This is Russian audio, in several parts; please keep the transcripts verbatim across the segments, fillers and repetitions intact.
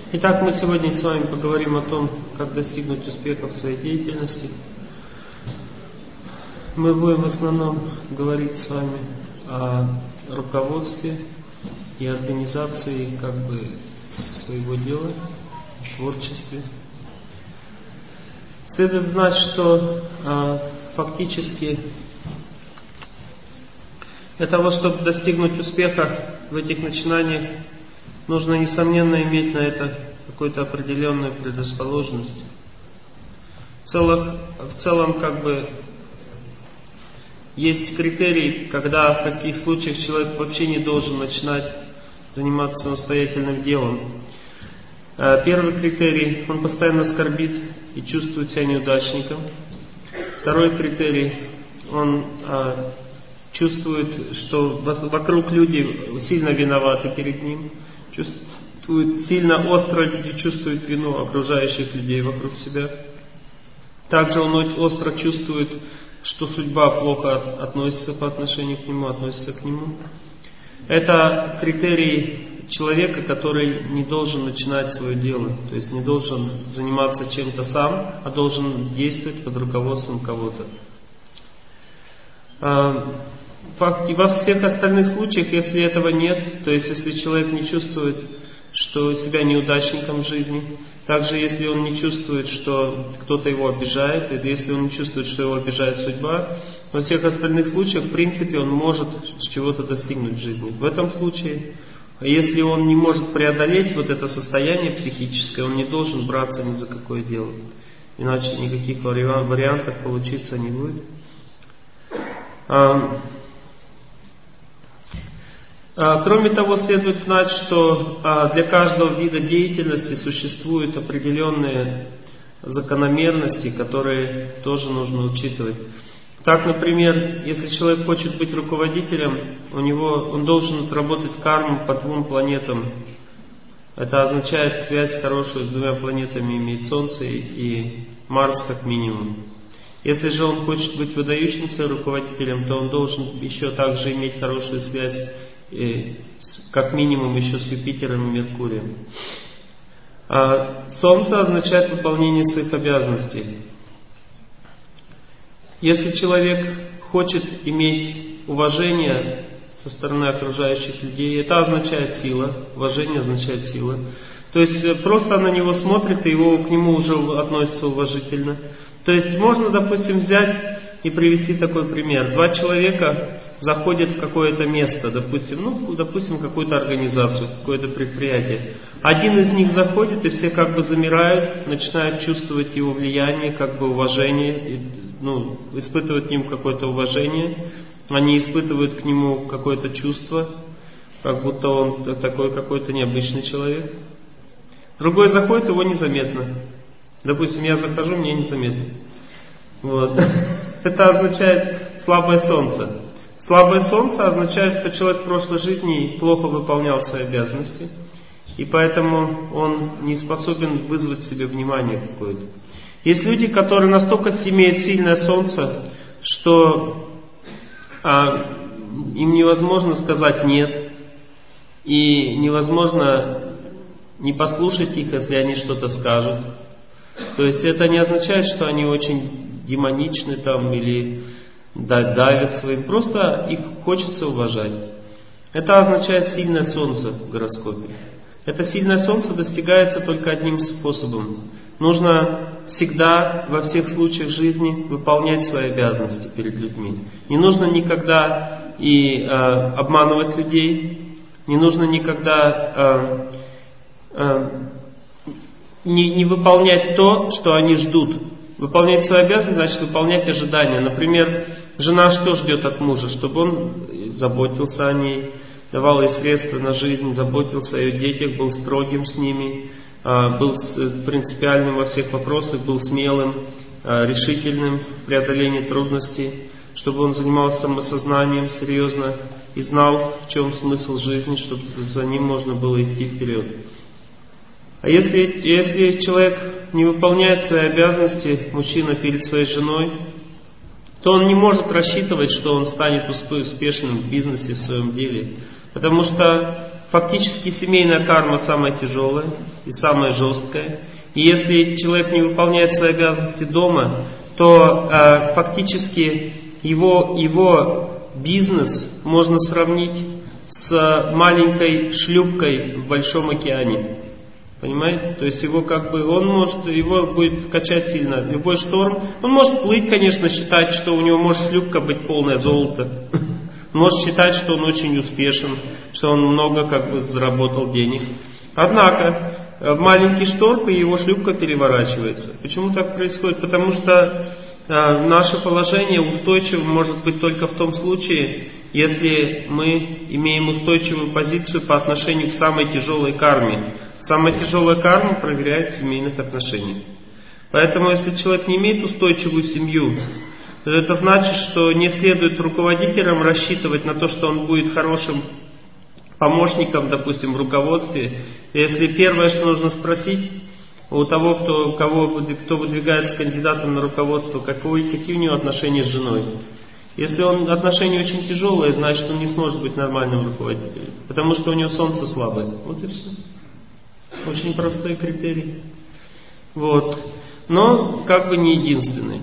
Итак, мы сегодня с вами поговорим о том, как достигнуть успеха в своей деятельности. Мы будем в основном говорить с вами о руководстве и организации как бы своего дела, о творчестве. Следует знать, что а, фактически для того, чтобы достигнуть успеха в этих начинаниях, нужно, несомненно, иметь на это какую-то определенную предрасположенность. В целом, в целом, как бы, есть критерий, когда в каких случаях человек вообще не должен начинать заниматься самостоятельным делом. Первый критерий: он постоянно скорбит и чувствует себя неудачником. Второй критерий: он а, чувствует, что вокруг люди сильно виноваты перед ним. Чувствует, сильно остро люди чувствуют вину окружающих людей вокруг себя. Также он остро чувствует, что судьба плохо относится по отношению к нему, относится к нему. Это критерий человека, который не должен начинать свое дело, то есть не должен заниматься чем-то сам, а должен действовать под руководством кого-то. И во всех остальных случаях, если этого нет, то есть если человек не чувствует, что себя неудачником в жизни, также если он не чувствует, что кто-то его обижает, или если он не чувствует, что его обижает судьба, во всех остальных случаях, в принципе, он может чего-то достигнуть в жизни. В этом случае, если он не может преодолеть вот это состояние психическое, он не должен браться ни за какое дело. Иначе никаких вариантов получиться не будет. Кроме того, следует знать, что для каждого вида деятельности существуют определенные закономерности, которые тоже нужно учитывать. Так, например, если человек хочет быть руководителем, у него, он должен отработать карму по двум планетам. Это означает связь хорошую с двумя планетами, имеет Солнце и Марс как минимум. Если же он хочет быть выдающимся руководителем, то он должен еще также иметь хорошую связь, как минимум еще с Юпитером и Меркурием. Солнце означает выполнение своих обязанностей. Если человек хочет иметь уважение со стороны окружающих людей, это означает сила, уважение означает сила. То есть просто на него смотрит, и его, к нему уже относятся уважительно. То есть можно, допустим, взять и привести такой пример. Два человека заходят в какое-то место, допустим, ну, допустим, какую-то организацию, какое-то предприятие. Один из них заходит, и все как бы замирают, начинают чувствовать его влияние, как бы уважение, ну, испытывают к нему какое-то уважение. Они испытывают к нему какое-то чувство, как будто он такой какой-то необычный человек. Другой заходит, его незаметно. Допустим, я захожу, мне незаметно. Вот. Это означает слабое солнце. Слабое солнце означает, что человек в прошлой жизни плохо выполнял свои обязанности, и поэтому он не способен вызвать в себе внимание какое-то. Есть люди, которые настолько имеют сильное солнце, что а, им невозможно сказать «нет», и невозможно не послушать их, если они что-то скажут. То есть это не означает, что они очень демоничны там или давят своим, просто их хочется уважать. Это означает сильное солнце в гороскопе. Это сильное солнце достигается только одним способом. Нужно всегда, во всех случаях жизни, выполнять свои обязанности перед людьми. Не нужно никогда и э, обманывать людей, не нужно никогда э, э, не, не выполнять то, что они ждут. Выполнять свои обязанности значит выполнять ожидания. Например, жена что ждет от мужа? Чтобы он заботился о ней, давал ей средства на жизнь, заботился о ее детях, был строгим с ними, был принципиальным во всех вопросах, был смелым, решительным в преодолении трудностей, чтобы он занимался самосознанием серьезно и знал, в чем смысл жизни, чтобы за ним можно было идти вперед. А если, если человек не выполняет свои обязанности, мужчина перед своей женой, то он не может рассчитывать, что он станет успешным в бизнесе, в своем деле. Потому что фактически семейная карма самая тяжелая и самая жесткая. И если человек не выполняет свои обязанности дома, то э, фактически его, его бизнес можно сравнить с маленькой шлюпкой в большом океане. Понимаете? То есть его как бы, он может, его будет качать сильно. Любой шторм, он может плыть, конечно, считать, что у него может шлюпка быть полная золота. Может считать, что он очень успешен, что он много как бы заработал денег. Однако, маленький шторм и его шлюпка переворачивается. Почему так происходит? Потому что э, наше положение устойчивым может быть только в том случае, если мы имеем устойчивую позицию по отношению к самой тяжелой карме. Самая тяжелая карма проверяет в семейных отношениях. Поэтому, если человек не имеет устойчивую семью, то это значит, что не следует руководителям рассчитывать на то, что он будет хорошим помощником, допустим, в руководстве. Если первое, что нужно спросить у того, кто, кого, кто выдвигается кандидатом на руководство, какой, какие у него отношения с женой. Если он отношения очень тяжелые, значит, он не сможет быть нормальным руководителем, потому что у него солнце слабое. Вот и все. Очень простой критерий. Вот. Но как бы не единственный.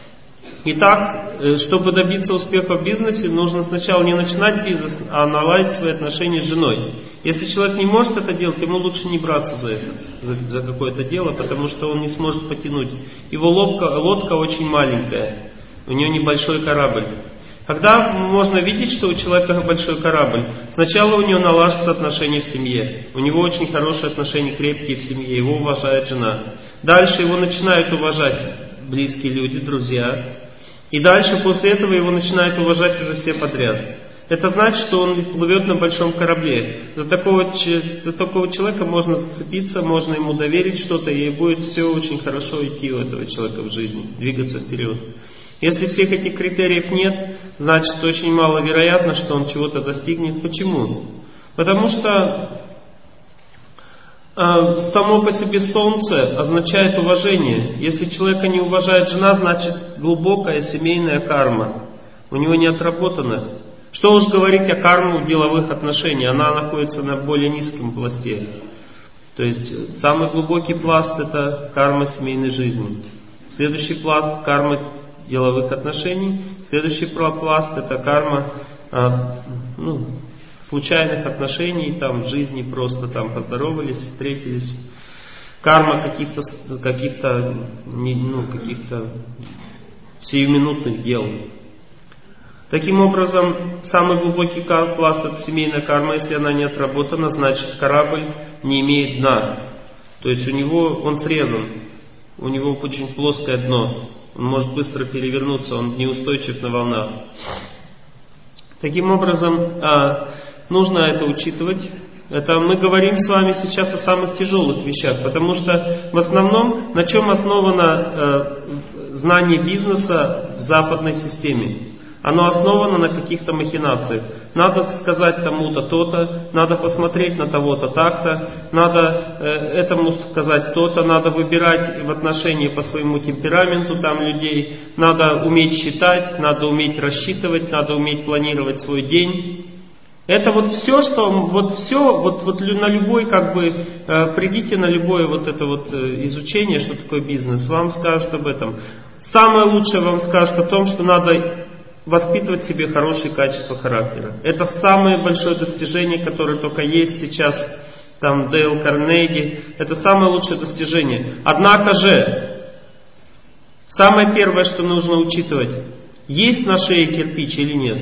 Итак, чтобы добиться успеха в бизнесе, нужно сначала не начинать бизнес, а наладить свои отношения с женой. Если человек не может это делать, ему лучше не браться за это, за, за какое-то дело, потому что он не сможет потянуть. Его лодка, лодка очень маленькая, у него небольшой корабль. Когда можно видеть, что у человека большой корабль? Сначала у него налаживаются отношения в семье. У него очень хорошие отношения, крепкие в семье, его уважает жена. Дальше его начинают уважать близкие люди, друзья. И дальше после этого его начинают уважать уже все подряд. Это значит, что он плывет на большом корабле. За такого, за такого человека можно зацепиться, можно ему доверить что-то, и будет все очень хорошо идти у этого человека в жизни, двигаться вперед. Если всех этих критериев нет, значит очень маловероятно, что он чего-то достигнет. Почему? Потому что э, само по себе солнце означает уважение. Если человека не уважает жена, значит глубокая семейная карма. У него не отработана. Что уж говорить о карме в деловых отношениях, она находится на более низком пласте. То есть самый глубокий пласт — это карма семейной жизни. Следующий пласт — карма деловых отношений. Следующий пласт — это карма а, ну, случайных отношений, там в жизни просто там поздоровались, встретились. Карма каких-то каких-то, ну, каких-то сиюминутных дел. Таким образом, самый глубокий пласт — это семейная карма. Если она не отработана, значит корабль не имеет дна. То есть у него он срезан, у него очень плоское дно. Он может быстро перевернуться, он неустойчив на волнах. Таким образом, нужно это учитывать. Это мы говорим с вами сейчас о самых тяжелых вещах, потому что в основном на чем основано знание бизнеса в западной системе? Оно основано на каких-то махинациях. Надо сказать тому-то то-то, надо посмотреть на того-то так-то, надо э, этому сказать то-то, надо выбирать в отношении по своему темпераменту там людей, надо уметь считать, надо уметь рассчитывать, надо уметь планировать свой день. Это вот все, что, вот все, вот, вот на любой, как бы, э, придите на любое вот это вот э, изучение, что такое бизнес, вам скажут об этом. Самое лучшее вам скажут о том, что надо воспитывать в себе хорошие качества характера. Это самое большое достижение, которое только есть сейчас, там Дейл Карнеги. Это самое лучшее достижение. Однако же, самое первое, что нужно учитывать, есть на шее кирпич или нет.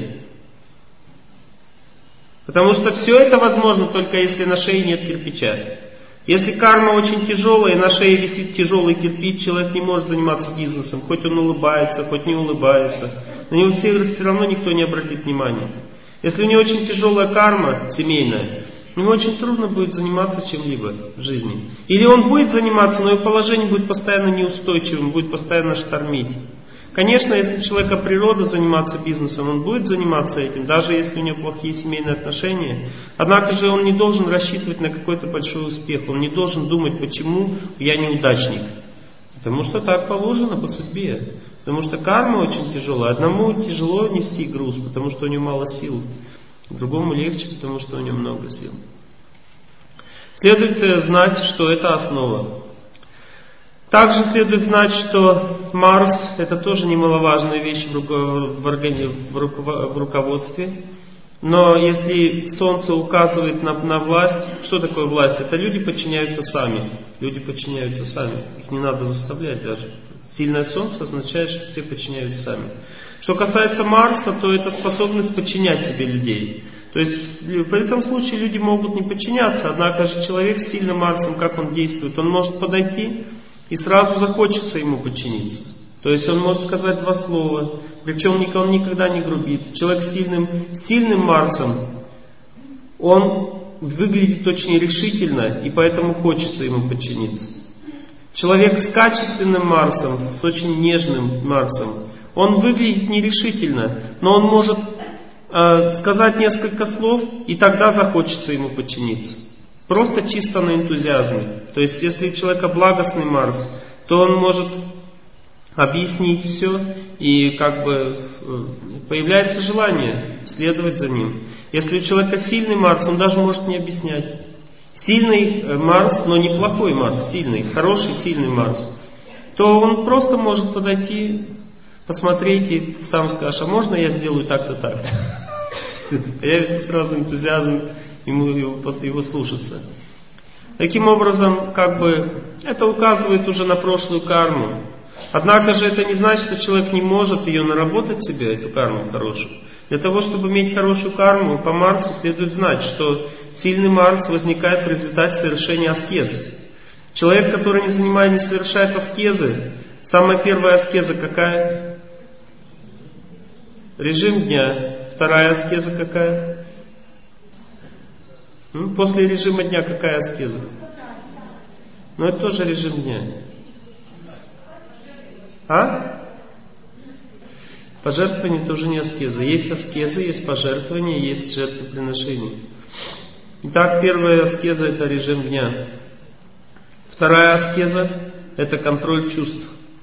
Потому что все это возможно только если на шее нет кирпича. Если карма очень тяжелая, и на шее висит тяжелый кирпич, человек не может заниматься бизнесом, хоть он улыбается, хоть не улыбается. На него все, все равно никто не обратит внимания. Если у него очень тяжелая карма семейная, ему очень трудно будет заниматься чем-либо в жизни. Или он будет заниматься, но его положение будет постоянно неустойчивым, будет постоянно штормить. Конечно, если у человека природа заниматься бизнесом, он будет заниматься этим, даже если у него плохие семейные отношения. Однако же он не должен рассчитывать на какой-то большой успех. Он не должен думать, почему я неудачник. Потому что так положено по судьбе. Потому что карма очень тяжелая. Одному тяжело нести груз, потому что у него мало сил. Другому легче, потому что у него много сил. Следует знать, что это основа. Также следует знать, что Марс — это тоже немаловажная вещь в, в, органи... в, руко... в руководстве. Но если Солнце указывает на, на власть, что такое власть? Это люди подчиняются сами. Люди подчиняются сами. Их не надо заставлять даже. Сильное Солнце означает, что все подчиняются сами. Что касается Марса, то это способность подчинять себе людей. То есть в этом случае люди могут не подчиняться, однако же человек с сильным Марсом, как он действует, он может подойти и сразу захочется ему подчиниться. То есть он может сказать два слова, причем он никогда не грубит. Человек с сильным, сильным Марсом, он выглядит очень решительно, и поэтому хочется ему подчиниться. Человек с качественным Марсом, с очень нежным Марсом, он выглядит нерешительно, но он может э, сказать несколько слов, и тогда захочется ему подчиниться. Просто чисто на энтузиазме. То есть, если у человека благостный Марс, то он может объяснить все, и как бы появляется желание следовать за ним. Если у человека сильный Марс, он даже может не объяснять. Сильный Марс, но не плохой Марс, сильный, хороший, сильный Марс, то он просто может подойти, посмотреть и сам скажешь, а можно я сделаю так-то, так-то? Появится сразу энтузиазм ему его, его слушаться. Таким образом, как бы, это указывает уже на прошлую карму. Однако же это не значит, что человек не может ее наработать себе, эту карму хорошую. Для того, чтобы иметь хорошую карму, по Марсу следует знать, что сильный Марс возникает в результате совершения аскез. Человек, который не занимает, не совершает аскезы, самая первая аскеза какая? Режим дня. Вторая аскеза какая? После режима дня какая аскеза? Ну это тоже режим дня. А? Пожертвование тоже не аскеза. Есть аскеза, есть пожертвование, есть жертвоприношение. Итак, первая аскеза — это режим дня. Вторая аскеза — это контроль чувств.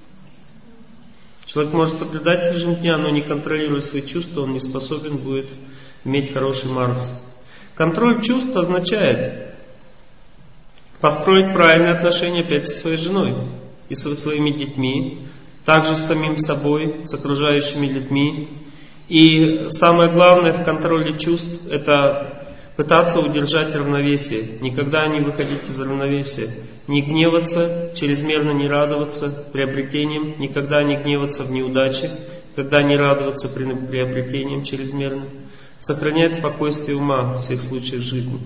Человек может соблюдать режим дня, но не контролируя свои чувства, он не способен будет иметь хороший Марс. Контроль чувств означает построить правильные отношения опять со своей женой и со своими детьми, также с самим собой, с окружающими людьми. И самое главное в контроле чувств — это пытаться удержать равновесие. Никогда не выходить из равновесия. Не гневаться, чрезмерно не радоваться приобретениям, никогда не гневаться в неудаче, когда не радоваться приобретениям чрезмерно. Сохранять спокойствие ума в всех случаях жизни.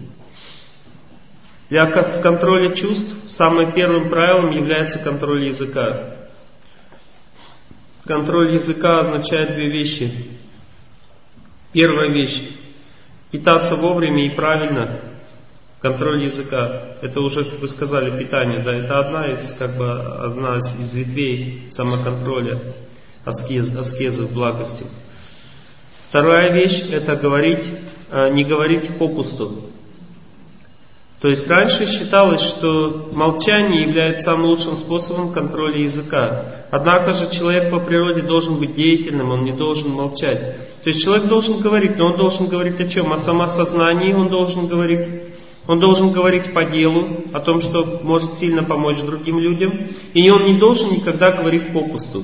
Для контроля чувств самым первым правилом является контроль языка. Контроль языка означает две вещи. Первая вещь — питаться вовремя и правильно. Контроль языка — это уже, как вы сказали, питание, да, это одна из, как бы, одна из ветвей самоконтроля, аскез, аскезы в благости. Вторая вещь — это говорить, не говорить попусту. То есть раньше считалось, что молчание является самым лучшим способом контроля языка. Однако же человек по природе должен быть деятельным, он не должен молчать. То есть человек должен говорить, но он должен говорить о чем? О самосознании он должен говорить. Он должен говорить по делу, о том, что может сильно помочь другим людям. И он не должен никогда говорить попусту.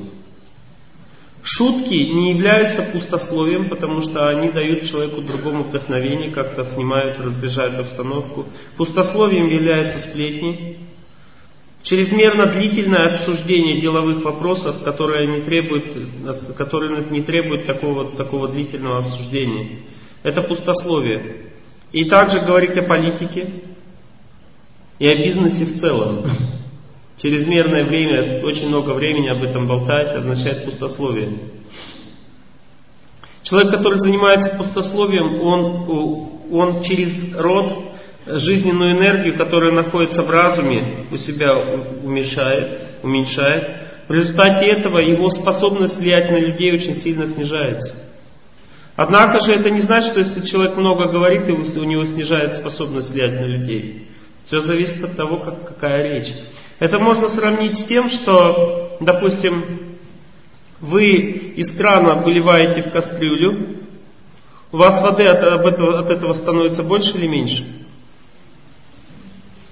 Шутки не являются пустословием, потому что они дают человеку другому вдохновение, как-то снимают, разряжают обстановку. Пустословием являются сплетни. Чрезмерно длительное обсуждение деловых вопросов, которые не требуют, которые не требуют такого, такого длительного обсуждения. Это пустословие. И также говорить о политике и о бизнесе в целом. Чрезмерное время, очень много времени об этом болтать, означает пустословие. Человек, который занимается пустословием, он, он через род жизненную энергию, которая находится в разуме, у себя уменьшает, уменьшает. В результате этого его способность влиять на людей очень сильно снижается. Однако же это не значит, что если человек много говорит, у него снижается способность влиять на людей. Все зависит от того, как, какая речь. Это можно сравнить с тем, что, допустим, вы из крана выливаете в кастрюлю, у вас воды от, от, этого, от этого становится больше или меньше?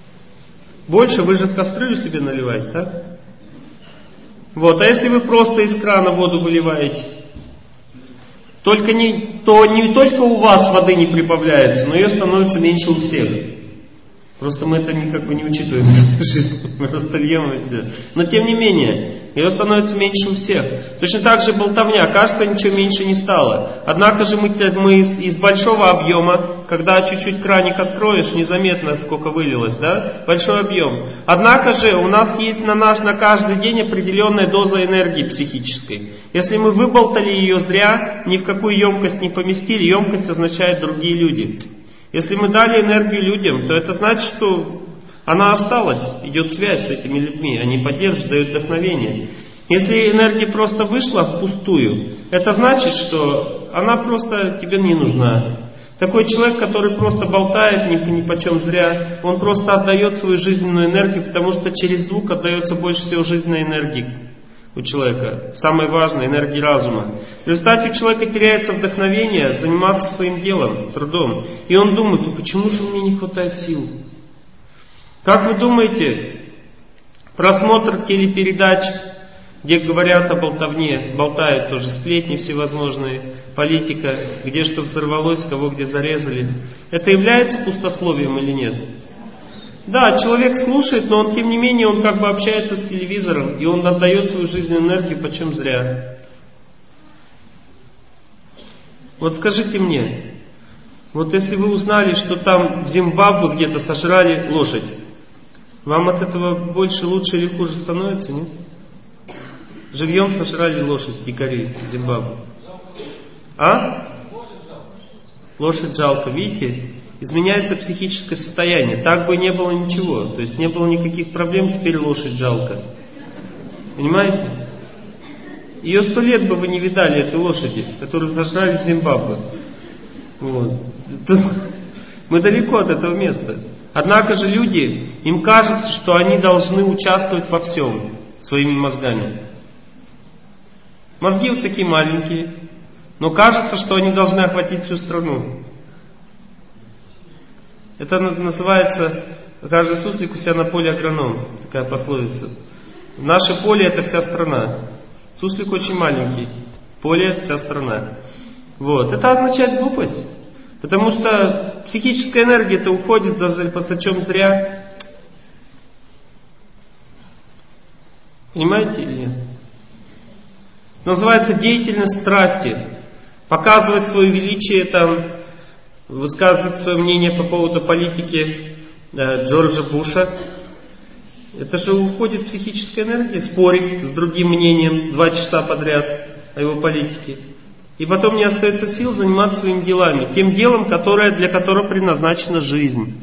Больше вы же в кастрюлю себе наливаете, так? Вот, а если вы просто из крана воду выливаете, только не, то не только у вас воды не прибавляется, но ее становится меньше у всех. Просто мы это никак бы не учитываем в жизни, мы просто льем и все. Но тем не менее, ее становится меньше у всех. Точно так же болтовня, кажется, ничего меньше не стало. Однако же мы, мы из, из большого объема, когда чуть-чуть краник откроешь, незаметно сколько вылилось, да? Большой объем. Однако же у нас есть на, наш, на каждый день определенная доза энергии психической. Если мы выболтали ее зря, ни в какую емкость не поместили, емкость означает другие люди. Если мы дали энергию людям, то это значит, что она осталась, идет связь с этими людьми, они поддерживают, дают вдохновение. Если энергия просто вышла впустую, это значит, что она просто тебе не нужна. Такой человек, который просто болтает ни, ни почем зря, он просто отдает свою жизненную энергию, потому что через звук отдается больше всего жизненной энергии у человека. Самое важное — энергии разума. В результате у человека теряется вдохновение заниматься своим делом, трудом. И он думает: ну почему же мне не хватает сил? Как вы думаете, просмотр телепередач, где говорят о болтовне, болтают тоже сплетни всевозможные, политика, где что взорвалось, кого где зарезали, это является пустословием или нет? Да, человек слушает, но он, тем не менее, он как бы общается с телевизором, и он отдает свою жизненную энергию почем зря. Вот скажите мне, вот если вы узнали, что там в Зимбабве где-то сожрали лошадь, вам от этого больше, лучше или хуже становится, нет? Живьем сожрали лошадь, дикари в Зимбабве. А? Лошадь жалко, видите? Изменяется психическое состояние. Так бы не было ничего. То есть не было никаких проблем, теперь лошадь жалко. Понимаете? Ее сто лет бы вы не видали, этой лошади, которую сожрали в Зимбабве. Вот. Тут мы далеко от этого места. Однако же люди, им кажется, что они должны участвовать во всем своими мозгами. Мозги вот такие маленькие, но кажется, что они должны охватить всю страну. Это называется «каждый суслик у себя на поле агроном», такая пословица. Наше поле — это вся страна. Суслик очень маленький, поле — это вся страна. Вот. Это означает глупость, потому что психическая энергия-то уходит за почем зря. Понимаете или нет? Называется деятельность страсти. Показывать свое величие, там, высказывать свое мнение по поводу политики э, Джорджа Буша. Это же уходит психическая энергия, спорить с другим мнением два часа подряд о его политике. И потом не остается сил заниматься своими делами, тем делом, которое, для которого предназначена жизнь.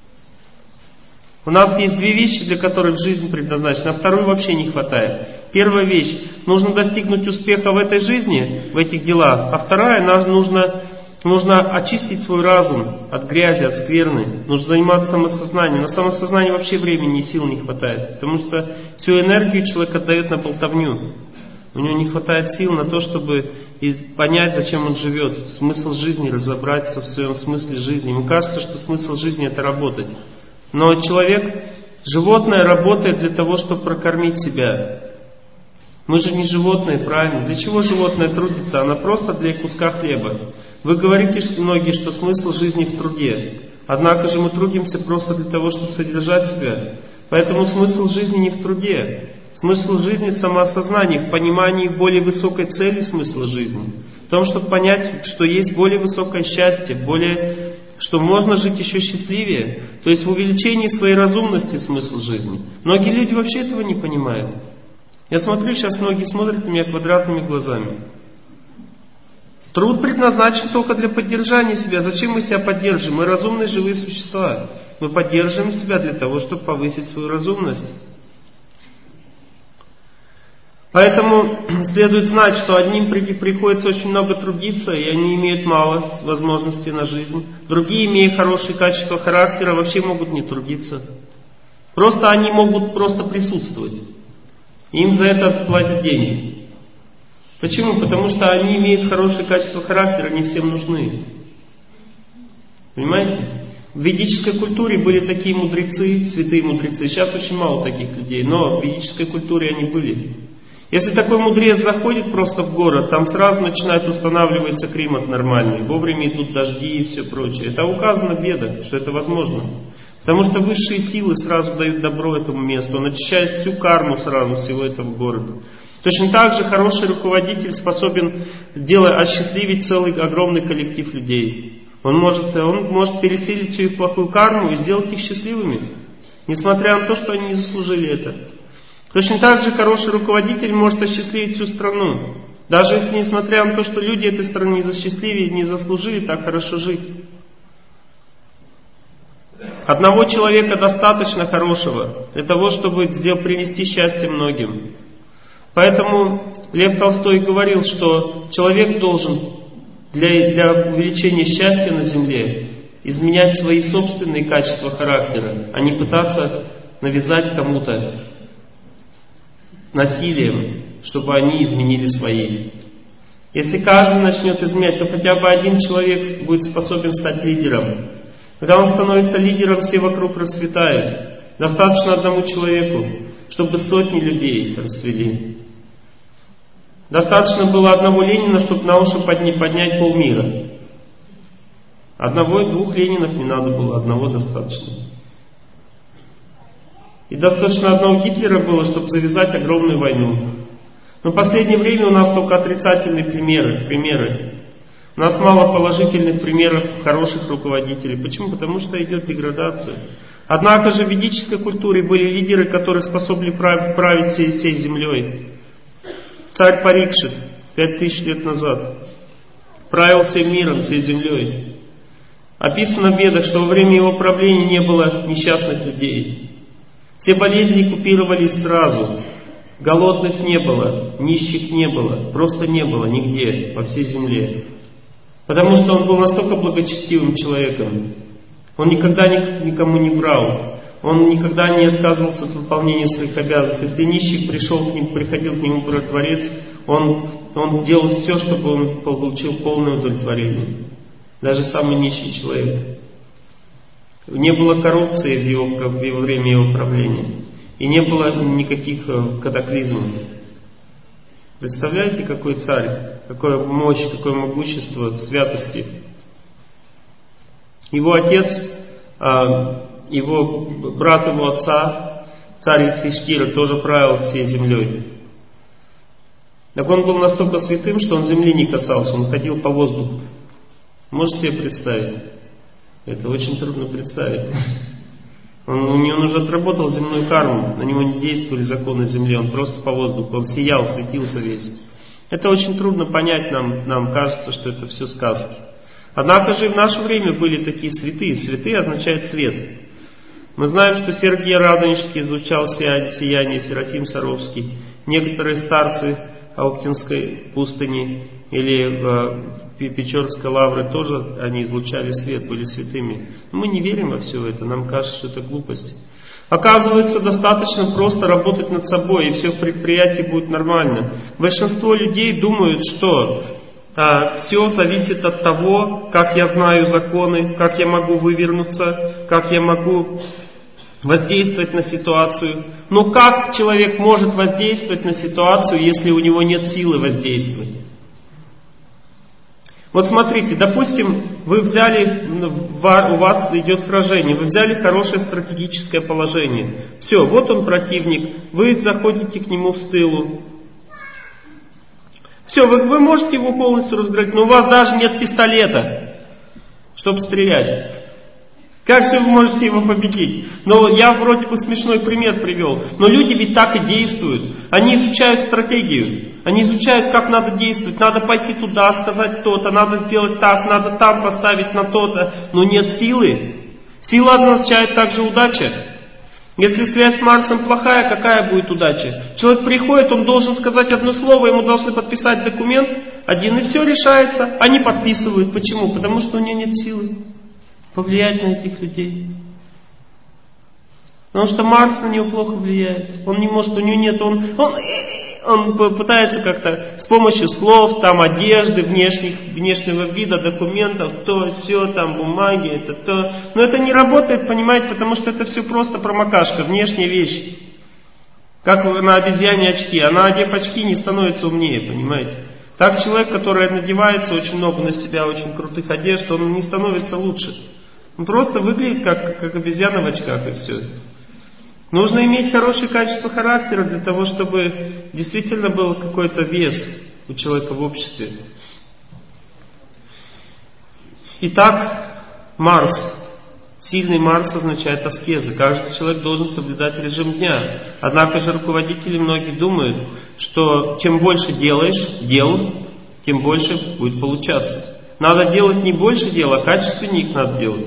У нас есть две вещи, для которых жизнь предназначена, а второй вообще не хватает. Первая вещь — нужно достигнуть успеха в этой жизни, в этих делах, а вторая — нужно, нужно очистить свой разум от грязи, от скверны. Нужно заниматься самосознанием. На самосознание вообще времени и сил не хватает, потому что всю энергию человек отдает на болтовню. У него не хватает сил на то, чтобы понять, зачем он живет, смысл жизни, разобраться в своем смысле жизни. Ему кажется, что смысл жизни — это работать. Но человек, животное, работает для того, чтобы прокормить себя. Мы же не животные, правильно? Для чего животное трудится? Оно просто для куска хлеба. Вы говорите, что многие, что смысл жизни в труде. Однако же мы трудимся просто для того, чтобы содержать себя. Поэтому смысл жизни не в труде. Смысл жизни в самоосознании, в понимании более высокой цели смысла жизни. В том, чтобы понять, что есть более высокое счастье, более, что можно жить еще счастливее. То есть в увеличении своей разумности смысл жизни. Многие люди вообще этого не понимают. Я смотрю, сейчас многие смотрят на меня квадратными глазами. Труд предназначен только для поддержания себя. Зачем мы себя поддерживаем? Мы разумные живые существа. Мы поддерживаем себя для того, чтобы повысить свою разумность. Поэтому следует знать, что одним приходится очень много трудиться, и они имеют мало возможностей на жизнь. Другие, имея хорошие качества характера, вообще могут не трудиться. Просто они могут просто присутствовать. Им за это платят деньги. Почему? Потому что они имеют хорошие качества характера, не всем нужны. Понимаете? В ведической культуре были такие мудрецы, святые мудрецы. Сейчас очень мало таких людей, но в ведической культуре они были. Если такой мудрец заходит просто в город, там сразу начинает устанавливаться климат нормальный, вовремя идут дожди и все прочее. Это указано в Ведах, что это возможно. Потому что высшие силы сразу дают добро этому месту, он очищает всю карму сразу всего этого города. Точно так же хороший руководитель способен делать, осчастливить целый огромный коллектив людей. Он может, он может пересилить всю их плохую карму и сделать их счастливыми, несмотря на то, что они не заслужили это. Точно так же хороший руководитель может осчастливить всю страну, даже если несмотря на то, что люди этой страны не засчастливили, не заслужили так хорошо жить. Одного человека достаточно хорошего для того, чтобы принести счастье многим. Поэтому Лев Толстой говорил, что человек должен для, для увеличения счастья на земле изменять свои собственные качества характера, а не пытаться навязать кому-то насилием, чтобы они изменили свои. Если каждый начнет изменять, то хотя бы один человек будет способен стать лидером. Когда он становится лидером, все вокруг расцветают. Достаточно одному человеку, чтобы сотни людей расцвели. Достаточно было одного Ленина, чтобы на уши поднять, поднять полмира. Одного и двух Ленинов не надо было, одного достаточно. И достаточно одного Гитлера было, чтобы завязать огромную войну. Но в последнее время у нас только отрицательные примеры. примеры. У нас мало положительных примеров хороших руководителей. Почему? Потому что идет деградация. Однако же в ведической культуре были лидеры, которые способны править всей, всей землей. Царь Парикшит пять тысяч лет назад правил всем миром, всей землей. Описано в Ведах, что во время его правления не было несчастных людей. Все болезни купировались сразу. Голодных не было, нищих не было, просто не было нигде, во всей земле. Потому что он был настолько благочестивым человеком. Он никогда никому не врал. Он никогда не отказывался от выполнения своих обязанностей. Если нищий пришел к нему, приходил к нему Творец, он, он делал все, чтобы он получил полное удовлетворение. Даже самый нищий человек. Не было коррупции в его, в его время его правления. И не было никаких катаклизмов. Представляете, какой царь, какая мощь, какое могущество, святости. Его отец, его брат его отца, царь Юдхиштира, тоже правил всей землей. Так он был настолько святым, что он земли не касался, он ходил по воздуху. Можете себе представить? Это очень трудно представить. Он, он уже отработал земную карму, на него не действовали законы земли, он просто по воздуху, он сиял, светился весь. Это очень трудно понять нам, нам кажется, что это все сказки. Однако же и в наше время были такие святые. Святые означает свет. Мы знаем, что Сергий Радонежский изучал сияние, Серафим Саровский. Некоторые старцы Ауктинской пустыни или э, Печорской лавры тоже они излучали свет, были святыми. Но мы не верим во все это, нам кажется, что это глупость. Оказывается, достаточно просто работать над собой, и все в предприятии будет нормально. Большинство людей думают, что а, все зависит от того, как я знаю законы, как я могу вывернуться, как я могу воздействовать на ситуацию. Но как человек может воздействовать на ситуацию, если у него нет силы воздействовать? Вот смотрите, допустим, вы взяли, у вас идет сражение, вы взяли хорошее стратегическое положение. Все, вот он противник, вы заходите к нему в тылу. Все, вы, вы можете его полностью разгромить, но у вас даже нет пистолета, чтобы стрелять. Как же вы можете его победить? Но я вроде бы смешной пример привел. Но люди ведь так и действуют. Они изучают стратегию. Они изучают, как надо действовать. Надо пойти туда, сказать то-то, надо сделать так, надо там поставить на то-то. Но нет силы. Сила означает также удача. Если связь с Марсом плохая, какая будет удача? Человек приходит, он должен сказать одно слово, ему должны подписать документ один, и все решается. Они подписывают. Почему? Потому что у него нет силы повлиять на этих людей. Потому что Марс на него плохо влияет. Он не может, у него нет, он, он, он пытается как-то с помощью слов, там, одежды, внешних, внешнего вида, документов, то, все, там, бумаги, это то. Но это не работает, понимаете, потому что это все просто промокашка, внешняя вещь. Как на обезьяне очки. А надев очки не становится умнее, понимаете. Так человек, который надевается очень много на себя, очень крутых одежд, он не становится лучше. Он просто выглядит как, как обезьяна в очках и все. Нужно иметь хорошее качество характера для того, чтобы действительно был какой-то вес у человека в обществе. Итак, Марс. Сильный Марс означает аскезы. Каждый человек должен соблюдать режим дня. Однако же руководители многие думают, что чем больше делаешь дел, тем больше будет получаться. Надо делать не больше дел, а качественнее их надо делать.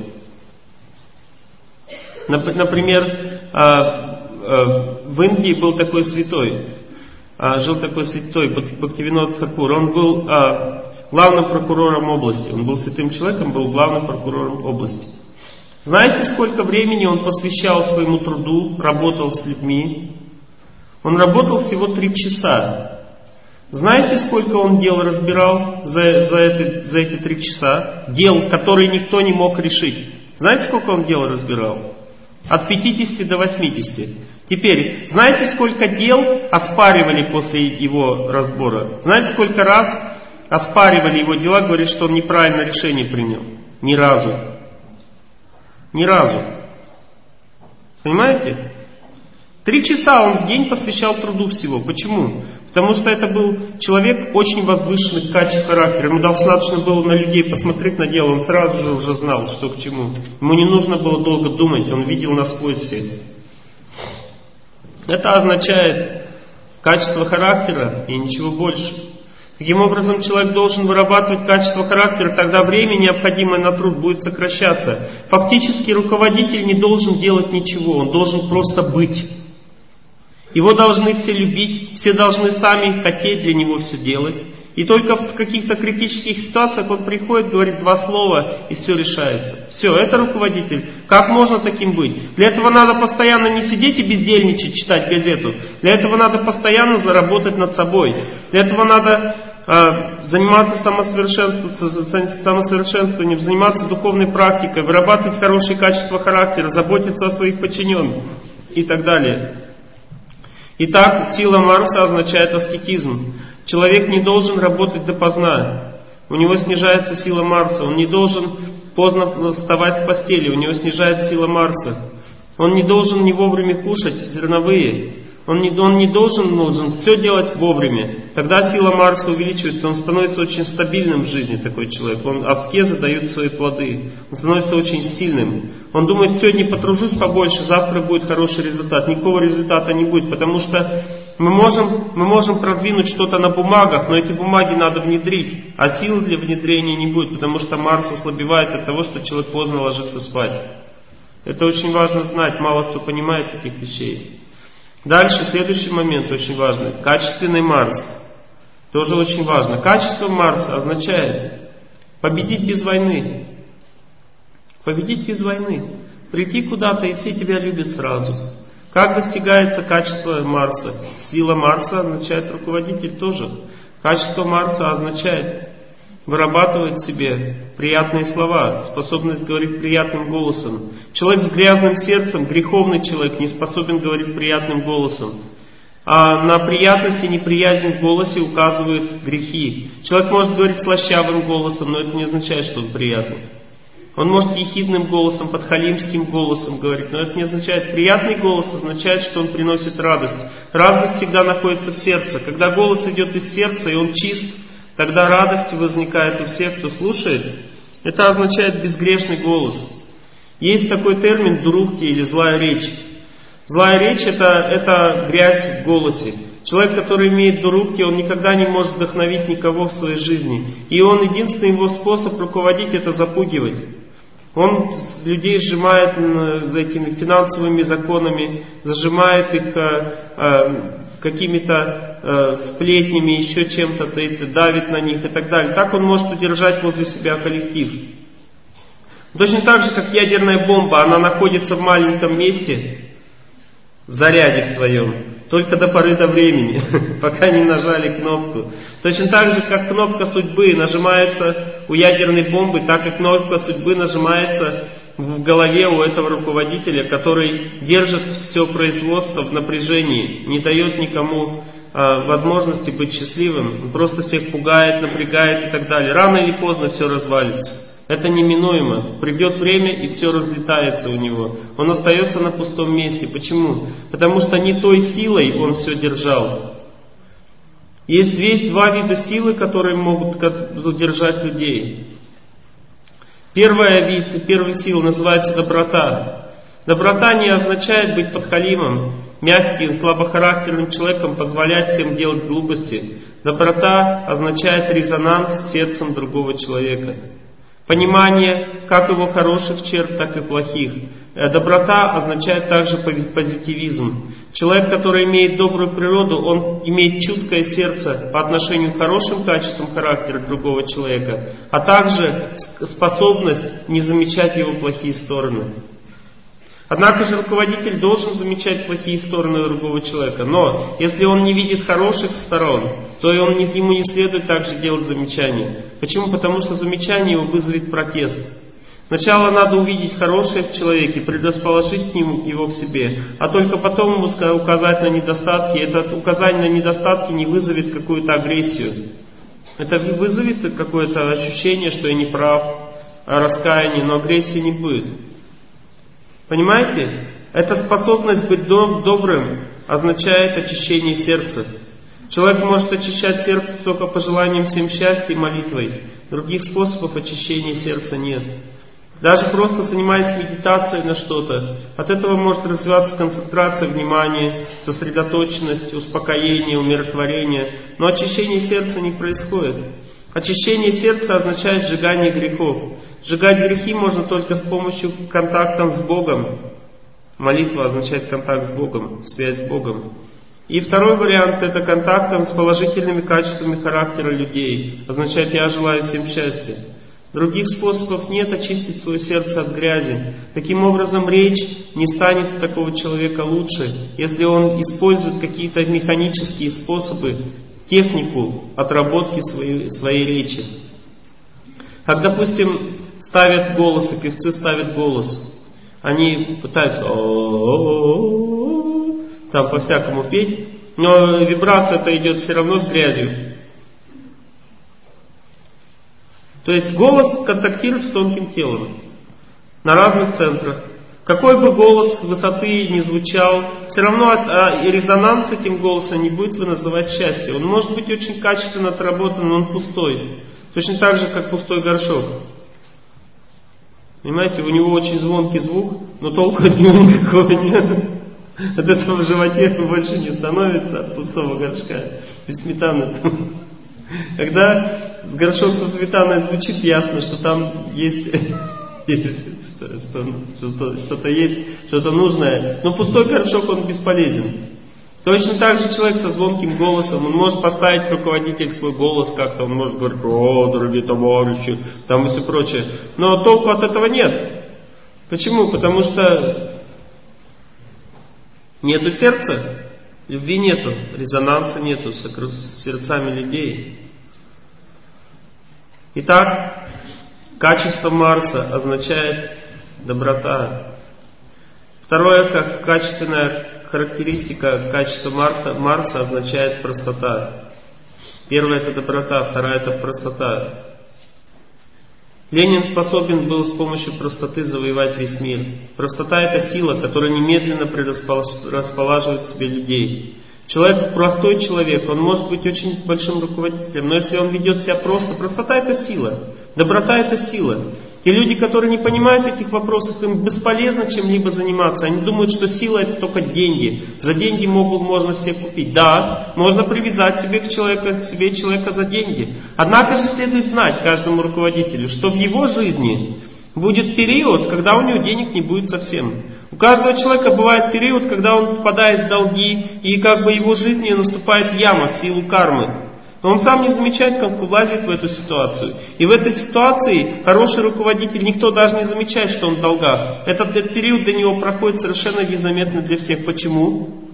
Например, в Индии был такой святой, жил такой святой Бхактивинод Тхакур. Он был главным прокурором области. Он был святым человеком, был главным прокурором области. Знаете, сколько времени он посвящал своему труду, работал с людьми? Он работал всего три часа. Знаете, сколько он дел разбирал за, за, это, за эти три часа? Дел, которые никто не мог решить. Знаете, сколько он дел разбирал? От пятидесяти до восьмидесяти. Теперь, знаете, сколько дел оспаривали после его разбора? Знаете, сколько раз оспаривали его дела, говорят, что он неправильное решение принял? Ни разу. Ни разу. Понимаете? Три часа он в день посвящал труду всего. Почему? Потому что это был человек очень возвышенных качеств характера. Ему достаточно было на людей посмотреть на дело. Он сразу же уже знал, что к чему. Ему не нужно было долго думать. Он видел насквозь все. Это означает качество характера и ничего больше. Таким образом, человек должен вырабатывать качество характера, тогда время, необходимое на труд, будет сокращаться. Фактически руководитель не должен делать ничего, он должен просто быть. Его должны все любить, все должны сами хотеть для него все делать. И только в каких-то критических ситуациях он приходит, говорит два слова, и все решается. Все, это руководитель. Как можно таким быть? Для этого надо постоянно не сидеть и бездельничать, читать газету. Для этого надо постоянно заработать над собой. Для этого надо э, заниматься самосовершенствованием, заниматься духовной практикой, вырабатывать хорошее качество характера, заботиться о своих подчиненных и так далее. Итак, сила Марса означает аскетизм. Человек не должен работать допоздна. У него снижается сила Марса. Он не должен поздно вставать с постели. У него снижается сила Марса. Он не должен не вовремя кушать зерновые. Он не, он не должен, должен все делать вовремя. Тогда сила Марса увеличивается. Он становится очень стабильным в жизни, такой человек. Он, аскезы дают свои плоды. Он становится очень сильным. Он думает, сегодня потружусь побольше, завтра будет хороший результат. Никакого результата не будет, потому что мы можем, мы можем продвинуть что-то на бумагах, но эти бумаги надо внедрить. А силы для внедрения не будет, потому что Марс ослабевает от того, что человек поздно ложится спать. Это очень важно знать, мало кто понимает этих вещей. Дальше, следующий момент очень важный. Качественный Марс. Тоже очень важно. Качество Марса означает победить без войны. Победить без войны. Прийти куда-то, и все тебя любят сразу. Как достигается качество Марса? Сила Марса означает руководитель тоже. Качество Марса означает вырабатывать в себе приятные слова, способность говорить приятным голосом. Человек с грязным сердцем, греховный человек, не способен говорить приятным голосом. А на приятность и неприязнь в голосе указывают грехи. Человек может говорить слащавым голосом, но это не означает, что он приятный. Он может ехидным голосом, подхалимским голосом говорить, но это не означает. Приятный голос означает, что он приносит радость. Радость всегда находится в сердце. Когда голос идет из сердца, и он чист, тогда радость возникает у всех, кто слушает. Это означает безгрешный голос. Есть такой термин «дурукти» или «злая речь». Злая речь это, это грязь в голосе. Человек, который имеет дурукти, он никогда не может вдохновить никого в своей жизни. И он, единственный его способ руководить, это запугивать. Он людей сжимает за этими финансовыми законами, зажимает их э, э, какими-то э, сплетнями, еще чем-то, давит на них и так далее. Так он может удержать возле себя коллектив. Точно так же, как ядерная бомба, она находится в маленьком месте, в заряде в своем. только до поры до времени, пока не нажали кнопку. Точно так же, как кнопка судьбы нажимается у ядерной бомбы, так и кнопка судьбы нажимается в голове у этого руководителя, который держит все производство в напряжении, не дает никому а, возможности быть счастливым, он просто всех пугает, напрягает и так далее. Рано или поздно все развалится. Это неминуемо. Придет время, и все разлетается у него. Он остается на пустом месте. Почему? Потому что не той силой он все держал. Есть две, два вида силы, которые могут удержать людей. Первый вид, первая сила называется доброта. Доброта не означает быть подхалимом, мягким, слабохарактерным человеком, позволять всем делать глупости. Доброта означает резонанс с сердцем другого человека. Понимание как его хороших черт, так и плохих. Доброта означает также позитивизм. Человек, который имеет добрую природу, он имеет чуткое сердце по отношению к хорошим качествам характера другого человека, а также способность не замечать его плохие стороны. Однако же руководитель должен замечать плохие стороны другого человека. Но если он не видит хороших сторон, то и он, ему не следует также делать замечания. Почему? Потому что замечание его вызовет протест. Сначала надо увидеть хорошее в человеке, предрасположить к нему его в себе, а только потом ему указать на недостатки. Это указание на недостатки не вызовет какую-то агрессию. Это вызовет какое-то ощущение, что я не прав, раскаяние, но агрессии не будет. Понимаете? Эта способность быть добрым означает очищение сердца. Человек может очищать сердце только пожеланием всем счастья и молитвой. Других способов очищения сердца нет. Даже просто занимаясь медитацией на что-то, от этого может развиваться концентрация внимания, сосредоточенность, успокоение, умиротворение. Но очищение сердца не происходит. Очищение сердца означает сжигание грехов. Сжигать грехи можно только с помощью контакта с Богом. Молитва означает контакт с Богом, связь с Богом. И второй вариант — это контактом с положительными качествами характера людей. Означает «я желаю всем счастья». Других способов нет очистить свое сердце от грязи. Таким образом, речь не станет у такого человека лучше, если он использует какие-то механические способы, технику отработки своей, своей речи. Как, допустим, ставят голос, и певцы ставят голос. Они пытаются там по-всякому петь, но вибрация-то идет все равно с грязью. То есть голос контактирует с тонким телом на разных центрах. Какой бы голос высоты ни звучал, все равно от, а, и резонанс этим голосом не будет вызывать счастье. Он может быть очень качественно отработан, но он пустой. Точно так же, как пустой горшок. Понимаете, у него очень звонкий звук, но толку от него никакого нет. От этого в животе больше не становится, от пустого горшка. Без сметаны там. Когда горшок со сметаной звучит, ясно, что там есть, есть что, что, что-то, что-то есть, что-то нужное. Но пустой горшок, он бесполезен. Точно так же человек со звонким голосом, он может поставить руководитель свой голос как-то, он может говорить: «О, дорогие товарищи», там и все прочее. Но толку от этого нет. Почему? Потому что нету сердца, любви нету, резонанса нету с сердцами людей. Итак, качество Марса означает доброта. Второе, как качественная характеристика качества Марта, Марса означает простота. Первое — это доброта, вторая — это простота. Ленин способен был с помощью простоты завоевать весь мир. Простота — это сила, которая немедленно предрасположивает в себе людей. Человек, простой человек, он может быть очень большим руководителем, но если он ведет себя просто, простота — это сила, доброта — это сила. Те люди, которые не понимают этих вопросов, им бесполезно чем-либо заниматься. Они думают, что сила — это только деньги. За деньги могут, можно всех купить. Да, можно привязать себе к, человеку, к себе человека за деньги. Однако же следует знать каждому руководителю, что в его жизни будет период, когда у него денег не будет совсем. У каждого человека бывает период, когда он впадает в долги, и как бы в его жизни наступает яма в силу кармы. Но он сам не замечает, как влазит в эту ситуацию. И в этой ситуации хороший руководитель, никто даже не замечает, что он в долгах. Этот, этот период для него проходит совершенно незаметно для всех. Почему?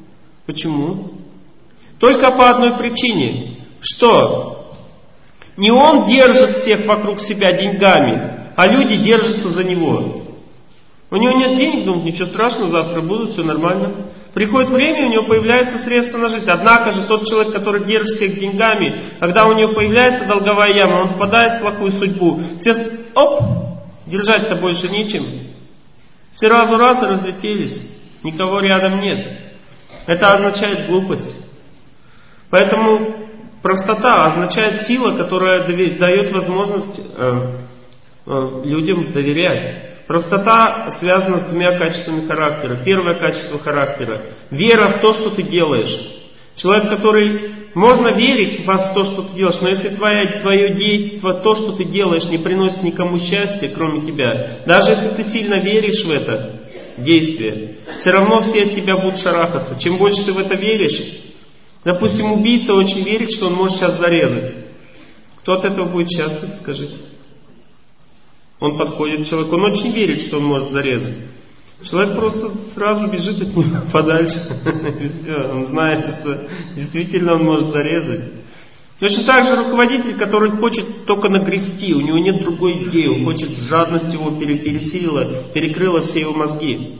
Почему? Только по одной причине, что не он держит всех вокруг себя деньгами, а люди держатся за него. У него нет денег, думает, ничего страшного, завтра будут, все нормально. Приходит время, у него появляются средства на жизнь. Однако же тот человек, который держит всех деньгами, когда у него появляется долговая яма, он впадает в плохую судьбу. Все, оп, держать-то больше нечем. Все разу раз и разлетелись. Никого рядом нет. Это означает глупость. Поэтому простота означает сила, которая дает возможность э, э, людям доверять. Простота связана с двумя качествами характера. Первое качество характера – вера в то, что ты делаешь. Человек, который... Можно верить в то, что ты делаешь, но если твое, твое действие, то, что ты делаешь, не приносит никому счастья, кроме тебя, даже если ты сильно веришь в это действие, все равно все от тебя будут шарахаться. Чем больше ты в это веришь... Допустим, убийца очень верит, что он может сейчас зарезать. Кто от этого будет счастлив, скажите? Он подходит к человеку, он очень верит, что он может зарезать. Человек просто сразу бежит от него подальше. И все, он знает, что действительно он может зарезать. Точно так же руководитель, который хочет только нагрести, у него нет другой идеи, он хочет, жадность его пересилила, перекрыла все его мозги.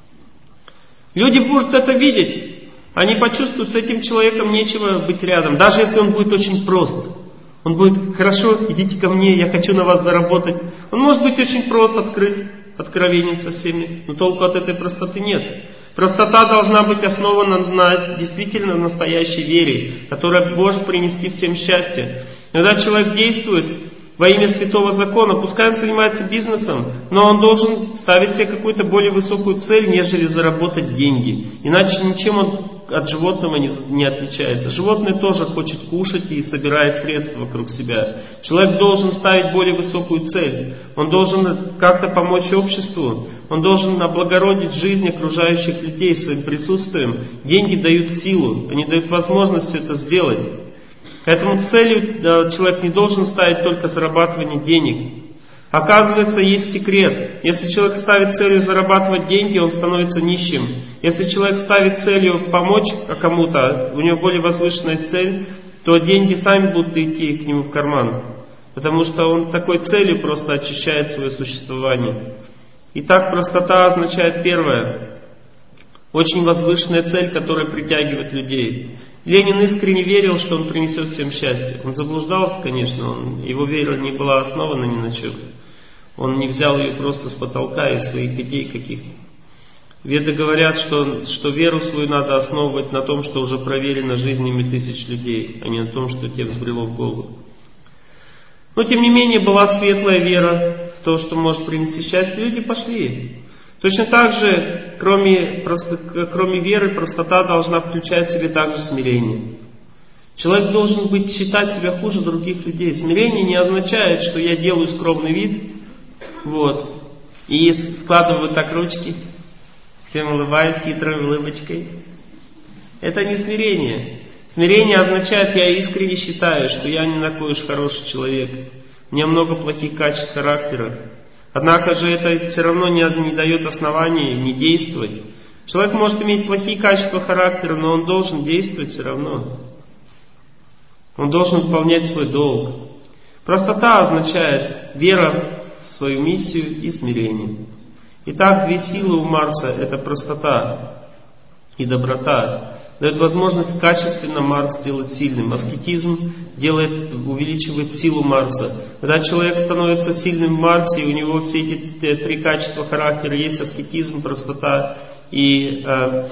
Люди будут это видеть. Они почувствуют, с этим человеком нечего быть рядом. Даже если он будет очень прост. Он будет, хорошо, идите ко мне, я хочу на вас заработать. Он может быть очень прост, открыт, откровенен со всеми. Но толку от этой простоты нет. Простота должна быть основана на действительно настоящей вере, которая может принести всем счастье. Когда человек действует во имя святого закона, пускай он занимается бизнесом, но он должен ставить себе какую-то более высокую цель, нежели заработать деньги. Иначе ничем он от животного не, не отличается. Животное тоже хочет кушать и собирает средства вокруг себя. Человек должен ставить более высокую цель. Он должен как-то помочь обществу. Он должен облагородить жизнь окружающих людей своим присутствием. Деньги дают силу, они дают возможность это сделать. Поэтому целью человек не должен ставить только зарабатывание денег. Оказывается, есть секрет. Если человек ставит целью зарабатывать деньги, он становится нищим. Если человек ставит целью помочь кому-то, у него более возвышенная цель, то деньги сами будут идти к нему в карман. Потому что он такой целью просто очищает свое существование. Итак, простота означает первое. Очень возвышенная цель, которая притягивает людей. Ленин искренне верил, что он принесет всем счастье. Он заблуждался, конечно, он, его вера не была основана ни на чем. Он не взял ее просто с потолка из своих идей каких-то. Веды говорят, что, что веру свою надо основывать на том, что уже проверено жизнями тысяч людей, а не на том, что тебе взбрело в голову. Но тем не менее была светлая вера в то, что может принести счастье. Люди пошли. Точно так же, кроме, просто, кроме веры, простота должна включать в себе также смирение. Человек должен быть, считать себя хуже других людей. Смирение не означает, что я делаю скромный вид, вот, и складываю так ручки, всем улыбаюсь хитрой улыбочкой. Это не смирение. Смирение означает, я искренне считаю, что я не такой уж хороший человек. У меня много плохих качеств характера. Однако же это все равно не, не дает оснований не действовать. Человек может иметь плохие качества характера, но он должен действовать все равно. Он должен выполнять свой долг. Простота означает вера в свою миссию и смирение. Итак, две силы у Марса — это простота и доброта. Дает возможность качественно Марс сделать сильным. Аскетизм делает, увеличивает силу Марса. Когда человек становится сильным в Марсе, и у него все эти три качества характера есть: аскетизм, простота и, э,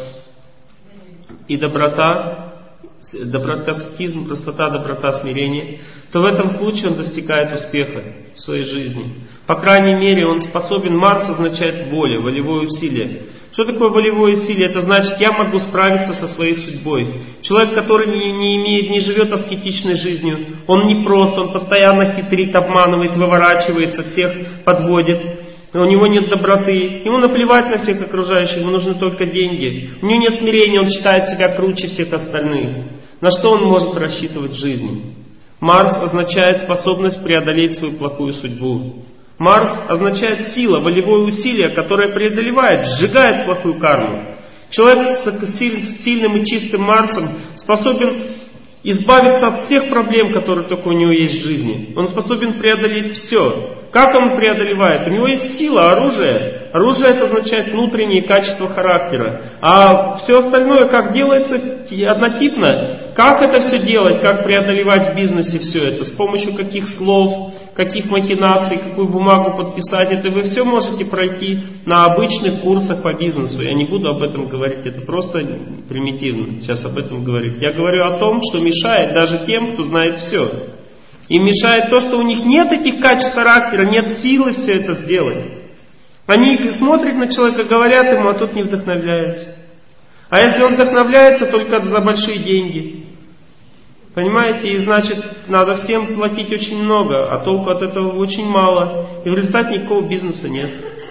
и доброта, доброта, аскетизм, простота, доброта, смирение, то в этом случае он достигает успеха в своей жизни. По крайней мере, он способен. Марс означает воля, волевое усилие. Что такое волевое усилие? Это значит, я могу справиться со своей судьбой. Человек, который не, не имеет, не живет аскетичной жизнью, он не прост, он постоянно хитрит, обманывает, выворачивается, всех подводит. У него нет доброты, ему наплевать на всех окружающих, ему нужны только деньги. У него нет смирения, он считает себя круче всех остальных. На что он может рассчитывать в жизни? Марс означает способность преодолеть свою плохую судьбу. Марс означает сила, волевое усилие, которое преодолевает, сжигает плохую карму. Человек с сильным и чистым Марсом способен избавиться от всех проблем, которые только у него есть в жизни. Он способен преодолеть все. Как он преодолевает? У него есть сила, оружие. Оружие это означает внутренние качества характера. А все остальное как делается однотипно. Как это все делать? Как преодолевать в бизнесе все это? С помощью каких слов, каких махинаций, какую бумагу подписать? Это вы все можете пройти на обычных курсах по бизнесу. Я не буду об этом говорить, это просто примитивно сейчас об этом говорить. Я говорю о том, что мешает даже тем, кто знает все. Им мешает то, что у них нет этих качеств характера, нет силы все это сделать. Они смотрят на человека, говорят ему, а тот не вдохновляется. А если он вдохновляется, только за большие деньги. Понимаете? И значит, надо всем платить очень много, а толку от этого очень мало. И в результате никакого бизнеса нет.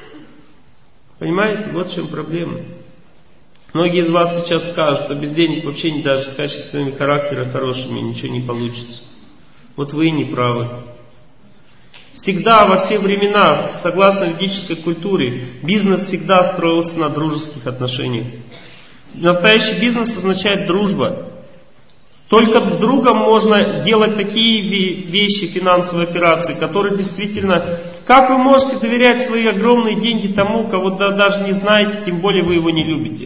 Понимаете? Вот в чем проблема. Многие из вас сейчас скажут, что без денег вообще не даже с качественными характерами хорошими ничего не получится. Вот вы и не правы. Всегда, во все времена, согласно ведической культуре, бизнес всегда строился на дружеских отношениях. Настоящий бизнес означает дружба. Только с другом можно делать такие вещи, финансовые операции, которые действительно... Как вы можете доверять свои огромные деньги тому, кого даже не знаете, тем более вы его не любите?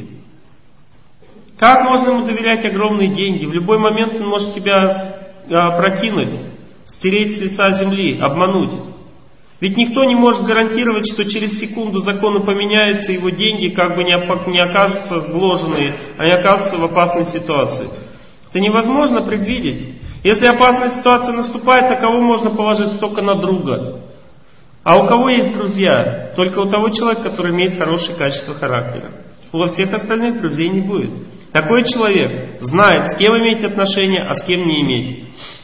Как можно ему доверять огромные деньги? В любой момент он может тебя опрокинуть, стереть с лица земли, обмануть. Ведь никто не может гарантировать, что через секунду законы поменяются, его деньги как бы не окажутся вложенные, а не окажутся в опасной ситуации. Это невозможно предвидеть. Если опасная ситуация наступает, на кого можно положиться? Только на друга. А у кого есть друзья? Только у того человека, который имеет хорошее качество характера. У всех остальных друзей не будет. Такой человек знает, с кем иметь отношения, а с кем не иметь.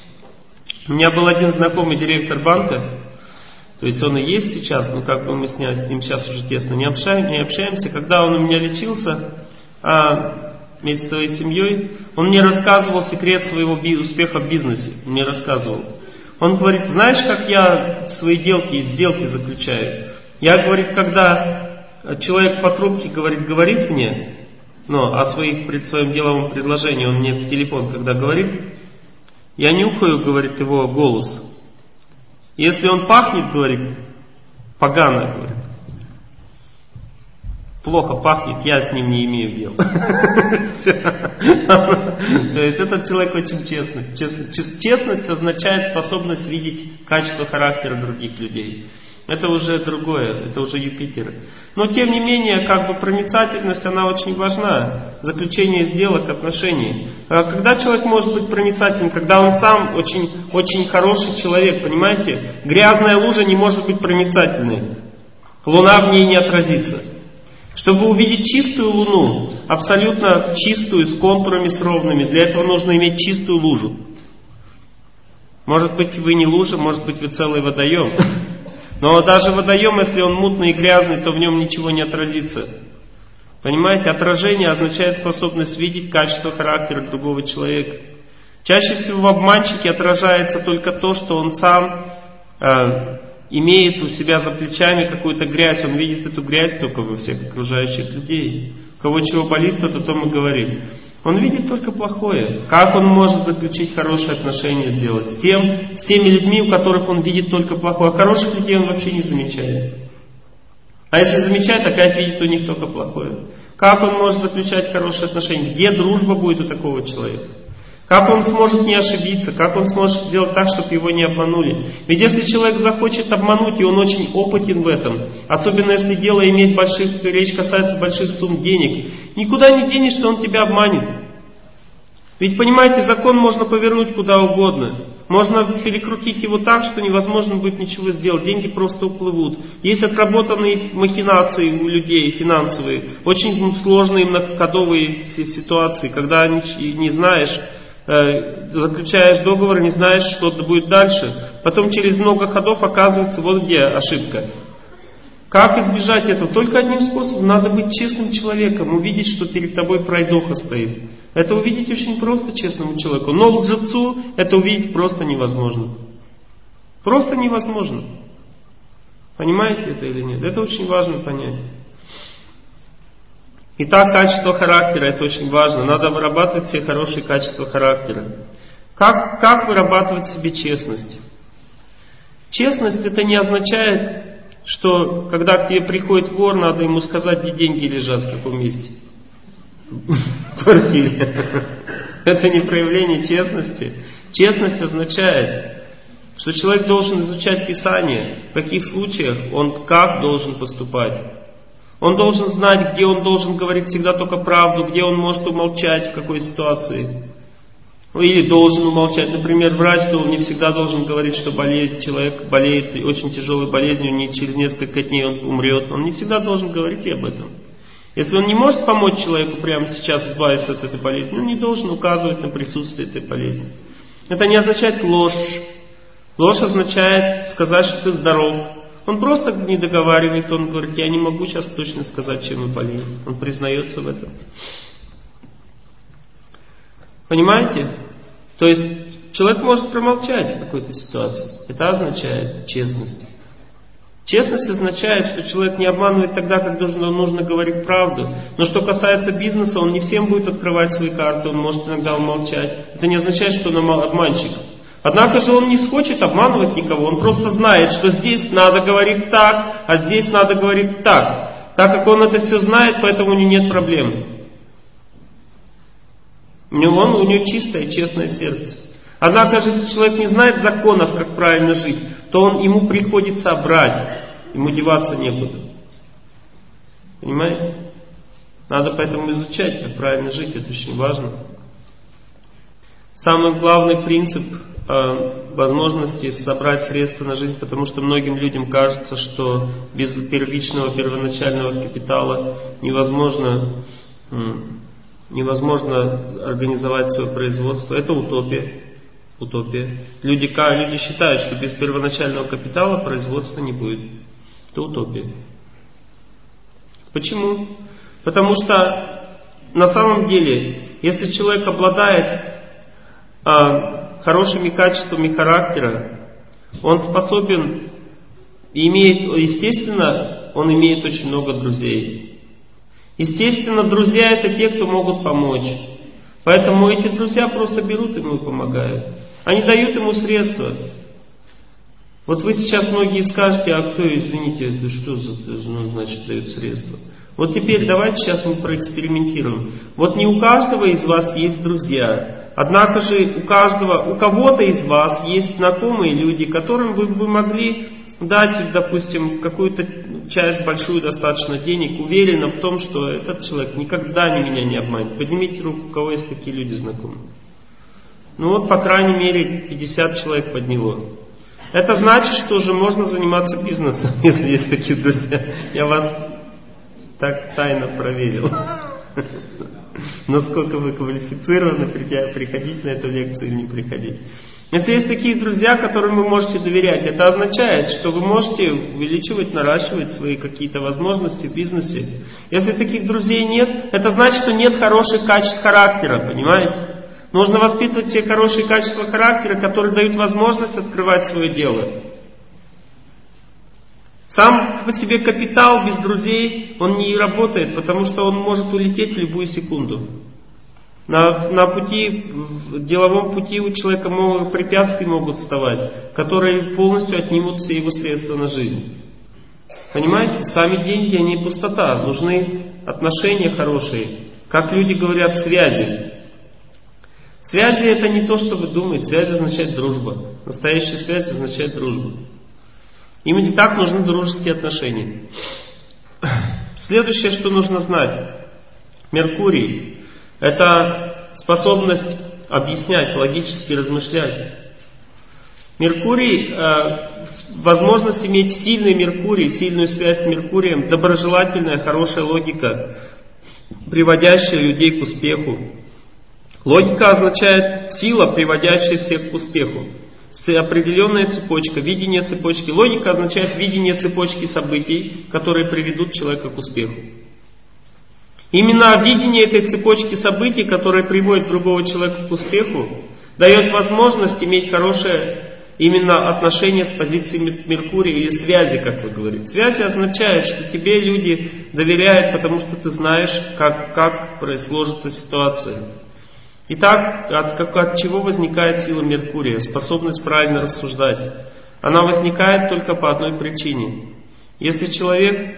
У меня был один знакомый директор банка, то есть он и есть сейчас, но как бы мы с ним, с ним сейчас уже тесно не общаемся, не общаемся. Когда он у меня лечился а, вместе со своей семьей, он мне рассказывал секрет своего би- успеха в бизнесе. Он мне рассказывал. Он говорит, знаешь, как я свои делки, сделки заключаю? Я, говорит, когда человек по трубке говорит, говорит мне, но о своих, пред своем деловом предложении, он мне в телефон, когда говорит, я нюхаю, говорит, его голос. Если он пахнет, говорит, погано, говорит, плохо пахнет, я с ним не имею дела. То есть этот человек очень честный. Честность означает способность видеть качество характера других людей. Это уже другое, это уже Юпитер. Но тем не менее, как бы проницательность, она очень важна. Заключение сделок, отношений. А когда человек может быть проницательным? Когда он сам очень, очень хороший человек, понимаете? Грязная лужа не может быть проницательной. Луна в ней не отразится. Чтобы увидеть чистую луну, абсолютно чистую, с контурами, с ровными, для этого нужно иметь чистую лужу. Может быть, вы не лужа, может быть, вы целый водоем. Но даже водоем, если он мутный и грязный, то в нем ничего не отразится. Понимаете, отражение означает способность видеть качество характера другого человека. Чаще всего в обманщике отражается только то, что он сам э, имеет у себя за плечами какую-то грязь. Он видит эту грязь только во всех окружающих людей. У кого чего болит, тот о том и говорит. Он видит только плохое. Как он может заключить хорошие отношения сделать? С, тем, с теми людьми, у которых он видит только плохое. А хороших людей он вообще не замечает. А если замечает, опять видит у них только плохое. Как он может заключать хорошие отношения? Где дружба будет у такого человека? Как он сможет не ошибиться? Как он сможет сделать так, чтобы его не обманули? Ведь если человек захочет обмануть, и он очень опытен в этом, особенно если дело имеет больших, речь касается больших сумм денег, никуда не денешься, он тебя обманет. Ведь, понимаете, закон можно повернуть куда угодно. Можно перекрутить его так, что невозможно будет ничего сделать. Деньги просто уплывут. Есть отработанные махинации у людей финансовые, очень сложные многоходовые ситуации, когда не знаешь, заключаешь договор, не знаешь, что будет дальше. Потом через много ходов оказывается, вот где ошибка. Как избежать этого? Только одним способом. Надо быть честным человеком, увидеть, что перед тобой пройдоха стоит. Это увидеть очень просто честному человеку. Но лжецу это увидеть просто невозможно. Просто невозможно. Понимаете это или нет? Это очень важно понять. Итак, качество характера — это очень важно. Надо вырабатывать все хорошие качества характера. Как, как вырабатывать в себе честность? Честность — это не означает, что когда к тебе приходит вор, надо ему сказать, где деньги лежат, в каком месте. В квартире. Это не проявление честности. Честность означает, что человек должен изучать Писание, в каких случаях он как должен поступать. Он должен знать, где он должен говорить всегда только правду, где он может умолчать, в какой ситуации. Или должен умолчать. Например, врач не всегда должен говорить, что болеет, человек болеет очень тяжелой болезнью, не через несколько дней он умрет. Он не всегда должен говорить и об этом. Если он не может помочь человеку прямо сейчас избавиться от этой болезни, он не должен указывать на присутствие этой болезни. Это не означает ложь. Ложь означает сказать, что ты здоров. Он просто не договаривает, он говорит, я не могу сейчас точно сказать, чем вы болеете. Он признается в этом. Понимаете? То есть человек может промолчать в какой-то ситуации. Это означает честность. Честность означает, что человек не обманывает тогда, когда нужно говорить правду. Но что касается бизнеса, он не всем будет открывать свои карты, он может иногда умолчать. Это не означает, что он обманщик. Однако же он не хочет обманывать никого, он просто знает, что здесь надо говорить так, а здесь надо говорить так. Так как он это все знает, поэтому у него нет проблем. У него, он, у него чистое, честное сердце. Однако же, если человек не знает законов, как правильно жить, то он, ему приходится брать, ему деваться некуда. Понимаете? Надо поэтому изучать, как правильно жить, это очень важно. Самый главный принцип э, возможности собрать средства на жизнь, потому что многим людям кажется, что без первичного, первоначального капитала невозможно, э, невозможно организовать свое производство. Это утопия. Утопия. Люди, люди считают, что без первоначального капитала производства не будет. Это утопия. Почему? Потому что на самом деле, если человек обладает а, хорошими качествами характера, он способен, имеет, естественно, он имеет очень много друзей. Естественно, друзья — это те, кто могут помочь. Поэтому эти друзья просто берут ему и помогают. Они дают ему средства. Вот вы сейчас многие скажете, а кто, извините, это что за, ну, значит, дают средства? Вот теперь давайте сейчас мы проэкспериментируем. Вот не у каждого из вас есть друзья. Однако же у каждого, у кого-то из вас есть знакомые люди, которым вы бы могли дать, допустим, какую-то часть, большую достаточно денег, уверенно в том, что этот человек никогда меня не обманет. Поднимите руку, у кого есть такие люди знакомые. Ну вот, по крайней мере, пятьдесят человек подняло. Это значит, что уже можно заниматься бизнесом, если есть такие друзья. Я вас так тайно проверил. Насколько вы квалифицированы, приходить на эту лекцию или не приходить. Если есть такие друзья, которым вы можете доверять, это означает, что вы можете увеличивать, наращивать свои какие-то возможности в бизнесе. Если таких друзей нет, это значит, что нет хороших качеств характера, понимаете? Нужно воспитывать все хорошие качества характера, которые дают возможность открывать свое дело. Сам по себе капитал без друзей, он не работает, потому что он может улететь в любую секунду. На, на пути, в деловом пути у человека много препятствий могут вставать, которые полностью отнимут все его средства на жизнь. Понимаете? Сами деньги, они пустота. Нужны отношения хорошие. Как люди говорят, связи. Связи — это не то, что вы думаете. Связь означает дружба. Настоящая связь означает дружбу. Именно так нужны дружеские отношения. Следующее, что нужно знать. Меркурий — это способность объяснять, логически размышлять. Меркурий, э, возможность иметь сильный Меркурий, сильную связь с Меркурием, доброжелательная, хорошая логика, приводящая людей к успеху. Логика означает сила, приводящая всех к успеху. Определенная цепочка, видение цепочки. Логика означает видение цепочки событий, которые приведут человека к успеху. Именно видение этой цепочки событий, которая приводит другого человека к успеху, дает возможность иметь хорошее именно отношения с позиции Меркурия или связи, как вы говорите. Связи означают, что тебе люди доверяют, потому что ты знаешь, как, как сложится ситуация. Итак, от, как, от чего возникает сила Меркурия? Способность правильно рассуждать. Она возникает только по одной причине. Если человек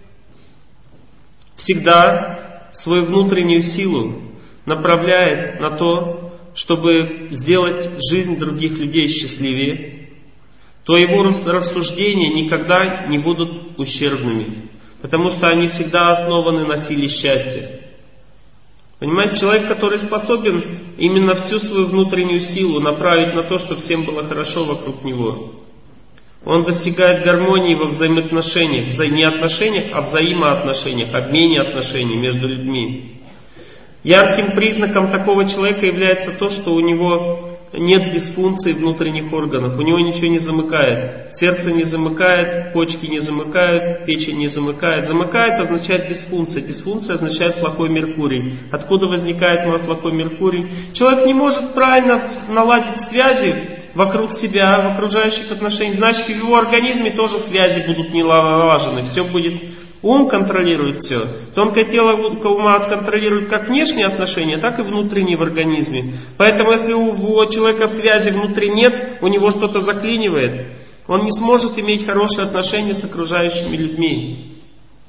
всегда свою внутреннюю силу направляет на то, чтобы сделать жизнь других людей счастливее, то его рассуждения никогда не будут ущербными, потому что они всегда основаны на силе счастья. Понимаете, человек, который способен именно всю свою внутреннюю силу направить на то, чтобы всем было хорошо вокруг него, он достигает гармонии во взаимоотношениях, не отношениях, а взаимоотношениях, обмене отношений между людьми. Ярким признаком такого человека является то, что у него нет дисфункции внутренних органов, у него ничего не замыкает. Сердце не замыкает, почки не замыкают, печень не замыкает. Замыкает означает дисфункция, дисфункция означает плохой Меркурий. Откуда возникает мой плохой Меркурий? Человек не может правильно наладить связи вокруг себя, в окружающих отношениях, значит, в его организме тоже связи будут не налажены, все будет... Ум контролирует все. Тонкое тело ума контролирует как внешние отношения, так и внутренние в организме. Поэтому если у человека связи внутри нет, у него что-то заклинивает, он не сможет иметь хорошие отношения с окружающими людьми.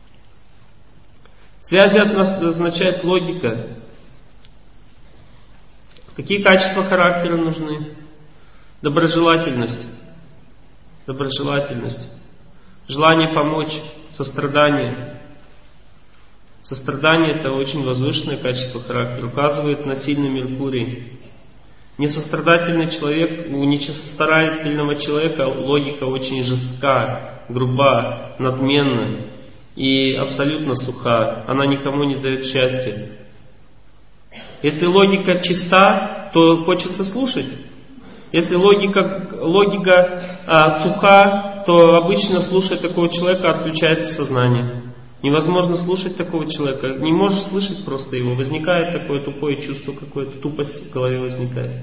Связи означает логика. Какие качества характера нужны? Доброжелательность. Доброжелательность. Желание помочь. Сострадание. Сострадание — это очень возвышенное качество характера, указывает на сильный Меркурий. Несострадательный человек, у несострадательного человека логика очень жестка, груба, надменна и абсолютно суха. Она никому не дает счастья. Если логика чиста, то хочется слушать. Если логика, логика а, суха, то обычно, слушая такого человека, отключается сознание. Невозможно слушать такого человека. Не можешь слышать просто его. Возникает такое тупое чувство, какое-то тупость в голове возникает.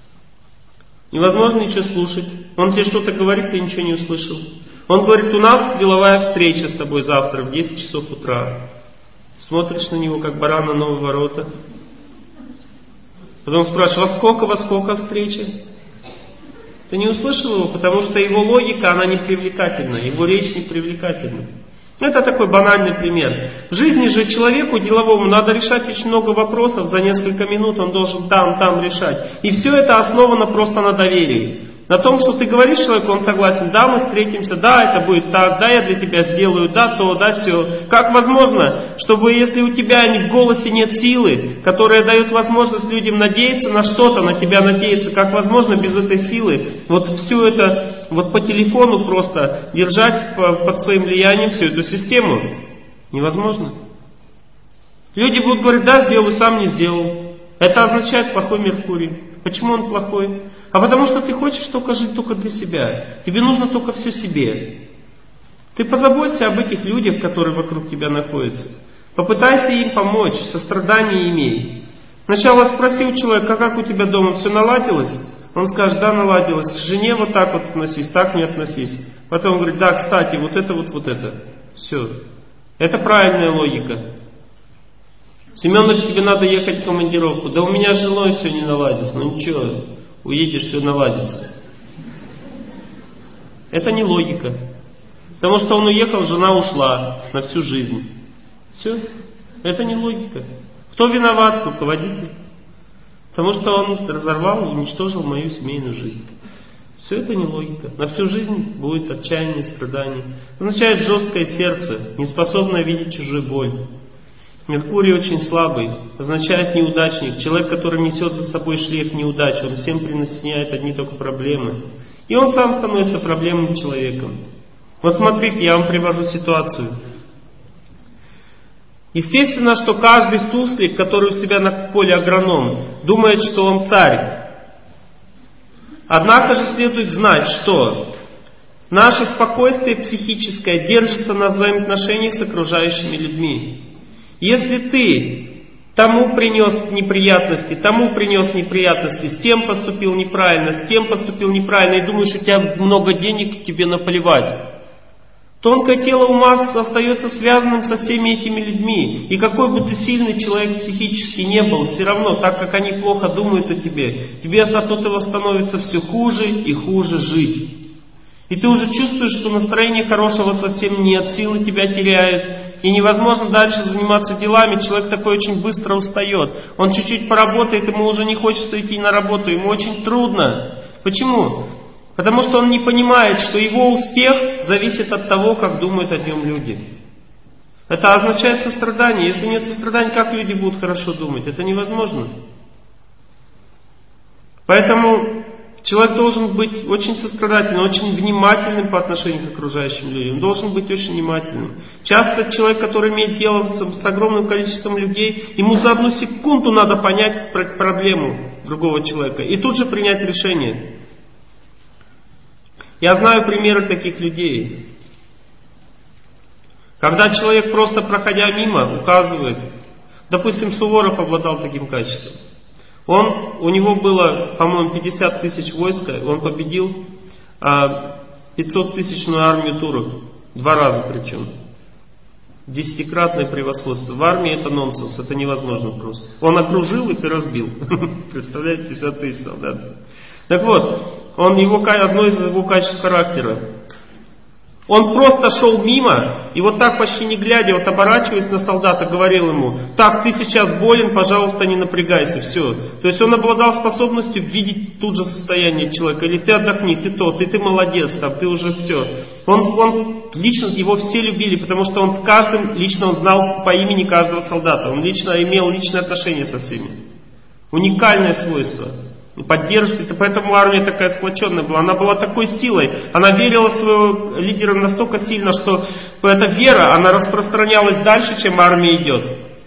Невозможно ничего слушать. Он тебе что-то говорит, ты ничего не услышал. Он говорит, у нас деловая встреча с тобой завтра в десять часов утра. Смотришь на него, как баран на новые ворота. Потом спрашиваешь, во сколько, во сколько встреча? Ты не услышал его, потому что его логика, она не привлекательна, его речь не привлекательна. Это такой банальный пример. В жизни же человеку деловому надо решать очень много вопросов за несколько минут, он должен там, там решать. И все это основано просто на доверии. На том, что ты говоришь человеку, он согласен, да, мы встретимся, да, это будет так, да, я для тебя сделаю, да, то, да, все. Как возможно, чтобы если у тебя в голосе нет силы, которая дает возможность людям надеяться на что-то, на тебя надеяться, как возможно без этой силы, вот все это, вот по телефону просто держать под своим влиянием всю эту систему? Невозможно. Люди будут говорить, да, сделаю, сам не сделал. Это означает плохой Меркурий. Почему он плохой? А потому что ты хочешь только жить только для себя. Тебе нужно только все себе. Ты позаботься об этих людях, которые вокруг тебя находятся. Попытайся им помочь, сострадание имей. Сначала спроси у человека, как у тебя дома, все наладилось? Он скажет, да, наладилось. К жене вот так вот относись, так не относись. Потом он говорит, да, кстати, вот это, вот, вот это. Все. Это правильная логика. Семенович, тебе надо ехать в командировку. Да у меня с женой все не наладится. Ну ничего, уедешь, все наладится. Это не логика. Потому что он уехал, жена ушла на всю жизнь. Все. Это не логика. Кто виноват? Руководитель. Потому что он разорвал, уничтожил мою семейную жизнь. Все это не логика. На всю жизнь будет отчаяние, страдание. Означает жесткое сердце, не способное видеть чужую боль. Меркурий очень слабый, означает неудачник, человек, который несет за собой шлейф неудач, он всем приносит одни только проблемы. И он сам становится проблемным человеком. Вот смотрите, я вам привожу ситуацию. Естественно, что каждый суслик, который у себя на поле агроном, думает, что он царь. Однако же следует знать, что наше спокойствие психическое держится на взаимоотношениях с окружающими людьми. Если ты тому принес неприятности, тому принес неприятности, с тем поступил неправильно, с тем поступил неправильно, и думаешь, у тебя много денег, тебе наплевать. Тонкое тело ума остается связанным со всеми этими людьми. И какой бы ты сильный человек психически не был, все равно, так как они плохо думают о тебе, тебе от этого становится все хуже и хуже жить. И ты уже чувствуешь, что настроения хорошего совсем нет, силы тебя теряют, и невозможно дальше заниматься делами. Человек такой очень быстро устает. Он чуть-чуть поработает, ему уже не хочется идти на работу, ему очень трудно. Почему? Потому что он не понимает, что его успех зависит от того, как думают о нем люди. Это означает сострадание. Если нет сострадания, как люди будут хорошо думать? Это невозможно. Поэтому человек должен быть очень сострадательным, очень внимательным по отношению к окружающим людям. Он должен быть очень внимательным. Часто человек, который имеет дело с, с огромным количеством людей, ему за одну секунду надо понять проблему другого человека и тут же принять решение. Я знаю примеры таких людей. Когда человек, просто проходя мимо, указывает, допустим, Суворов обладал таким качеством. Он, у него было, по-моему, пятьдесят тысяч войска, он победил а, пятисоттысячную армию турок, два раза причем. Десятикратное превосходство. В армии это нонсенс, это невозможно просто. Он окружил их и разбил. Представляете, пятьдесят тысяч солдат. Так вот, он, его, одно из его качеств характера. Он просто шел мимо, и вот так почти не глядя, вот оборачиваясь на солдата, говорил ему: так, ты сейчас болен, пожалуйста, не напрягайся, все. То есть он обладал способностью видеть тут же состояние человека. Или ты отдохни, ты то, ты, ты молодец, там, ты уже все. Он, он лично, его все любили, потому что он с каждым, лично он знал по имени каждого солдата. Он лично имел личные отношения со всеми. Уникальное свойство. Поддерживает, и поэтому армия такая сплоченная была. Она была такой силой. Она верила в своего лидера настолько сильно, что эта вера, она распространялась дальше, чем армия идет.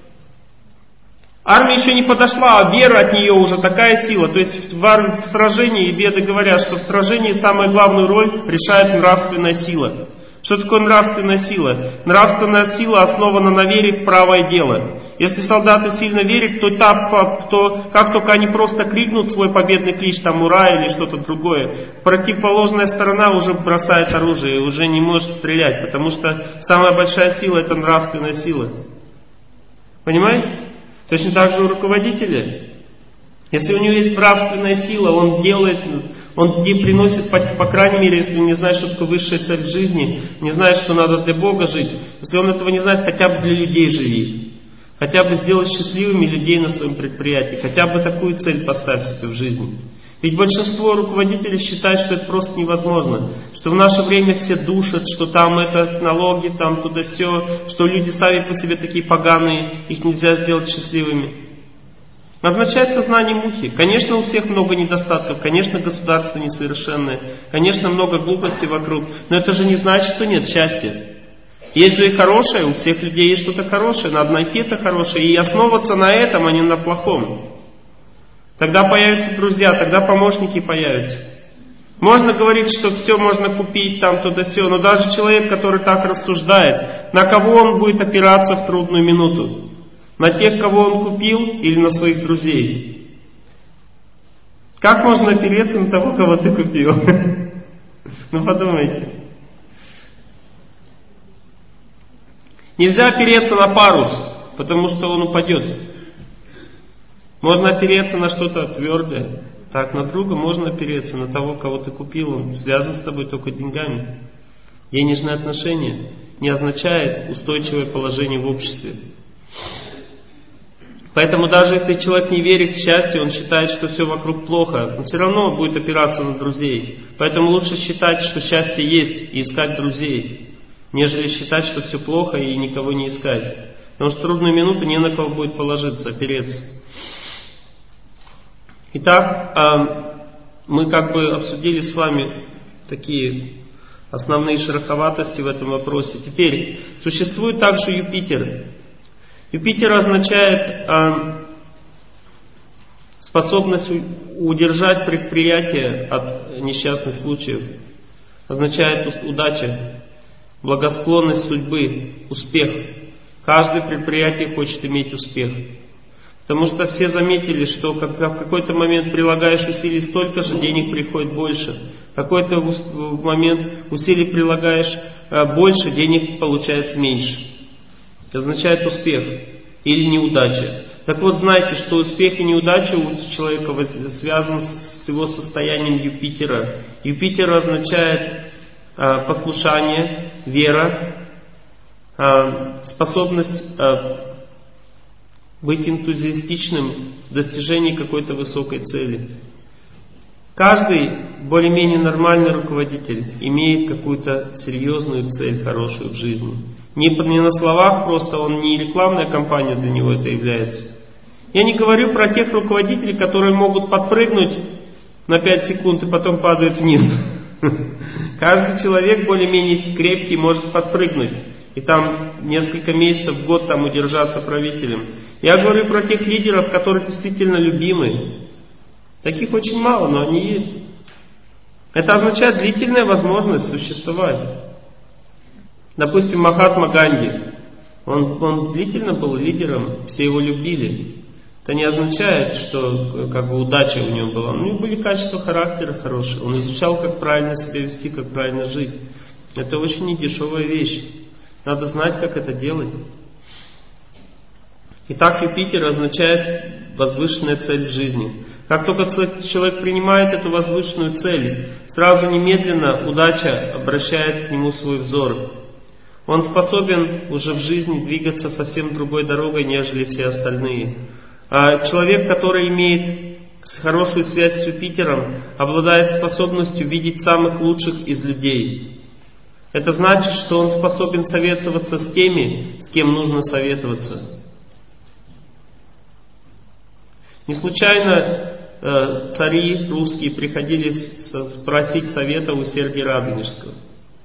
Армия еще не подошла, а вера от нее уже такая сила. То есть в, ар... в сражении, веды говорят, что в сражении самую главную роль решает нравственная сила. Что такое нравственная сила? Нравственная сила основана на вере в правое дело. Если солдаты сильно верят, то, та, то как только они просто крикнут свой победный клич, там «Ура!» или что-то другое, противоположная сторона уже бросает оружие и уже не может стрелять, потому что самая большая сила — это нравственная сила. Понимаете? Точно так же у руководителя. Если у него есть нравственная сила, он делает, он приносит, по, по крайней мере, если не знает, что такое высшая цель жизни, не знает, что надо для Бога жить, если он этого не знает, хотя бы для людей живи. Хотя бы сделать счастливыми людей на своем предприятии. Хотя бы такую цель поставь себе в жизни. Ведь большинство руководителей считают, что это просто невозможно. Что в наше время все душат, что там это налоги, там туда-сё, что люди сами по себе такие поганые, их нельзя сделать счастливыми. Означает сознание мухи. Конечно, у всех много недостатков, конечно, государство несовершенное, конечно, много глупостей вокруг, но это же не значит, что нет счастья. Есть же и хорошее, у всех людей есть что-то хорошее, надо найти это хорошее и основываться на этом, а не на плохом. Тогда появятся друзья, тогда помощники появятся. Можно говорить, что все можно купить, там, туда-сё, но даже человек, который так рассуждает, на кого он будет опираться в трудную минуту? На тех, кого он купил, или на своих друзей? Как можно опереться на того, кого ты купил? Ну подумайте. Нельзя опереться на парус, потому что он упадет. Можно опереться на что-то твердое. Так, на друга можно опереться, на того, кого ты купил. Он связан с тобой только деньгами. Денежные отношения не означает устойчивое положение в обществе. Поэтому даже если человек не верит в счастье, он считает, что все вокруг плохо, он все равно будет опираться на друзей. Поэтому лучше считать, что счастье есть, и искать друзей, нежели считать, что все плохо и никого не искать. Потому что в трудную минуту не на кого будет положиться, опереться. Итак, мы как бы обсудили с вами такие основные шероховатости в этом вопросе. Теперь, существует также Юпитер. Юпитер означает способность удержать предприятие от несчастных случаев. Означает удача, благосклонность судьбы, успех. Каждое предприятие хочет иметь успех. Потому что все заметили, что как, в какой-то момент прилагаешь усилий столько же, денег приходит больше. В какой-то момент усилий прилагаешь больше, денег получается меньше. Это означает успех или неудача. Так вот, знайте, что успех и неудача у человека связан с его состоянием Юпитера. Юпитер означает а, послушание, вера, а, способность а, быть энтузиастичным в достижении какой-то высокой цели. Каждый более-менее нормальный руководитель имеет какую-то серьезную цель, хорошую в жизни. Не, не на словах просто, он не рекламная кампания для него это является. Я не говорю про тех руководителей, которые могут подпрыгнуть на пять секунд и потом падают вниз. Каждый человек более-менее крепкий может подпрыгнуть. И там несколько месяцев, в год там удержаться правителем. Я говорю про тех лидеров, которые действительно любимы. Таких очень мало, но они есть. Это означает длительная возможность существовать. Допустим, Махатма Ганди. Он, он длительно был лидером, все его любили. Это не означает, что как бы удача у него была. У него были качества характера хорошие. Он изучал, как правильно себя вести, как правильно жить. Это очень недешевая вещь. Надо знать, как это делать. Итак, Юпитер означает возвышенная цель в жизни. Как только человек принимает эту возвышенную цель, сразу немедленно удача обращает к нему свой взор. Он способен уже в жизни двигаться совсем другой дорогой, нежели все остальные. А человек, который имеет хорошую связь с Юпитером, обладает способностью видеть самых лучших из людей. Это значит, что он способен советоваться с теми, с кем нужно советоваться. Не случайно э, цари русские приходили с, спросить совета у Сергия Радонежского.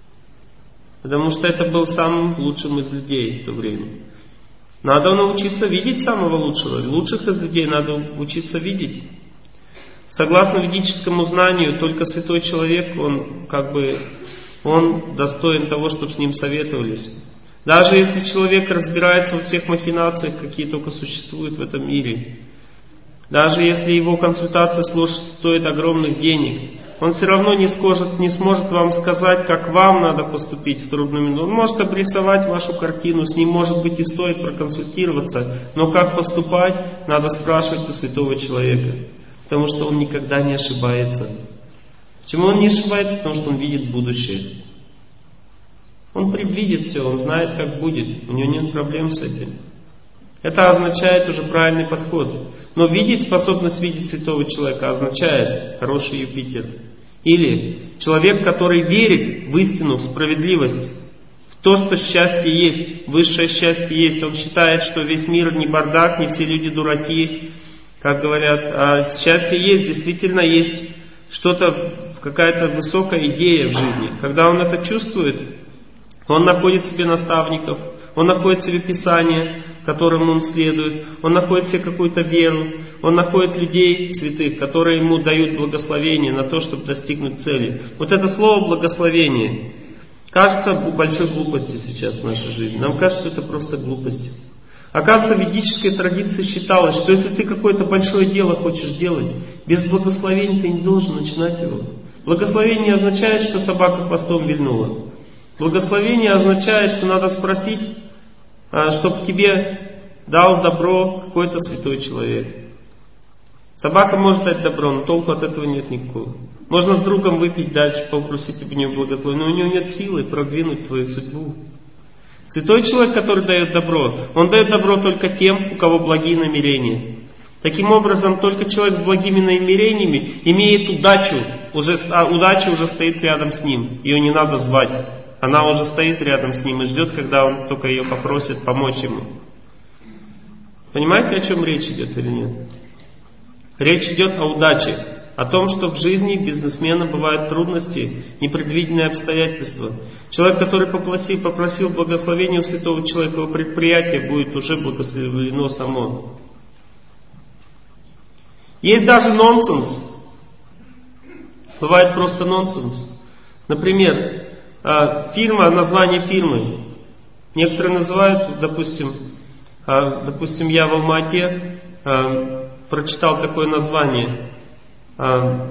Потому что это был самым лучшим из людей в то время. Надо научиться видеть самого лучшего. Лучших из людей надо учиться видеть. Согласно ведическому знанию, только святой человек, он как бы он достоин того, чтобы с ним советовались. Даже если человек разбирается во всех махинациях, какие только существуют в этом мире, даже если его консультация стоит огромных денег, он все равно не сможет, не сможет вам сказать, как вам надо поступить в трудную минуту. Он может обрисовать вашу картину, с ним, может быть, и стоит проконсультироваться, но как поступать, надо спрашивать у святого человека, потому что он никогда не ошибается. Почему он не ошибается? Потому что он видит будущее. Он предвидит все, он знает, как будет, у него нет проблем с этим. Это означает уже правильный подход. Но видеть, способность видеть святого человека означает хороший Юпитер. Или человек, который верит в истину, в справедливость, в то, что счастье есть, высшее счастье есть. Он считает, что весь мир не бардак, не все люди дураки, как говорят, а счастье есть, действительно есть что-то, какая-то высокая идея в жизни. Когда он это чувствует, он находит себе наставников, он находит себе Писание, которым он следует, он находит себе какую-то веру, он находит людей святых, которые ему дают благословение на то, чтобы достигнуть цели. Вот это слово благословение кажется большой глупостью сейчас в нашей жизни. Нам кажется, это просто глупость. Оказывается, в ведической традиции считалось, что если ты какое-то большое дело хочешь делать, без благословения ты не должен начинать его. Благословение означает, что собака хвостом вильнула. Благословение означает, что надо спросить, чтобы тебе дал добро какой-то святой человек. Собака может дать добро, но толку от этого нет никакого. Можно с другом выпить дальше, попросить у него благословения, но у него нет силы продвинуть твою судьбу. Святой человек, который дает добро, он дает добро только тем, у кого благие намерения. Таким образом, только человек с благими намерениями имеет удачу, уже, а удача уже стоит рядом с ним, ее не надо звать. Она уже стоит рядом с ним и ждет, когда он только ее попросит помочь ему. Понимаете, о чем речь идет или нет? Речь идет о удаче, о том, что в жизни бизнесмена бывают трудности, непредвиденные обстоятельства. Человек, который попросил, попросил благословения у святого человека, его предприятие будет уже благословлено само. Есть даже нонсенс. Бывает просто нонсенс. Например, фирма, название фирмы. Некоторые называют, допустим, допустим, я в Алма-Ате э, прочитал такое название. Э,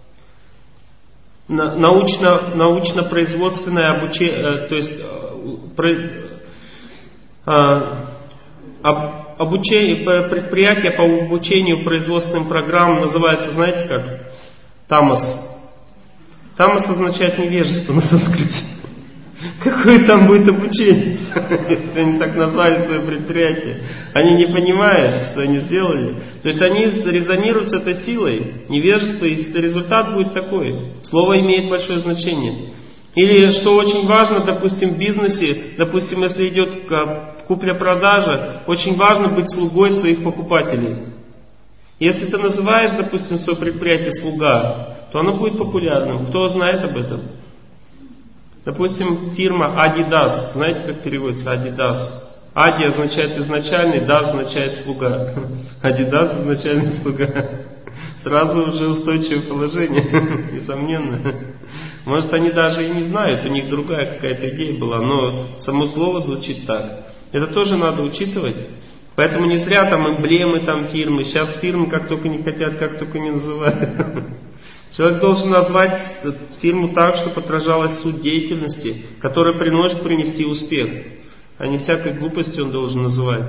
научно, научно-производственное обучение, э, то есть э, про, э, об, обучение, предприятие по обучению производственным программам называется, знаете как? Тамос. Тамос означает невежество на санскрите. Какое там будет обучение, если они так назвали свое предприятие? Они не понимают, что они сделали. То есть они резонируют с этой силой невежества, и результат будет такой. Слово имеет большое значение. Или, что очень важно, допустим, в бизнесе, допустим, если идет купля-продажа, очень важно быть слугой своих покупателей. Если ты называешь, допустим, свое предприятие «слуга», то оно будет популярным. Кто знает об этом? Допустим, фирма Adidas. Знаете, как переводится Adidas? Ади означает изначальный, Дас означает слуга. Adidas изначальный слуга. Сразу уже устойчивое положение, несомненно. Может, они даже и не знают, у них другая какая-то идея была, но само слово звучит так. Это тоже надо учитывать. Поэтому не зря там эмблемы там фирмы. Сейчас фирмы как только не хотят, как только не называют. Человек должен назвать фирму так, чтобы отражалась суть деятельности, которая приносит принести успех. А не всякой глупости он должен называть.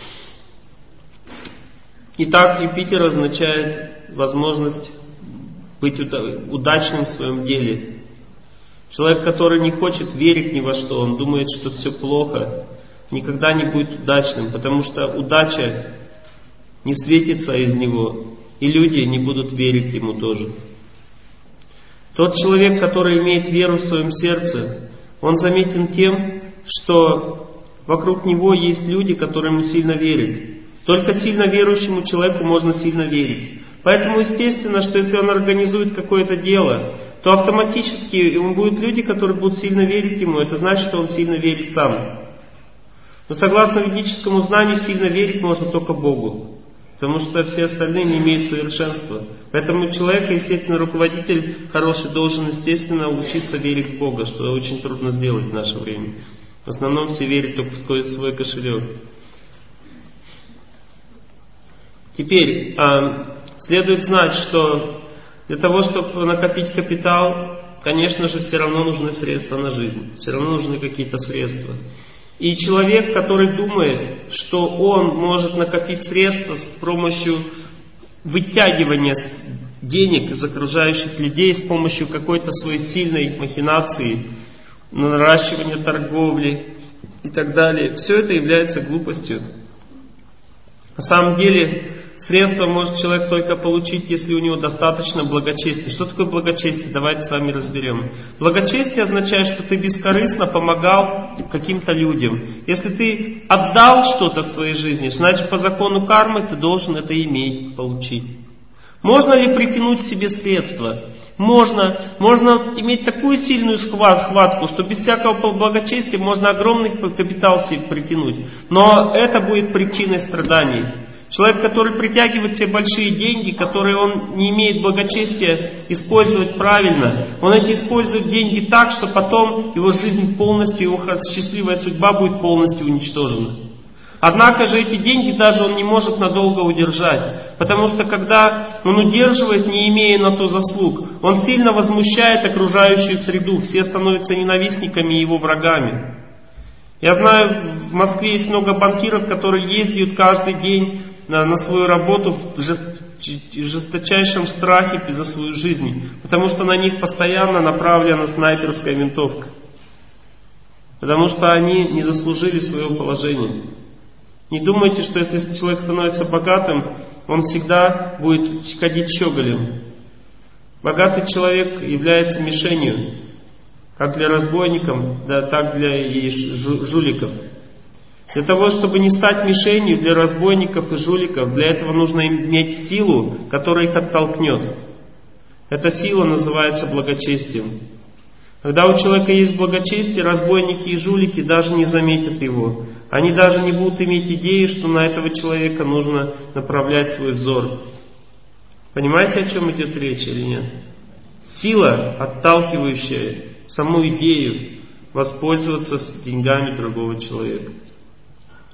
Итак, Юпитер означает возможность быть удачным в своем деле. Человек, который не хочет верить ни во что, он думает, что все плохо, никогда не будет удачным, потому что удача не светится из него, и люди не будут верить ему тоже. Тот человек, который имеет веру в своем сердце, он заметен тем, что вокруг него есть люди, которым ему сильно верят. Только сильно верующему человеку можно сильно верить. Поэтому естественно, что если он организует какое-то дело, то автоматически ему будут люди, которые будут сильно верить ему. Это значит, что он сильно верит сам. Но согласно ведическому знанию, сильно верить можно только Богу. Потому что все остальные не имеют совершенства. Поэтому человек, естественно, руководитель хороший, должен, естественно, учиться верить в Бога, что очень трудно сделать в наше время. В основном все верят только в свой кошелек. Теперь, э, следует знать, что для того, чтобы накопить капитал, конечно же, все равно нужны средства на жизнь. Все равно нужны какие-то средства. И человек, который думает, что он может накопить средства с помощью вытягивания денег из окружающих людей, с помощью какой-то своей сильной махинации, наращивания торговли и так далее, все это является глупостью. На самом деле, средства может человек только получить, если у него достаточно благочестия. Что такое благочестие? Давайте с вами разберем. Благочестие означает, что ты бескорыстно помогал каким-то людям. Если ты отдал что-то в своей жизни, значит по закону кармы ты должен это иметь, получить. Можно ли притянуть к себе средства? Можно. Можно иметь такую сильную хватку, что без всякого благочестия можно огромный капитал себе притянуть. Но это будет причиной страданий. Человек, который притягивает себе большие деньги, которые он не имеет благочестия использовать правильно, он эти использует деньги так, что потом его жизнь полностью, его счастливая судьба будет полностью уничтожена. Однако же эти деньги даже он не может надолго удержать, потому что когда он удерживает, не имея на то заслуг, он сильно возмущает окружающую среду, все становятся ненавистниками и его врагами. Я знаю, в Москве есть много банкиров, которые ездят каждый день на, на свою работу в жесточайшем страхе за свою жизнь, потому что на них постоянно направлена снайперская винтовка, потому что они не заслужили своего положения. Не думайте, что если человек становится богатым, он всегда будет ходить щеголем. Богатый человек является мишенью, как для разбойников, да, так для и жуликов. Для того, чтобы не стать мишенью для разбойников и жуликов, для этого нужно иметь силу, которая их оттолкнет. Эта сила называется благочестием. Когда у человека есть благочестие, разбойники и жулики даже не заметят его. Они даже не будут иметь идеи, что на этого человека нужно направлять свой взор. Понимаете, о чем идет речь или нет? Сила, отталкивающая саму идею воспользоваться деньгами другого человека.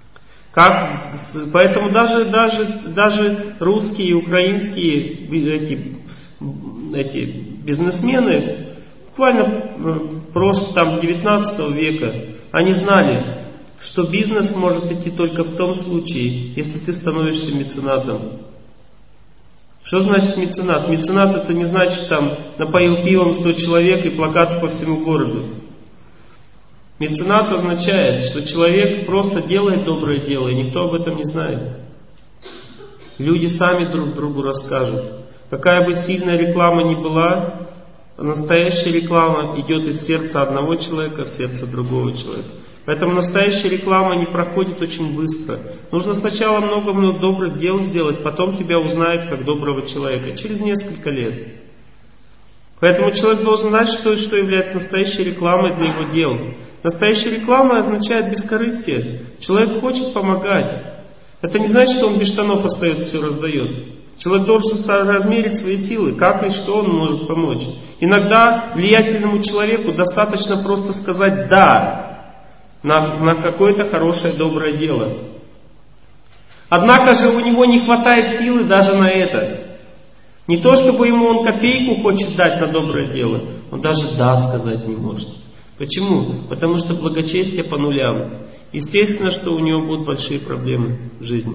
Как, поэтому даже, даже, даже русские и украинские эти, эти бизнесмены буквально прошлого там девятнадцатого века, они знали, что бизнес может идти только в том случае, если ты становишься меценатом. Что значит меценат? Меценат это не значит там напоил пивом сто человек и плакаты по всему городу. Меценат означает, что человек просто делает доброе дело, и никто об этом не знает. Люди сами друг другу расскажут. Какая бы сильная реклама ни была, настоящая реклама идет из сердца одного человека в сердце другого человека. Поэтому настоящая реклама не проходит очень быстро. Нужно сначала много-много добрых дел сделать, потом тебя узнают как доброго человека, через несколько лет. Поэтому человек должен знать, что, что является настоящей рекламой для его дел. Настоящая реклама означает бескорыстие. Человек хочет помогать. Это не значит, что он без штанов остается, все раздает. Человек должен размерить свои силы, как и что он может помочь. Иногда влиятельному человеку достаточно просто сказать «да» на, на какое-то хорошее, доброе дело. Однако же у него не хватает силы даже на это. Не то, чтобы ему он копейку хочет дать на доброе дело, он даже «да» сказать не может. Почему? Потому что благочестие по нулям. Естественно, что у него будут большие проблемы в жизни.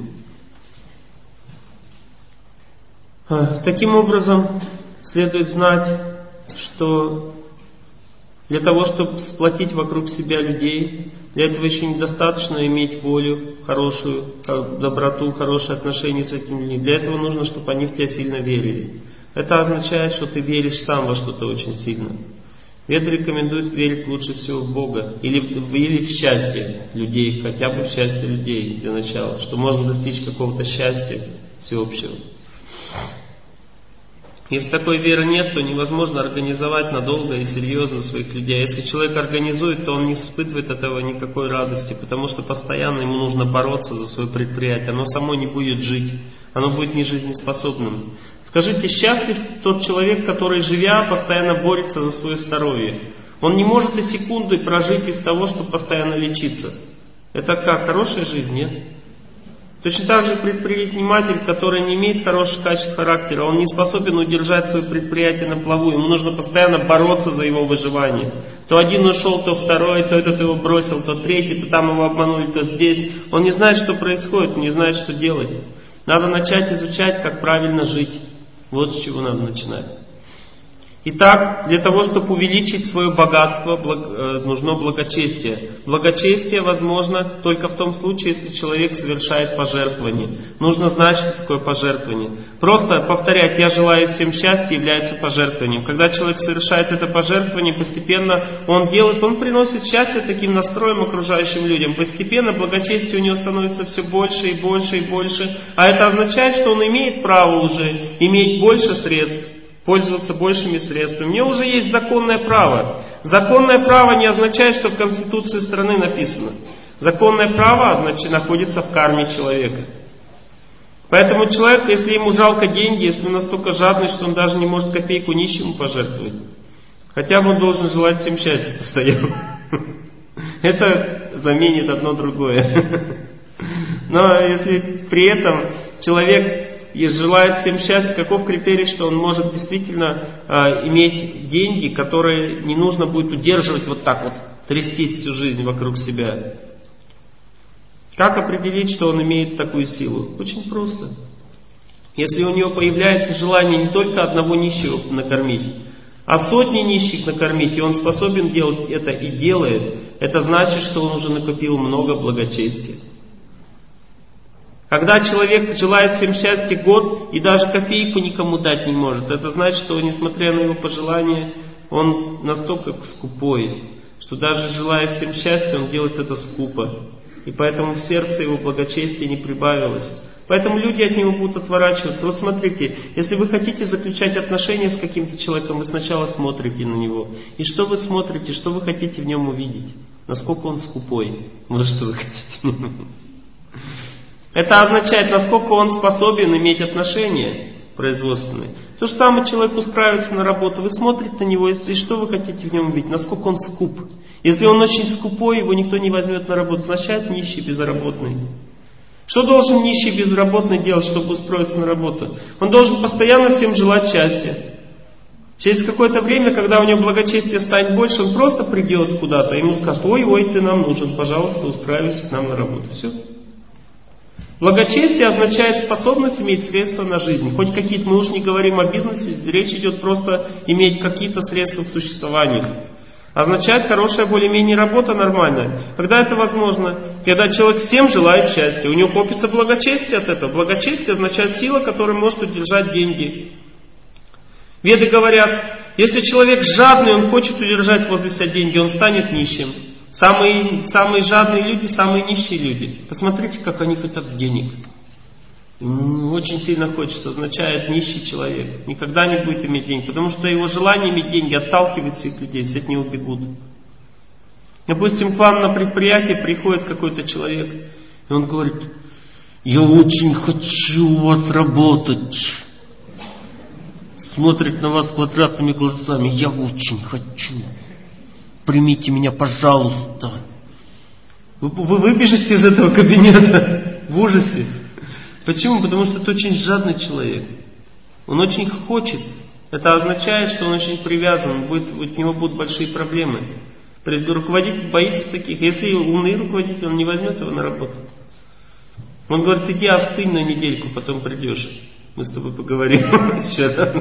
Таким образом, следует знать, что для того, чтобы сплотить вокруг себя людей, для этого еще недостаточно иметь волю, хорошую доброту, хорошие отношения с этими людьми. Для этого нужно, чтобы они в тебя сильно верили. Это означает, что ты веришь сам во что-то очень сильно. Веды рекомендуют верить лучше всего в Бога или в, или в счастье людей, хотя бы в счастье людей для начала, что можно достичь какого-то счастья всеобщего. Если такой веры нет, то невозможно организовать надолго и серьезно своих людей. А если человек организует, то он не испытывает от этого никакой радости, потому что постоянно ему нужно бороться за свое предприятие. Оно само не будет жить, оно будет не жизнеспособным. Скажите, счастлив тот человек, который, живя, постоянно борется за свое здоровье? Он не может и секунды прожить без того, чтобы постоянно лечиться. Это как? Хорошая жизнь, нет? Точно так же предприниматель, который не имеет хороших качеств характера, он не способен удержать свое предприятие на плаву, ему нужно постоянно бороться за его выживание. То один ушел, то второй, то этот его бросил, то третий, то там его обманули, то здесь. Он не знает, что происходит, не знает, что делать. Надо начать изучать, как правильно жить. Вот с чего надо начинать. Итак, для того, чтобы увеличить свое богатство, нужно благочестие. Благочестие возможно только в том случае, если человек совершает пожертвование. Нужно знать, что такое пожертвование. Просто повторять «я желаю всем счастья» является пожертвованием. Когда человек совершает это пожертвование, постепенно он делает, он приносит счастье таким настроем окружающим людям. Постепенно благочестие у него становится все больше и больше и больше. А это означает, что он имеет право уже иметь больше средств, пользоваться большими средствами. У него уже есть законное право. Законное право не означает, что в Конституции страны написано. Законное право значит, находится в карме человека. Поэтому человек, если ему жалко деньги, если он настолько жадный, что он даже не может копейку нищему пожертвовать, хотя бы он должен желать всем счастья постоянно. Это заменит одно другое. Но если при этом человек и желает всем счастья, каков критерий, что он может действительно э, иметь деньги, которые не нужно будет удерживать вот так вот, трястись всю жизнь вокруг себя. Как определить, что он имеет такую силу? Очень просто. Если у него появляется желание не только одного нищего накормить, а сотни нищих накормить, и он способен делать это и делает, это значит, что он уже накопил много благочестия. Когда человек желает всем счастья год и даже копейку никому дать не может, это значит, что несмотря на его пожелания, он настолько скупой, что даже желая всем счастья, он делает это скупо. И поэтому в сердце его благочестия не прибавилось. Поэтому люди от него будут отворачиваться. Вот смотрите, если вы хотите заключать отношения с каким-то человеком, вы сначала смотрите на него. И что вы смотрите, что вы хотите в нем увидеть? Насколько он скупой. Вот что вы хотите. Это означает, насколько он способен иметь отношения производственные. То же самое человек устраивается на работу, вы смотрите на него, и что вы хотите в нем увидеть? Насколько он скуп. Если он очень скупой, его никто не возьмет на работу, означает нищий, безработный. Что должен нищий безработный делать, чтобы устроиться на работу? Он должен постоянно всем желать счастья. Через какое-то время, когда у него благочестие станет больше, он просто придет куда-то, ему скажут: ой-ой, ты нам нужен, пожалуйста, устраивайся к нам на работу. Все. Благочестие означает способность иметь средства на жизнь. Хоть какие-то, мы уж не говорим о бизнесе, речь идет просто иметь какие-то средства к существованию. Означает хорошая более-менее работа нормальная. Когда это возможно? Когда человек всем желает счастья. У него копится благочестие от этого. Благочестие означает сила, которая может удержать деньги. Веды говорят, если человек жадный, он хочет удержать возле себя деньги, он станет нищим. Самые, самые жадные люди, самые нищие люди. Посмотрите, как они хотят денег. Очень сильно хочется, означает нищий человек. Никогда не будет иметь денег, потому что его желание иметь деньги отталкивает всех людей, все от него бегут. Допустим, к вам на предприятие приходит какой-то человек, и он говорит: я очень хочу у вас работать. Смотрит на вас квадратными глазами: я очень хочу. Примите меня, пожалуйста. Вы, вы выбежите из этого кабинета в ужасе. Почему? Потому что это очень жадный человек. Он очень хочет. Это означает, что он очень привязан. Будет, от него будут большие проблемы. Руководитель боится таких. Если умный руководитель, он не возьмет его на работу. Он говорит: иди остынь на недельку, потом придешь. Мы с тобой поговорим еще раз.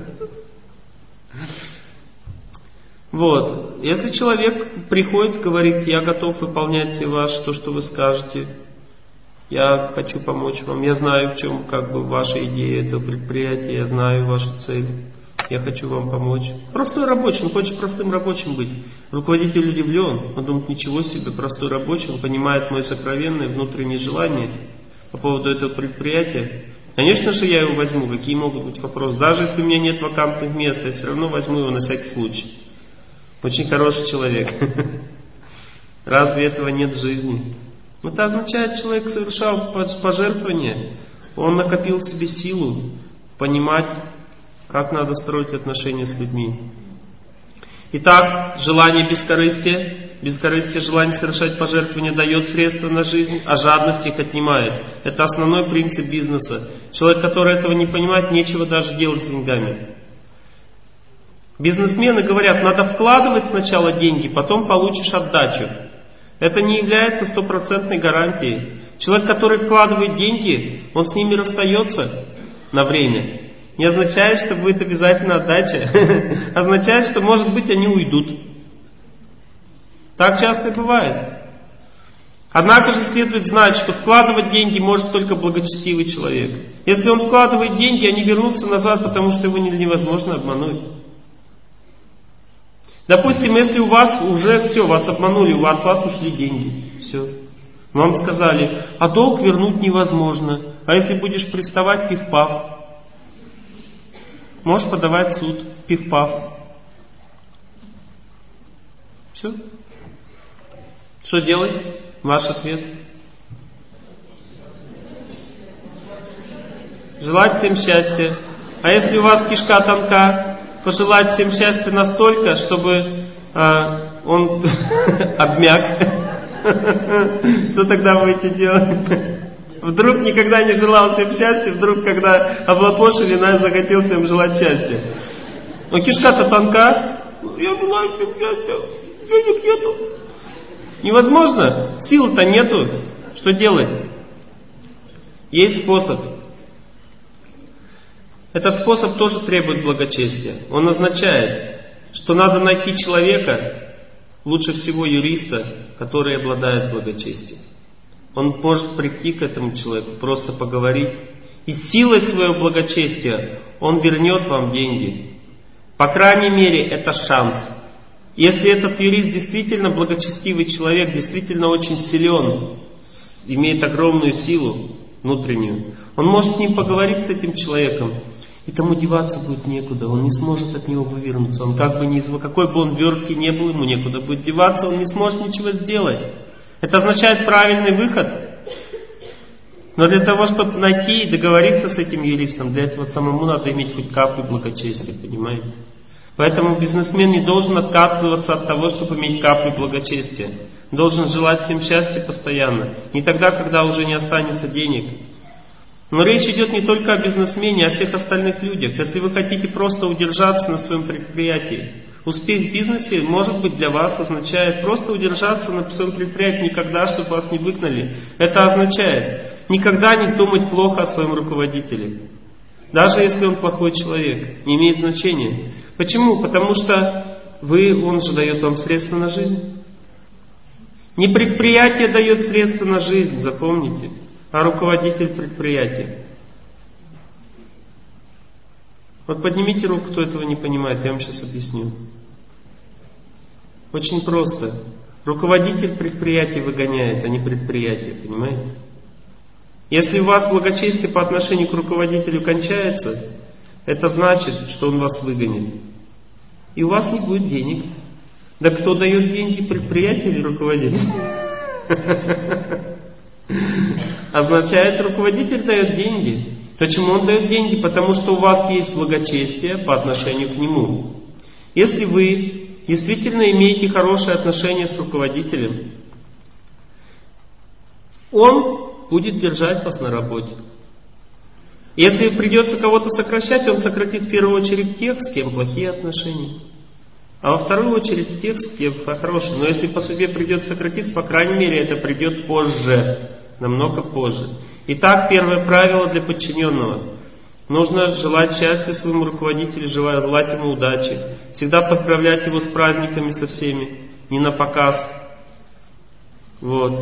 Вот. Если человек приходит, говорит: я готов выполнять все ваши, то, что вы скажете. Я хочу помочь вам. Я знаю, в чем как бы ваша идея этого предприятия. Я знаю вашу цель. Я хочу вам помочь. Простой рабочий. Он хочет простым рабочим быть. Руководитель удивлен. Он думает: ничего себе, простой рабочий. Он понимает мое сокровенное внутреннее желание по поводу этого предприятия. Конечно же, я его возьму. Какие могут быть вопросы? Даже если у меня нет вакантных мест, я все равно возьму его на всякий случай. Очень хороший человек. Разве этого нет в жизни? Это означает, человек совершал пожертвование, он накопил в себе силу понимать, как надо строить отношения с людьми. Итак, желание бескорыстия, бескорыстие, желание совершать пожертвования дает средства на жизнь, а жадность их отнимает. Это основной принцип бизнеса. Человек, который этого не понимает, нечего даже делать с деньгами. Бизнесмены говорят: надо вкладывать сначала деньги, потом получишь отдачу. Это не является стопроцентной гарантией. Человек, который вкладывает деньги, он с ними расстается на время. Не означает, что будет обязательно отдача. Означает, что, может быть, они уйдут. Так часто и бывает. Однако же следует знать, что вкладывать деньги может только благочестивый человек. Если он вкладывает деньги, они вернутся назад, потому что его невозможно обмануть. Допустим, если у вас уже все, вас обманули, от вас ушли деньги. Все. Вам сказали: а долг вернуть невозможно. А если будешь приставать, пиф-паф. Можешь подавать в суд, пиф-паф. Все. Что делать? Ваш ответ. Желать всем счастья. А если у вас кишка тонка, пожелать всем счастья настолько, чтобы а, он обмяк. Что тогда будете делать? Вдруг никогда не желал всем счастья, вдруг, когда облапошили, нас захотел всем желать счастья. Но кишка-то тонка. Я желаю всем счастья. Денег нету. Невозможно. Сил-то нету. Что делать? Есть способ. Этот способ тоже требует благочестия. Он означает, что надо найти человека, лучше всего юриста, который обладает благочестием. Он может прийти к этому человеку, просто поговорить. И силой своего благочестия он вернет вам деньги. По крайней мере, это шанс. Если этот юрист действительно благочестивый человек, действительно очень силен, имеет огромную силу внутреннюю, он может с ним поговорить, с этим человеком. И тому деваться будет некуда, он не сможет от него вывернуться. Он как бы ни из какой бы он вертки не был, ему некуда будет деваться, он не сможет ничего сделать. Это означает правильный выход. Но для того, чтобы найти и договориться с этим юристом, для этого самому надо иметь хоть каплю благочестия, понимаете? Поэтому бизнесмен не должен отказываться от того, чтобы иметь каплю благочестия. Должен желать всем счастья постоянно. Не тогда, когда уже не останется денег. Но речь идет не только о бизнесмене, а о всех остальных людях. Если вы хотите просто удержаться на своем предприятии, успех в бизнесе, может быть, для вас означает просто удержаться на своем предприятии никогда, чтобы вас не выгнали. Это означает никогда не думать плохо о своем руководителе. Даже если он плохой человек, не имеет значения. Почему? Потому что вы, он же дает вам средства на жизнь. Не предприятие дает средства на жизнь, запомните, а руководитель предприятия. Вот поднимите руку, кто этого не понимает, я вам сейчас объясню. Очень просто. Руководитель предприятия выгоняет, а не предприятие, понимаете? Если у вас благочестие по отношению к руководителю кончается, это значит, что он вас выгонит. И у вас не будет денег. Да кто дает деньги, предприятие или руководитель? Означает, руководитель дает деньги. Почему он дает деньги? Потому что у вас есть благочестие по отношению к нему. Если вы действительно имеете хорошие отношения с руководителем, он будет держать вас на работе. Если придется кого-то сокращать, он сократит в первую очередь тех, с кем плохие отношения. А во вторую очередь тех, с кем хорошие. Но если по судьбе придется сократиться, по крайней мере, это придет позже. Намного позже. Итак, первое правило для подчиненного. Нужно желать счастья своему руководителю, желать ему удачи. Всегда поздравлять его с праздниками со всеми. Не на показ. Вот.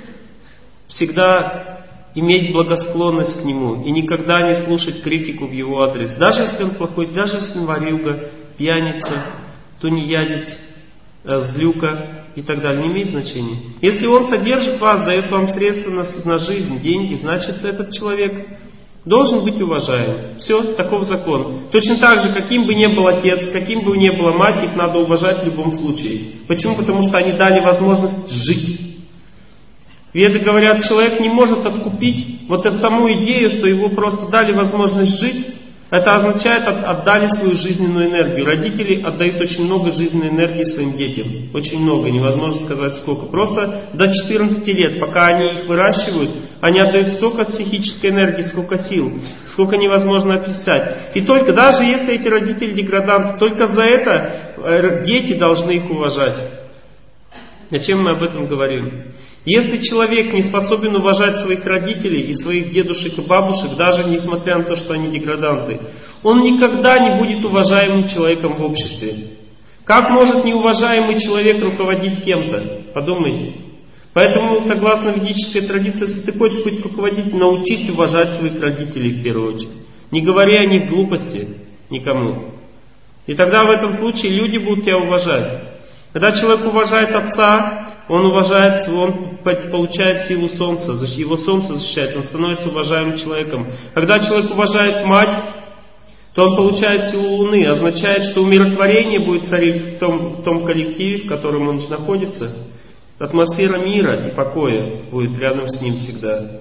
Всегда иметь благосклонность к нему. И никогда не слушать критику в его адрес. Даже если он плохой, даже если он ворюга, пьяница, тунеядец, злюка и так далее, не имеет значения. Если он содержит вас, дает вам средства на, на жизнь, деньги, значит, этот человек должен быть уважаем. Все, таков закон. Точно так же, каким бы ни был отец, каким бы ни была мать, их надо уважать в любом случае. Почему? Потому что они дали возможность жить. Веды говорят, человек не может откупить вот эту саму идею, что его просто дали возможность жить. Это означает, отдали свою жизненную энергию. Родители отдают очень много жизненной энергии своим детям. Очень много, невозможно сказать сколько. Просто до четырнадцати лет, пока они их выращивают, они отдают столько психической энергии, сколько сил, сколько невозможно описать. И только, даже если эти родители деграданты, только за это дети должны их уважать. Зачем мы об этом говорим? Если человек не способен уважать своих родителей и своих дедушек и бабушек, даже несмотря на то, что они деграданты, он никогда не будет уважаемым человеком в обществе. Как может неуважаемый человек руководить кем-то? Подумайте. Поэтому, согласно ведической традиции, если ты хочешь быть руководителем, научись уважать своих родителей в первую очередь. Не говори о них глупости никому. И тогда в этом случае люди будут тебя уважать. Когда человек уважает отца, он уважает, он получает силу солнца, его солнце защищает, он становится уважаемым человеком. Когда человек уважает мать, то он получает силу луны, означает, что умиротворение будет царить в том, в том коллективе, в котором он находится. Атмосфера мира и покоя будет рядом с ним всегда.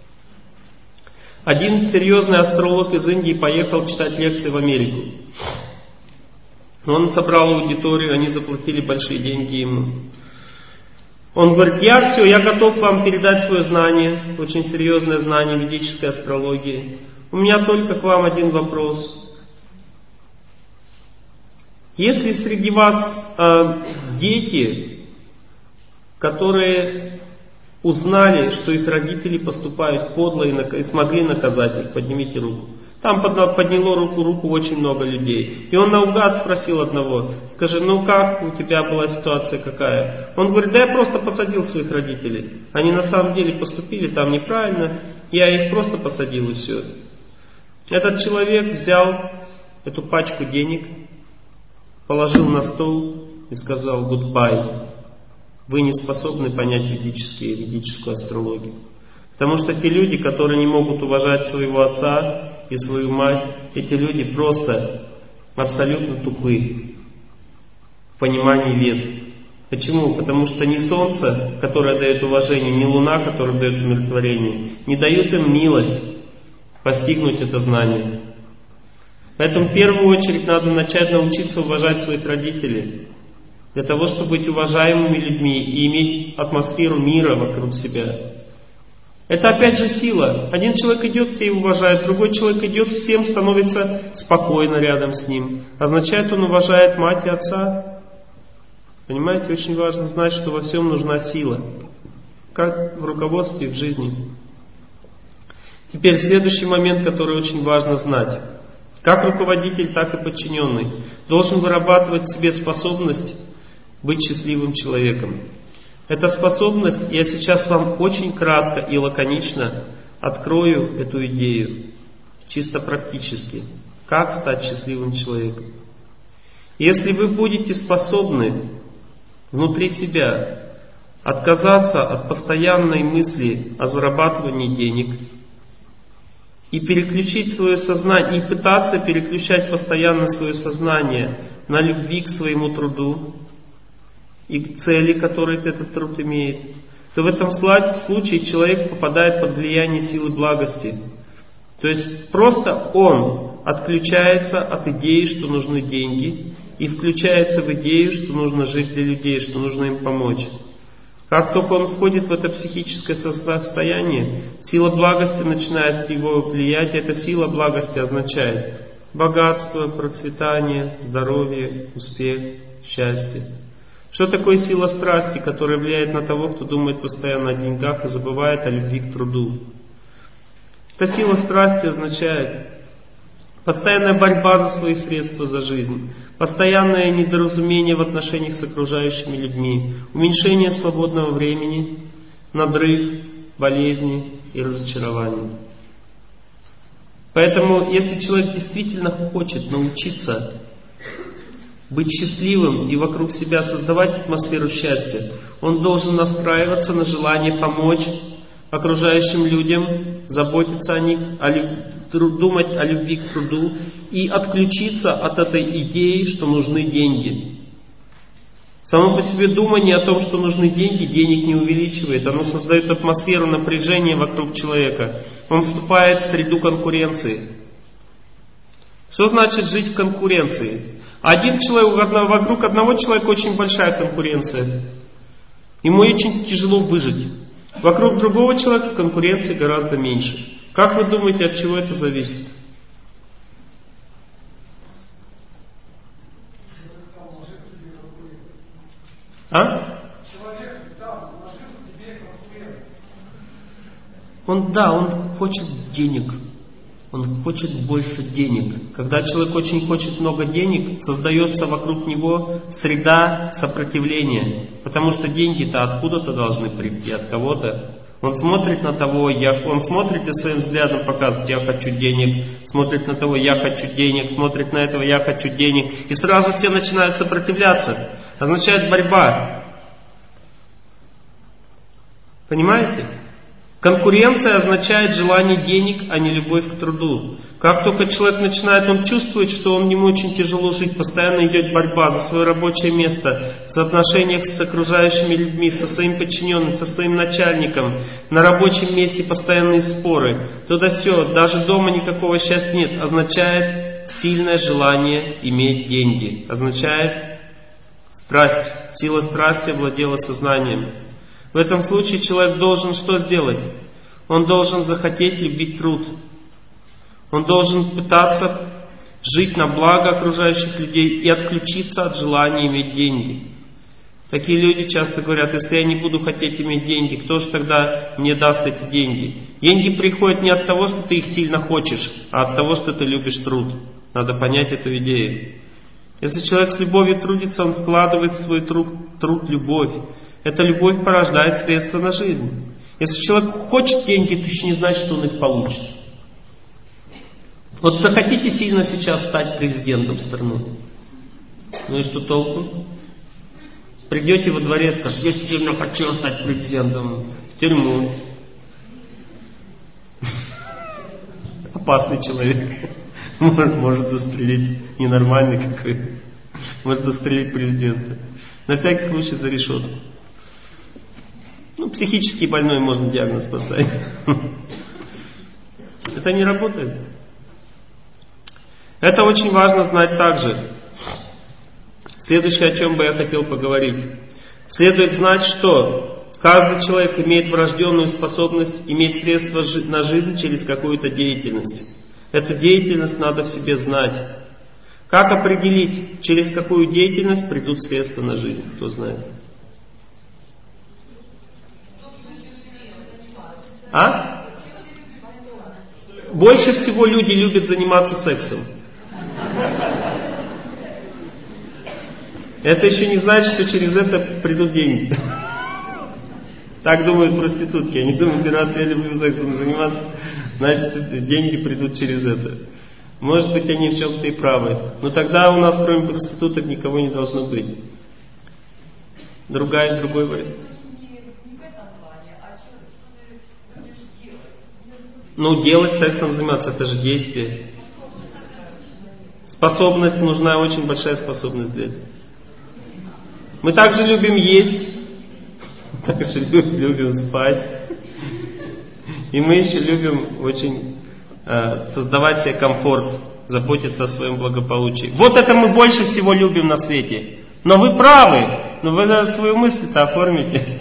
Один серьезный астролог из Индии поехал читать лекции в Америку. Он собрал аудиторию, они заплатили большие деньги ему. Он говорит, я все, я готов вам передать свое знание, очень серьезное знание ведической астрологии. У меня только к вам один вопрос. Если среди вас э, дети, которые узнали, что их родители поступают подло и, нак- и смогли наказать их, поднимите руку. Там подняло руку, руку очень много людей. И он наугад спросил одного, скажи, ну как у тебя была ситуация какая? Он говорит, да я просто посадил своих родителей. Они на самом деле поступили там неправильно, я их просто посадил и все. Этот человек взял эту пачку денег, положил на стол и сказал goodbye. Вы не способны понять ведические, ведическую астрологию. Потому что те люди, которые не могут уважать своего отца и свою мать, эти люди просто абсолютно тупые в понимании вед. Почему? Потому что ни солнце, которое дает уважение, ни луна, которая дает умиротворение, не дают им милость постигнуть это знание. Поэтому в первую очередь надо начать научиться уважать своих родителей. Для того, чтобы быть уважаемыми людьми и иметь атмосферу мира вокруг себя. Это опять же сила. Один человек идет, все его уважают, другой человек идет, всем становится спокойно рядом с ним. Означает, он уважает мать и отца. Понимаете, очень важно знать, что во всем нужна сила. Как в руководстве, в жизни. Теперь следующий момент, который очень важно знать. Как руководитель, так и подчиненный должен вырабатывать в себе способность быть счастливым человеком. Эта способность, я сейчас вам очень кратко и лаконично открою эту идею, чисто практически. Как стать счастливым человеком? Если вы будете способны внутри себя отказаться от постоянной мысли о зарабатывании денег и переключить свое сознание, и пытаться переключать постоянно свое сознание на любви к своему труду и к цели, которые этот труд имеет, то в этом случае человек попадает под влияние силы благости. То есть просто он отключается от идеи, что нужны деньги, и включается в идею, что нужно жить для людей, что нужно им помочь. Как только он входит в это психическое состояние, сила благости начинает его влиять, и эта сила благости означает богатство, процветание, здоровье, успех, счастье. Что такое сила страсти, которая влияет на того, кто думает постоянно о деньгах и забывает о любви к труду? Эта сила страсти означает постоянная борьба за свои средства, за жизнь, постоянное недоразумение в отношениях с окружающими людьми, уменьшение свободного времени, надрыв, болезни и разочарования. Поэтому, если человек действительно хочет научиться быть счастливым и вокруг себя создавать атмосферу счастья, он должен настраиваться на желание помочь окружающим людям, заботиться о них, о люб... думать о любви к труду и отключиться от этой идеи, что нужны деньги. Само по себе думание о том, что нужны деньги, денег не увеличивает. Оно создает атмосферу напряжения вокруг человека. Он вступает в среду конкуренции. Что значит жить в конкуренции? Один человек, вокруг одного человека очень большая конкуренция. Ему очень тяжело выжить. Вокруг другого человека конкуренции гораздо меньше. Как вы думаете, от чего это зависит? А? Он, да, он хочет денег. Он хочет больше денег. Когда человек очень хочет много денег, создается вокруг него среда сопротивления. Потому что деньги-то откуда-то должны прийти, от кого-то. Он смотрит на того, я, он смотрит и своим взглядом показывает, я хочу денег, смотрит на того, я хочу денег, смотрит на этого, я хочу денег. И сразу все начинают сопротивляться. Означает борьба. Понимаете? Конкуренция означает желание денег, а не любовь к труду. Как только человек начинает, он чувствует, что он ему очень тяжело жить, постоянно идет борьба за свое рабочее место, в отношениях с окружающими людьми, со своим подчиненным, со своим начальником, на рабочем месте постоянные споры, туда-сё, даже дома никакого счастья нет, означает сильное желание иметь деньги, означает страсть, сила страсти овладела сознанием. В этом случае человек должен что сделать? Он должен захотеть любить труд. Он должен пытаться жить на благо окружающих людей и отключиться от желания иметь деньги. Такие люди часто говорят, если я не буду хотеть иметь деньги, кто же тогда мне даст эти деньги? Деньги приходят не от того, что ты их сильно хочешь, а от того, что ты любишь труд. Надо понять эту идею. Если человек с любовью трудится, он вкладывает в свой труд, труд любовь. Эта любовь порождает средства на жизнь. Если человек хочет деньги, то еще не значит, что он их получит. Вот захотите сильно сейчас стать президентом страны. Ну и что толку? Придете во дворец, скажете, я сильно хочу стать президентом. В тюрьму. Опасный человек. Может застрелить. Ненормальный какой. Может застрелить президента. На всякий случай за решетку. Ну, психически больной можно диагноз поставить. Это не работает. Это очень важно знать также. Следующее, о чем бы я хотел поговорить. Следует знать, что каждый человек имеет врожденную способность иметь средства на жизнь через какую-то деятельность. Эту деятельность надо в себе знать. Как определить, через какую деятельность придут средства на жизнь? Кто знает? А? Больше всего люди любят заниматься сексом. Это еще не значит, что через это придут деньги. Так думают проститутки. Они думают, раз я люблю сексом заниматься, значит деньги придут через это. Может быть, они в чем-то и правы. Но тогда у нас кроме проституток никого не должно быть. Другая, другой вариант. Ну, делать сексом заниматься, это же действие. Способность, нужна очень большая способность для этого. Мы также любим есть, также любим спать. И мы еще любим очень э, создавать себе комфорт, заботиться о своем благополучии. Вот это мы больше всего любим на свете. Но вы правы, но вы свою мысль-то оформите.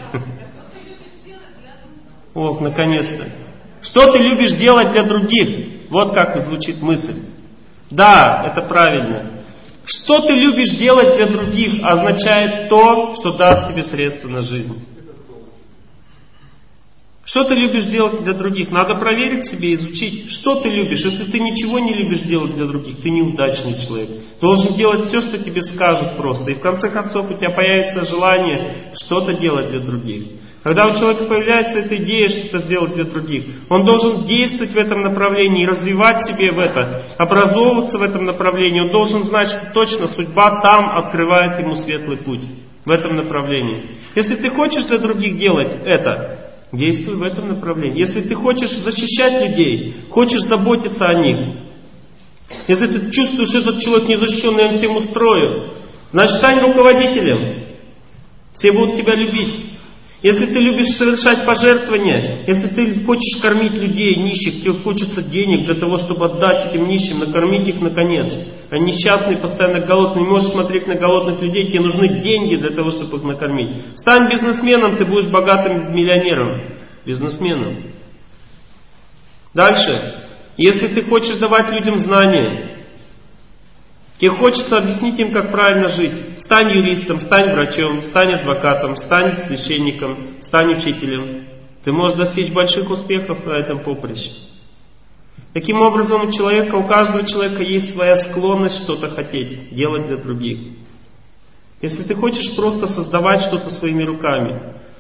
Ох, наконец-то. Что ты любишь делать для других? Вот как звучит мысль. Да, это правильно. Что ты любишь делать для других, означает то, что даст тебе средства на жизнь. Что ты любишь делать для других? Надо проверить себе, изучить, что ты любишь. Если ты ничего не любишь делать для других, ты неудачный человек. Должен делать все, что тебе скажут просто. И в конце концов у тебя появится желание что-то делать для других. Когда у человека появляется эта идея что-то сделать для других, он должен действовать в этом направлении, развивать себе в это, образовываться в этом направлении. Он должен знать, что точно судьба там открывает ему светлый путь в этом направлении. Если ты хочешь для других делать это, действуй в этом направлении. Если ты хочешь защищать людей, хочешь заботиться о них, если ты чувствуешь, что этот человек незащищенный, он всем устроен, значит, стань руководителем. Все будут тебя любить. Если ты любишь совершать пожертвования, если ты хочешь кормить людей, нищих, тебе хочется денег для того, чтобы отдать этим нищим, накормить их наконец. Они несчастные, постоянно голодные, не можешь смотреть на голодных людей, тебе нужны деньги для того, чтобы их накормить. Стань бизнесменом, ты будешь богатым миллионером. Бизнесменом. Дальше. Если ты хочешь давать людям знания, тебе хочется объяснить им, как правильно жить. Стань юристом, стань врачом, стань адвокатом, стань священником, стань учителем. Ты можешь достичь больших успехов на этом поприще. Таким образом, у человека, у каждого человека есть своя склонность что-то хотеть, делать для других. Если ты хочешь просто создавать что-то своими руками,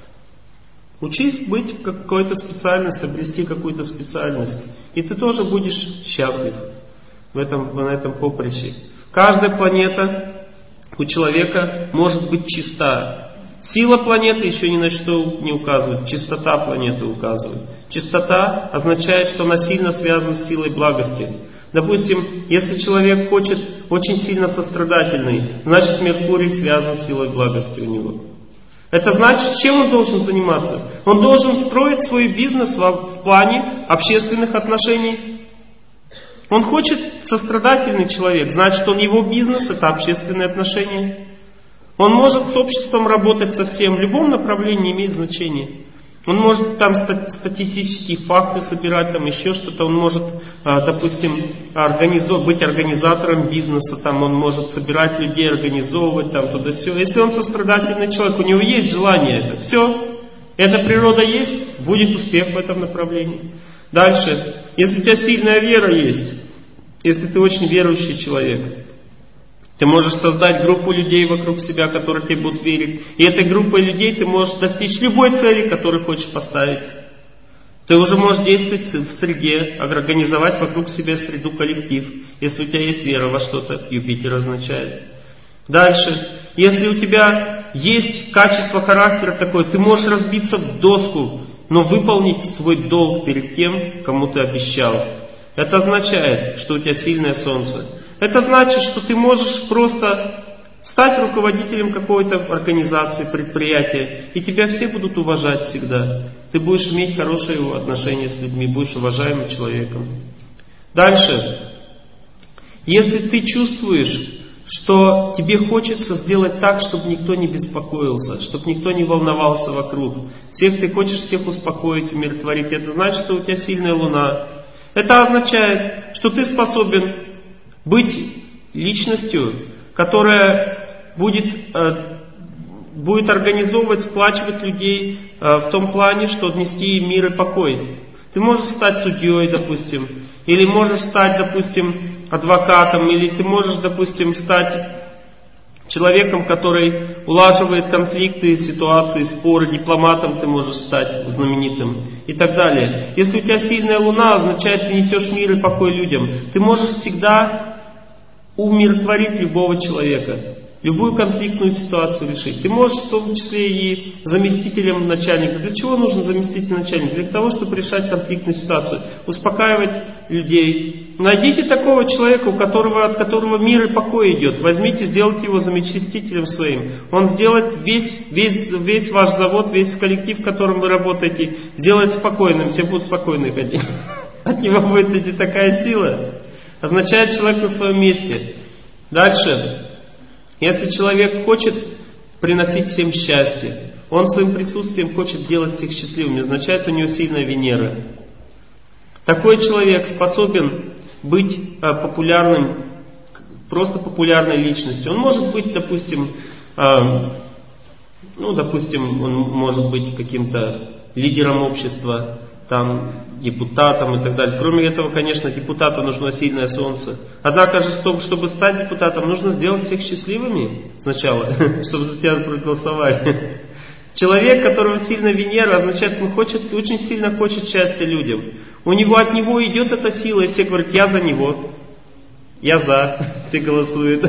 учись быть какой-то специальностью, обрести какую-то специальность. И ты тоже будешь счастлив в этом, на этом поприще. Каждая планета у человека может быть чиста. Сила планеты еще ни на что не указывает. Чистота планеты указывает. Чистота означает, что она сильно связана с силой благости. Допустим, если человек хочет очень сильно сострадательный, значит Меркурий связан с силой благости у него. Это значит, чем он должен заниматься? Он должен строить свой бизнес в плане общественных отношений. Он хочет сострадательный человек, значит, он его бизнес это общественные отношения. Он может с обществом работать совсем, в любом направлении имеет значение. Он может там статистические факты собирать, там еще что-то. Он может, допустим, организов... быть организатором бизнеса, там он может собирать людей, организовывать там туда-сё. Если он сострадательный человек, у него есть желание это. Все. Эта природа есть, будет успех в этом направлении. Дальше. Если у тебя сильная вера есть, если ты очень верующий человек, ты можешь создать группу людей вокруг себя, которые тебе будут верить. И этой группой людей ты можешь достичь любой цели, которую хочешь поставить. Ты уже можешь действовать в среде, организовать вокруг себя среду, коллектив. Если у тебя есть вера во что-то, Юпитер означает. Дальше. Если у тебя есть качество характера такое, ты можешь разбиться в доску, но выполнить свой долг перед тем, кому ты обещал. Это означает, что у тебя сильное солнце. Это значит, что ты можешь просто стать руководителем какой-то организации, предприятия, и тебя все будут уважать всегда. Ты будешь иметь хорошие отношения с людьми, будешь уважаемым человеком. Дальше. Если ты чувствуешь, что тебе хочется сделать так, чтобы никто не беспокоился, чтобы никто не волновался вокруг, всех ты хочешь всех успокоить, умиротворить, это значит, что у тебя сильная луна. Это означает, что ты способен быть личностью, которая будет, э, будет организовывать, сплачивать людей э, в том плане, что нести им мир и покой. Ты можешь стать судьей, допустим, или можешь стать, допустим, адвокатом, или ты можешь, допустим, стать человеком, который улаживает конфликты, ситуации, споры, дипломатом ты можешь стать знаменитым и так далее. Если у тебя сильная луна, означает, ты несешь мир и покой людям. Ты можешь всегда умиротворить любого человека, любую конфликтную ситуацию решить. Ты можешь в том числе и заместителем начальника. Для чего нужен заместитель начальника? Для того, чтобы решать конфликтную ситуацию, успокаивать людей. Найдите такого человека, у которого, от которого мир и покой идет. Возьмите, сделайте его заместителем своим. Он сделает весь, весь, весь ваш завод, весь коллектив, в котором вы работаете, сделает спокойным, все будут спокойны ходить. От него будет идти такая сила. Означает, человек на своем месте. Дальше. Если человек хочет приносить всем счастье, он своим присутствием хочет делать всех счастливыми, означает, у него сильная Венера. Такой человек способен быть а, популярным, просто популярной личностью. Он может быть, допустим, а, ну, допустим, он может быть каким-то лидером общества, там, депутатом и так далее. Кроме этого, конечно, депутату нужно сильное солнце. Однако же, чтобы стать депутатом, нужно сделать всех счастливыми сначала, чтобы за тебя проголосовали. Человек, которого сильно Венера, означает, он хочет, очень сильно хочет счастья людям. У него от него идет эта сила, и все говорят, я за него, я за, все голосуют.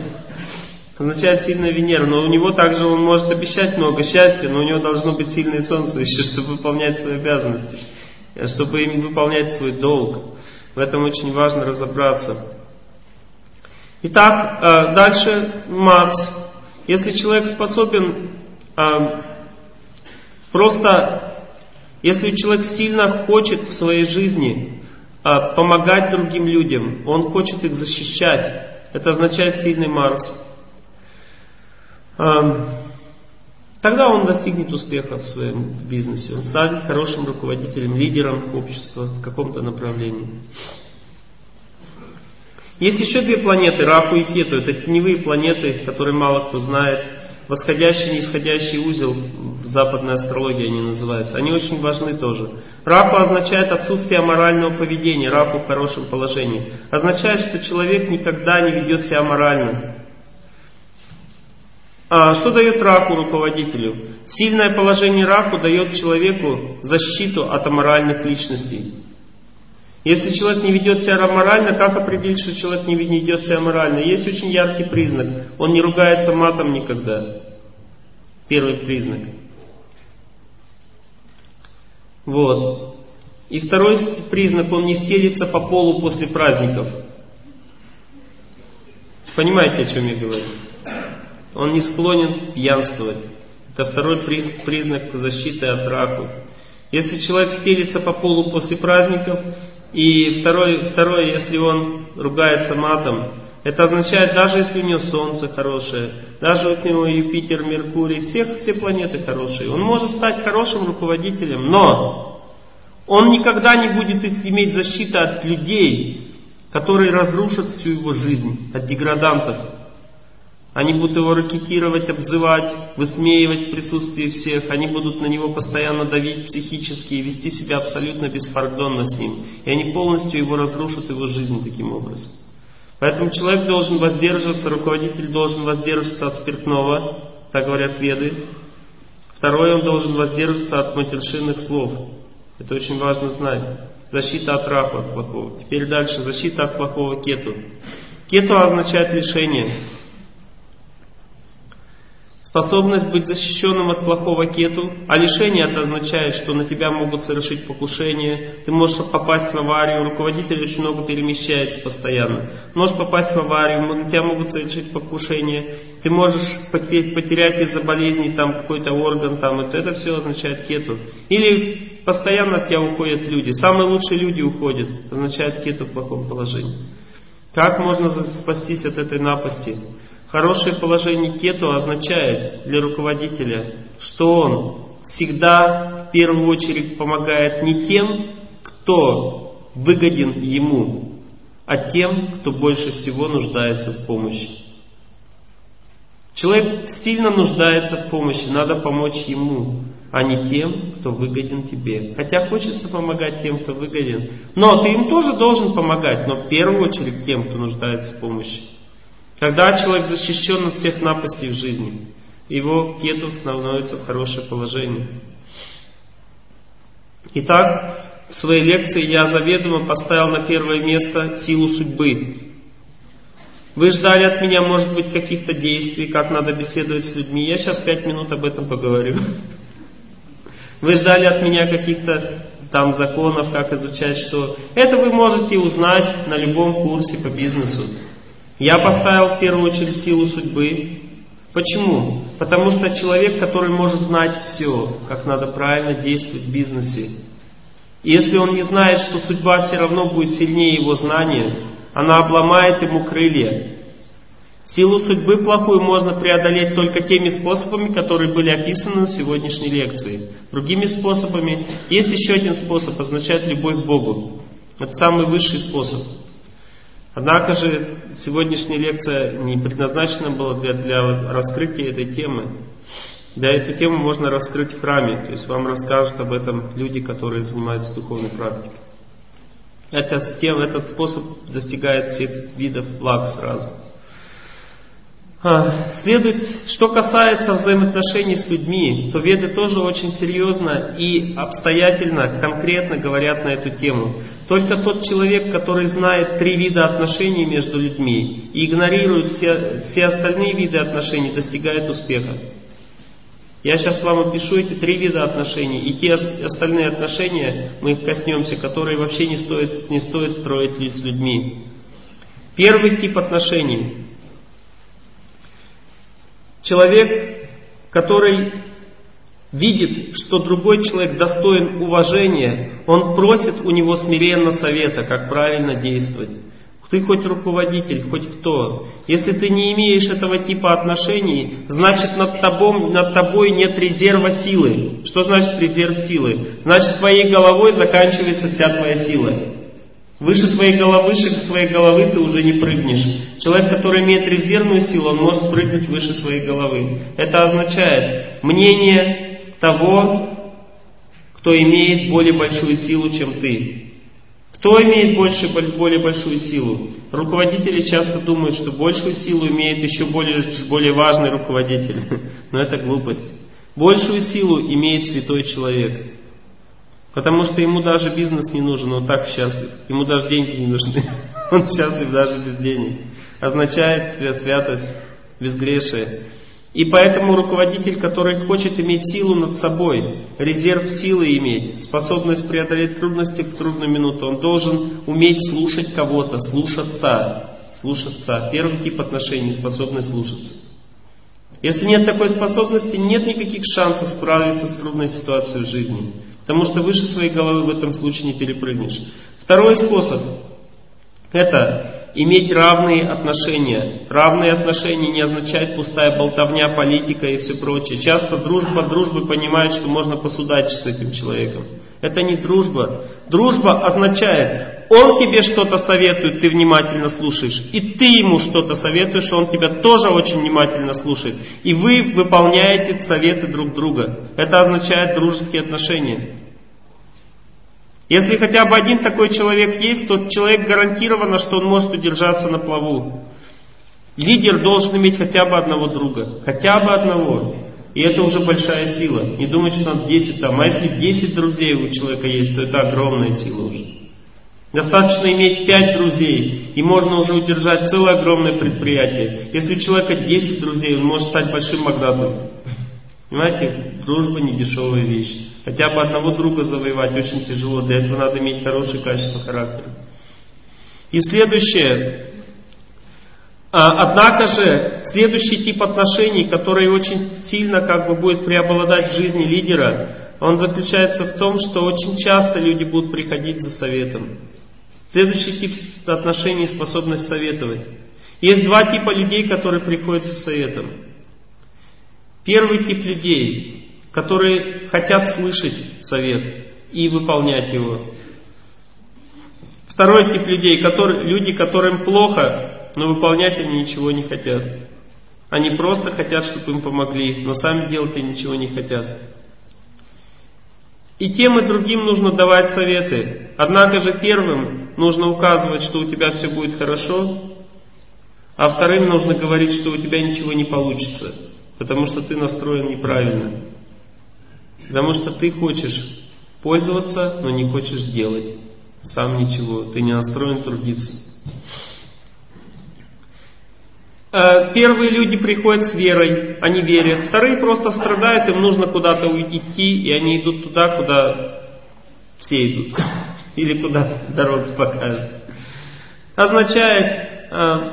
Означает сильная Венера, но у него также он может обещать много счастья, но у него должно быть сильное солнце еще, чтобы выполнять свои обязанности, чтобы им выполнять свой долг. В этом очень важно разобраться. Итак, дальше Марс. Если человек способен просто, если человек сильно хочет в своей жизни помогать другим людям, он хочет их защищать, это означает сильный Марс. Тогда он достигнет успеха в своем бизнесе. Он станет хорошим руководителем, лидером общества в каком-то направлении. Есть еще две планеты, Раху и Кету. Это теневые планеты, которые мало кто знает. Восходящий и нисходящий узел, в западной астрологии они называются. Они очень важны тоже. Раху означает отсутствие аморального поведения. Раху в хорошем положении. Означает, что человек никогда не ведет себя аморально. А что дает Раху руководителю? Сильное положение Раху дает человеку защиту от аморальных личностей. Если человек не ведет себя аморально, как определить, что человек не ведет себя аморально? Есть очень яркий признак. Он не ругается матом никогда. Первый признак. Вот. И второй признак, он не стелится по полу после праздников. Понимаете, о чем я говорю? Он не склонен пьянствовать. Это второй признак защиты от Раху. Если человек стелится по полу после праздников, и второй, второй, если он ругается матом, это означает, даже если у него Солнце хорошее, даже у него Юпитер, Меркурий, всех, все планеты хорошие, он может стать хорошим руководителем, но он никогда не будет иметь защиты от людей, которые разрушат всю его жизнь, от деградантов. Они будут его ракетировать, обзывать, высмеивать в присутствии всех. Они будут на него постоянно давить психически и вести себя абсолютно беспардонно с ним. И они полностью его разрушат, его жизнь таким образом. Поэтому человек должен воздерживаться, руководитель должен воздерживаться от спиртного, так говорят веды. Второе, он должен воздерживаться от матершинных слов. Это очень важно знать. Защита от Раху, от плохого. Теперь дальше, защита от плохого Кету. Кету означает лишение. Способность быть защищенным от плохого Кету, а лишение это означает, что на тебя могут совершить покушение, ты можешь попасть в аварию, руководитель очень много перемещается постоянно, можешь попасть в аварию, на тебя могут совершить покушение, ты можешь потерять из-за болезни там какой-то орган, там, это, это все означает Кету. Или постоянно от тебя уходят люди, самые лучшие люди уходят, означает Кету в плохом положении. Как можно спастись от этой напасти? Хорошее положение кету означает для руководителя, что он всегда в первую очередь помогает не тем, кто выгоден ему, а тем, кто больше всего нуждается в помощи. Человек сильно нуждается в помощи, надо помочь ему, а не тем, кто выгоден тебе. Хотя хочется помогать тем, кто выгоден. Но ты им тоже должен помогать, но в первую очередь тем, кто нуждается в помощи. Когда человек защищен от всех напастей в жизни, его кету становится в хорошее положение. Итак, в своей лекции я заведомо поставил на первое место силу судьбы. Вы ждали от меня, может быть, каких-то действий, как надо беседовать с людьми. Я сейчас пять минут об этом поговорю. Вы ждали от меня каких-то там законов, как изучать что. Это вы можете узнать на любом курсе по бизнесу. Я поставил в первую очередь силу судьбы. Почему? Потому что человек, который может знать все, как надо правильно действовать в бизнесе. И если он не знает, что судьба все равно будет сильнее его знания, она обломает ему крылья. Силу судьбы плохую можно преодолеть только теми способами, которые были описаны на сегодняшней лекции. Другими способами есть еще один способ, означает любовь к Богу. Это самый высший способ. Однако же сегодняшняя лекция не предназначена была для, для раскрытия этой темы. Да, эту тему можно раскрыть в храме, то есть вам расскажут об этом люди, которые занимаются духовной практикой. Это, этот способ достигает всех видов благ сразу. А, следует, что касается взаимоотношений с людьми, то веды тоже очень серьезно и обстоятельно, конкретно говорят на эту тему. Только тот человек, который знает три вида отношений между людьми и игнорирует все, все остальные виды отношений, достигает успеха. Я сейчас вам опишу эти три вида отношений, и те остальные отношения, мы их коснемся, которые вообще не стоит, не стоит строить с людьми. Первый тип отношений. Человек, который видит, что другой человек достоин уважения, он просит у него смиренно совета, как правильно действовать. Ты хоть руководитель, хоть кто. Если ты не имеешь этого типа отношений, значит над тобой, над тобой нет резерва силы. Что значит резерв силы? Значит, твоей головой заканчивается вся твоя сила. Выше своей головы, выше своей головы ты уже не прыгнешь. Человек, который имеет резервную силу, он может прыгнуть выше своей головы. Это означает мнение того, кто имеет более большую силу, чем ты. Кто имеет больше, более большую силу? Руководители часто думают, что большую силу имеет еще более, более важный руководитель. Но это глупость. Большую силу имеет святой человек. Потому что ему даже бизнес не нужен, он так счастлив. Ему даже деньги не нужны. Он счастлив даже без денег. Означает святость, безгрешие. И поэтому руководитель, который хочет иметь силу над собой, резерв силы иметь, способность преодолеть трудности в трудную минуту, он должен уметь слушать кого-то, слушаться. Слушаться. Первый тип отношений – способность слушаться. Если нет такой способности, нет никаких шансов справиться с трудной ситуацией в жизни. Потому что выше своей головы в этом случае не перепрыгнешь. Второй способ – это иметь равные отношения. Равные отношения не означает пустая болтовня, политика и все прочее. Часто дружба дружбы понимает, что можно посудачить с этим человеком. Это не дружба. Дружба означает, он тебе что-то советует, ты внимательно слушаешь. И ты ему что-то советуешь, он тебя тоже очень внимательно слушает. И вы выполняете советы друг друга. Это означает дружеские отношения. Если хотя бы один такой человек есть, то человек гарантированно, что он может удержаться на плаву. Лидер должен иметь хотя бы одного друга. Хотя бы одного. И это уже большая сила. Не думать, что надо десять там. А если десять друзей у человека есть, то это огромная сила уже. Достаточно иметь пять друзей, и можно уже удержать целое огромное предприятие. Если у человека десять друзей, он может стать большим магнатом. Понимаете, дружба не дешевая вещь. Хотя бы одного друга завоевать очень тяжело. Для этого надо иметь хорошее качество характера. И следующее. Однако же, следующий тип отношений, который очень сильно как бы будет преобладать в жизни лидера, он заключается в том, что очень часто люди будут приходить за советом. Следующий тип отношений — способность советовать. Есть два типа людей, которые приходят со советом. Первый тип людей, которые хотят слышать совет и выполнять его. Второй тип людей, которые, люди, которым плохо, но выполнять они ничего не хотят. Они просто хотят, чтобы им помогли, но сами делать они ничего не хотят. И тем и другим нужно давать советы. Однако же первым нужно указывать, что у тебя все будет хорошо, а вторым нужно говорить, что у тебя ничего не получится, потому что ты настроен неправильно. Потому что ты хочешь пользоваться, но не хочешь делать. Сам ничего, ты не настроен трудиться. Первые люди приходят с верой, они верят. Вторые просто страдают, им нужно куда-то идти, и они идут туда, куда все идут. Или куда дорога покажет. Означает,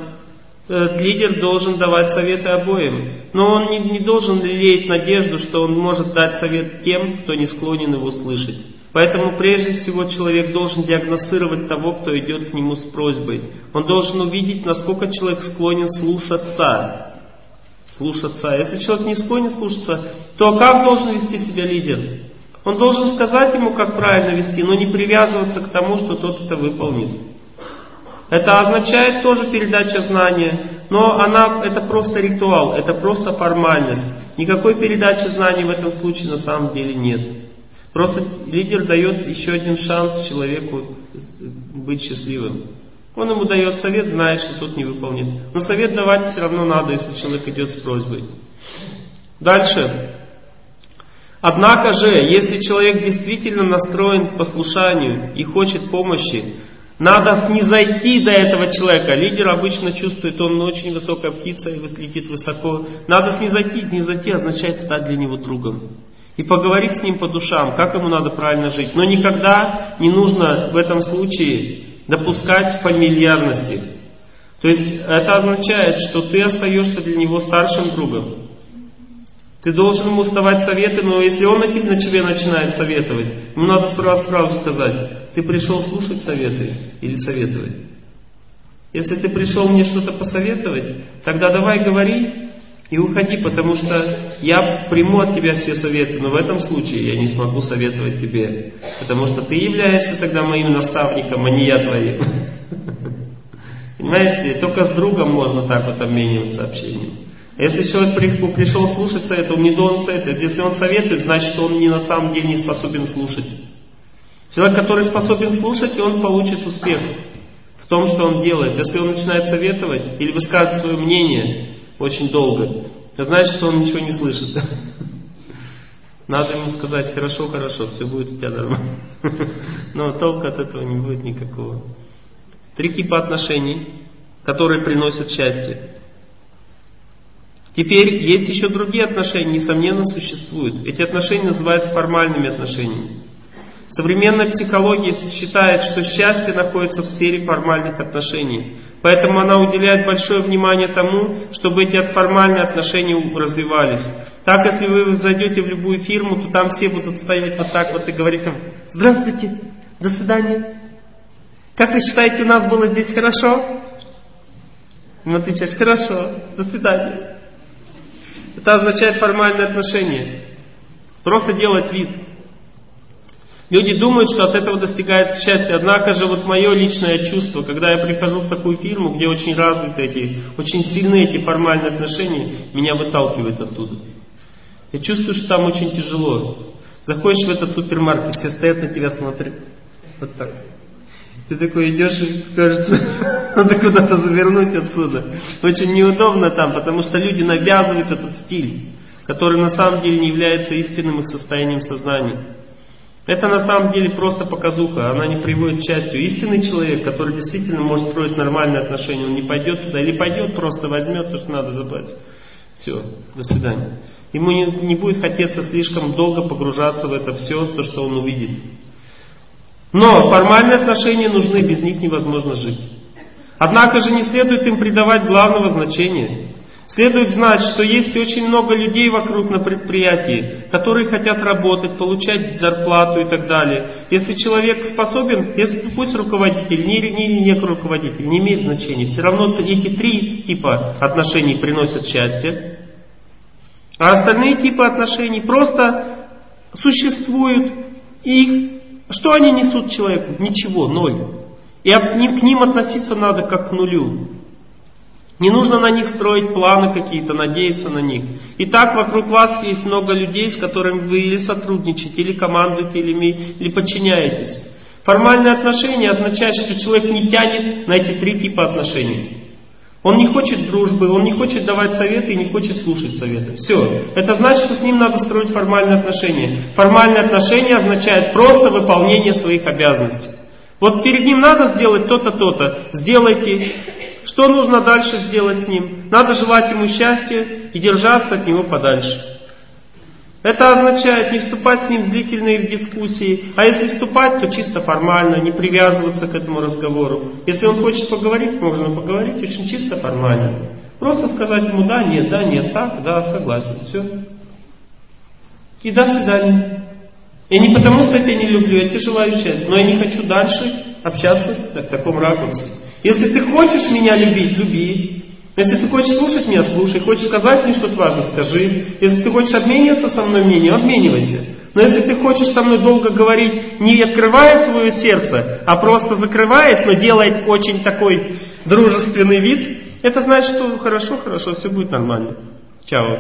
лидер должен давать советы обоим. Но он не, не должен лелеять надежду, что он может дать совет тем, кто не склонен его слышать. Поэтому прежде всего человек должен диагностировать того, кто идет к нему с просьбой. Он должен увидеть, насколько человек склонен слушаться. Слушаться. Если человек не склонен слушаться, то как должен вести себя лидер? Он должен сказать ему, как правильно вести, но не привязываться к тому, что тот это выполнит. Это означает тоже передача знания, но она, это просто ритуал, это просто формальность. Никакой передачи знаний в этом случае на самом деле нет. Просто лидер дает еще один шанс человеку быть счастливым. Он ему дает совет, знает, что тот не выполнит. Но совет давать все равно надо, если человек идет с просьбой. Дальше. Однако же, если человек действительно настроен к послушанию и хочет помощи, надо снизойти до этого человека. Лидер обычно чувствует, он очень высокая птица и летит высоко. Надо снизойти. Снизойти означает стать для него другом. И поговорить с ним по душам, как ему надо правильно жить. Но никогда не нужно в этом случае допускать фамильярности. То есть это означает, что ты остаешься для него старшим другом. Ты должен ему давать советы, но если он на тебе начинает советовать, ему надо сразу, сразу сказать: ты пришел слушать советы или советовать? Если ты пришел мне что-то посоветовать, тогда давай говори и уходи, потому что я приму от тебя все советы, но в этом случае я не смогу советовать тебе, потому что ты являешься тогда моим наставником, а не я твоим. Понимаете, только с другом можно так вот обмениваться общением. Если человек пришел слушать совет, он не должен советовать. Если он советует, значит, он не на самом деле не способен слушать. Человек, который способен слушать, он получит успех в том, что он делает. Если он начинает советовать или высказывать свое мнение очень долго, это значит, что он ничего не слышит. Надо ему сказать: хорошо, хорошо, все будет у тебя нормально. Но толка от этого не будет никакого. Три типа отношений, которые приносят счастье. Теперь есть еще другие отношения, несомненно, существуют. Эти отношения называются формальными отношениями. Современная психология считает, что счастье находится в сфере формальных отношений. Поэтому она уделяет большое внимание тому, чтобы эти формальные отношения развивались. Так, если вы зайдете в любую фирму, то там все будут стоять вот так вот и говорить там: здравствуйте, до свидания. Как вы считаете, у нас было здесь хорошо? Он отвечает: хорошо, до свидания. Это означает формальные отношения. Просто делать вид. Люди думают, что от этого достигается счастье. Однако же вот мое личное чувство, когда я прихожу в такую фирму, где очень развиты эти, очень сильны эти формальные отношения, меня выталкивает оттуда. Я чувствую, что там очень тяжело. Заходишь в этот супермаркет, все стоят на тебя, смотрят. Вот так. Ты такой идешь и кажется, надо куда-то завернуть отсюда. Очень неудобно там, потому что люди навязывают этот стиль, который на самом деле не является истинным их состоянием сознания. Это на самом деле просто показуха, она не приводит к счастью. Истинный человек, который действительно может строить нормальные отношения, он не пойдет туда, или пойдет, просто возьмет то, что надо забрать. Все, до свидания. Ему не, не будет хотеться слишком долго погружаться в это все, то, что он увидит. Но формальные отношения нужны, без них невозможно жить. Однако же не следует им придавать главного значения. Следует знать, что есть очень много людей вокруг на предприятии, которые хотят работать, получать зарплату и так далее. Если человек способен, если пусть руководитель, не, не, не руководитель, не имеет значения. Все равно эти три типа отношений приносят счастье. А остальные типы отношений просто существуют. И их, что они несут человеку? Ничего, ноль. И к ним относиться надо как к нулю. Не нужно на них строить планы какие-то, надеяться на них. И так вокруг вас есть много людей, с которыми вы или сотрудничаете, или командуете, или, или подчиняетесь. Формальные отношения означают, что человек не тянет на эти три типа отношений. Он не хочет дружбы, он не хочет давать советы и не хочет слушать советы. Все. Это значит, что с ним надо строить формальные отношения. Формальные отношения означают просто выполнение своих обязанностей. Вот перед ним надо сделать то-то, то-то. Сделайте. Что нужно дальше сделать с ним? Надо желать ему счастья и держаться от него подальше. Это означает не вступать с ним в длительные дискуссии, а если вступать, то чисто формально, не привязываться к этому разговору. Если он хочет поговорить, можно поговорить очень чисто формально. Просто сказать ему да, нет, да, нет, так, да, согласен, все. И до свидания. И не потому, что я тебя не люблю, я тебе желаю счастья, но я не хочу дальше общаться в таком ракурсе. Если ты хочешь меня любить, люби. Если ты хочешь слушать меня, слушай. Хочешь сказать мне что-то важное, скажи. Если ты хочешь обмениваться со мной мнением, обменивайся. Но если ты хочешь со мной долго говорить, не открывая свое сердце, а просто закрываясь, но делая очень такой дружественный вид, это значит, что хорошо, хорошо, все будет нормально. Чао.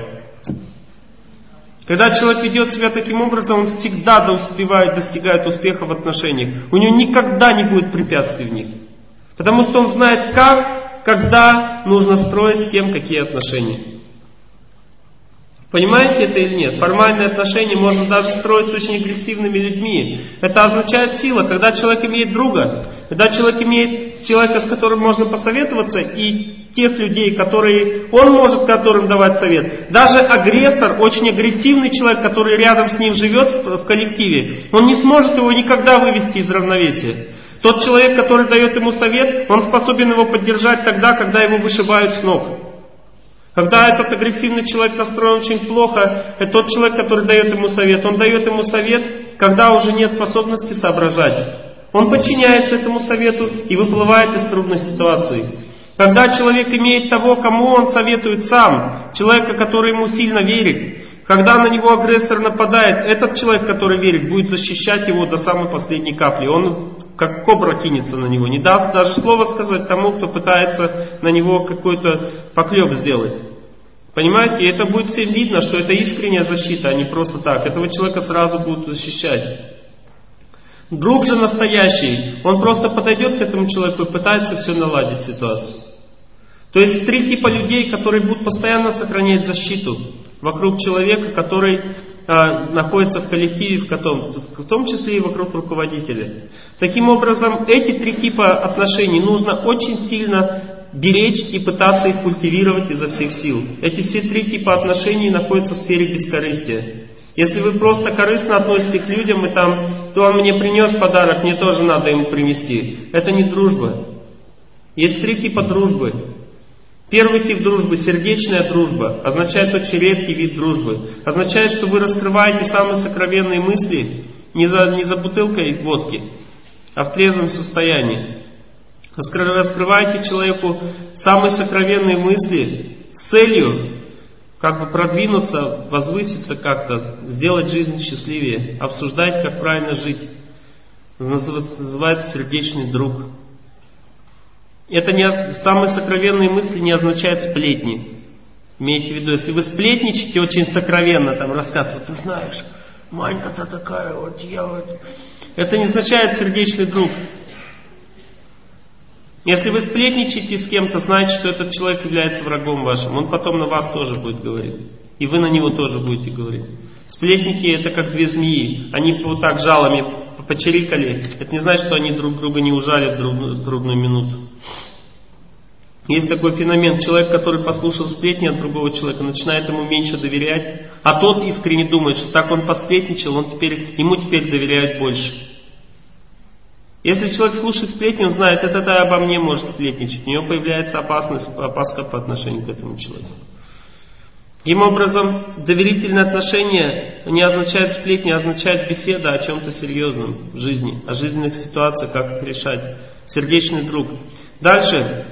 Когда человек ведет себя таким образом, он всегда успевает, достигает успеха в отношениях. У него никогда не будет препятствий в них. Потому что он знает, как, когда нужно строить с кем какие отношения. Понимаете это или нет? Формальные отношения можно даже строить с очень агрессивными людьми. Это означает сила. Когда человек имеет друга, когда человек имеет человека, с которым можно посоветоваться, и тех людей, которые он может которым давать совет. Даже агрессор, очень агрессивный человек, который рядом с ним живет в коллективе, он не сможет его никогда вывести из равновесия. Тот человек, который дает ему совет, он способен его поддержать тогда, когда его вышибают с ног. Когда этот агрессивный человек настроен очень плохо, это тот человек, который дает ему совет. Он дает ему совет, когда уже нет способности соображать. Он подчиняется этому совету и выплывает из трудной ситуации. Когда человек имеет того, кому он советует сам, человека, который ему сильно верит, когда на него агрессор нападает, этот человек, который верит, будет защищать его до самой последней капли. Он как кобра кинется на него, не даст даже слова сказать тому, кто пытается на него какой-то поклеп сделать. Понимаете, и это будет всем видно, что это искренняя защита, а не просто так. Этого человека сразу будут защищать. Друг же настоящий, он просто подойдет к этому человеку и пытается все наладить ситуацию. То есть три типа людей, которые будут постоянно сохранять защиту вокруг человека, который а, находится в коллективе, в, котором, в том числе и вокруг руководителя. Таким образом, эти три типа отношений нужно очень сильно беречь и пытаться их культивировать изо всех сил. Эти все три типа отношений находятся в сфере бескорыстия. Если вы просто корыстно относитесь к людям, и там, то он мне принес подарок, мне тоже надо ему принести. Это не дружба. Есть три типа дружбы. Первый тип дружбы, сердечная дружба, означает очень редкий вид дружбы. Означает, что вы раскрываете самые сокровенные мысли не за, не за бутылкой водки, а в трезвом состоянии. Раскрываете человеку самые сокровенные мысли с целью как бы продвинуться, возвыситься как-то, сделать жизнь счастливее, обсуждать, как правильно жить. Называется сердечный друг. Это не, самые сокровенные мысли не означают сплетни. Имейте в виду, если вы сплетничаете очень сокровенно, там рассказываете, ты знаешь, Манька-то такая, вот я вот. Это не означает сердечный друг. Если вы сплетничаете с кем-то, значит, что этот человек является врагом вашим. Он потом на вас тоже будет говорить. И вы на него тоже будете говорить. Сплетники это как две змеи. Они вот так жалами почирикали. Это не значит, что они друг друга не ужалят в трудную минуту. Есть такой феномен. Человек, который послушал сплетни от другого человека, начинает ему меньше доверять. А тот искренне думает, что так он посплетничал, он теперь, ему теперь доверяют больше. Если человек слушает сплетни, он знает, это обо мне может сплетничать. У него появляется опасность, опаска по отношению к этому человеку. Таким образом, доверительные отношения не означают сплетни, а означают беседа о чем-то серьезном в жизни, о жизненных ситуациях, как их решать. Сердечный друг. Дальше.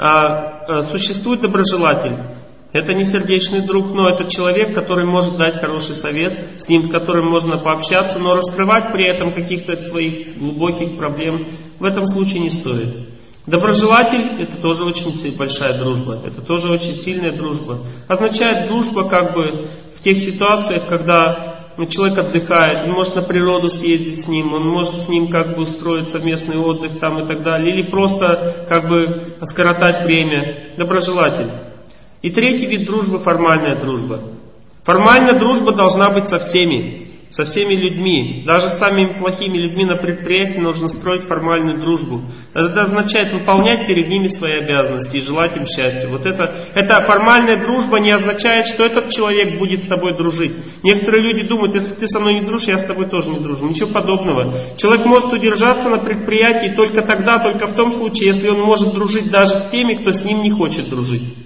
Существует доброжелатель. Это не сердечный друг, но это человек, который может дать хороший совет, с ним, с которым можно пообщаться, но раскрывать при этом каких-то своих глубоких проблем в этом случае не стоит. Доброжелатель — это тоже очень большая дружба, это тоже очень сильная дружба. Означает дружба как бы в тех ситуациях, когда человек отдыхает, он может на природу съездить с ним, он может с ним как бы устроить совместный отдых там и так далее, или просто как бы скоротать время. Доброжелатель. И третий вид дружбы — формальная дружба. Формальная дружба должна быть со всеми. Со всеми людьми, даже с самыми плохими людьми на предприятии нужно строить формальную дружбу. Это означает выполнять перед ними свои обязанности и желать им счастья. Вот это, эта формальная дружба не означает, что этот человек будет с тобой дружить. Некоторые люди думают, если ты со мной не дружишь, я с тобой тоже не дружу. Ничего подобного. Человек может удержаться на предприятии только тогда, только в том случае, если он может дружить даже с теми, кто с ним не хочет дружить.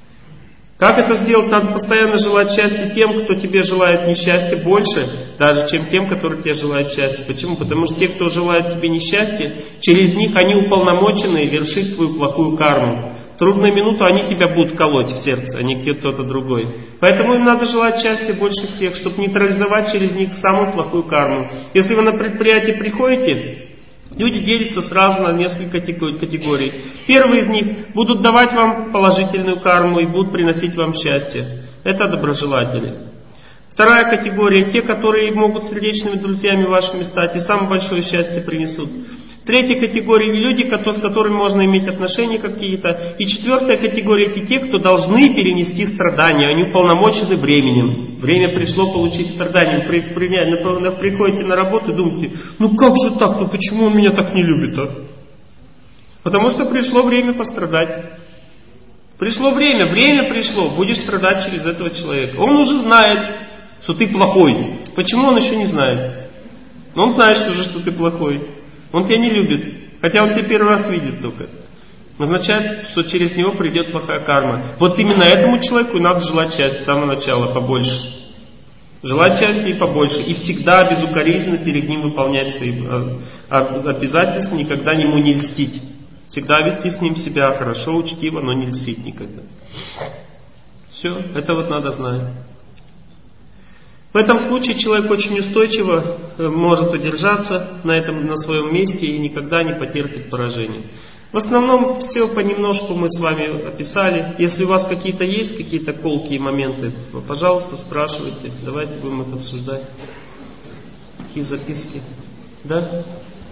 Как это сделать? Надо постоянно желать счастья тем, кто тебе желает несчастья больше, даже чем тем, которые тебе желают счастья. Почему? Потому что те, кто желает тебе несчастья, через них они уполномочены вершить твою плохую карму. В трудную минуту они тебя будут колоть в сердце, а не кто-то другой. Поэтому им надо желать счастья больше всех, чтобы нейтрализовать через них самую плохую карму. Если вы на предприятие приходите, люди делятся сразу на несколько категорий. Первые из них будут давать вам положительную карму и будут приносить вам счастье. Это доброжелатели. Вторая категория — те, которые могут сердечными друзьями вашими стать и самое большое счастье принесут. Третья категория — люди, с которыми можно иметь отношения какие-то. И четвертая категория — это те, кто должны перенести страдания. Они уполномочены временем. Время пришло получить страдания. При, при, при, приходите на работу и думаете, ну как же так, ну почему он меня так не любит, а? Потому что пришло время пострадать. Пришло время, время пришло, будешь страдать через этого человека. Он уже знает, что ты плохой. Почему он еще не знает? Но он знает уже, что ты плохой. Он тебя не любит, хотя он тебя первый раз видит только. Означает, что через него придет плохая карма. Вот именно этому человеку и надо желать счастья с самого начала, побольше. Желать счастья и побольше. И всегда безукоризненно перед ним выполнять свои обязательства, никогда ему не льстить. Всегда вести с ним себя хорошо, учтиво, но не льстить никогда. Все, это вот надо знать. В этом случае человек очень устойчиво может удержаться на, этом, на своем месте и никогда не потерпит поражения. В основном все понемножку мы с вами описали. Если у вас какие-то есть, какие-то колкие моменты, пожалуйста, спрашивайте. Давайте будем это обсуждать. Какие записки? Да?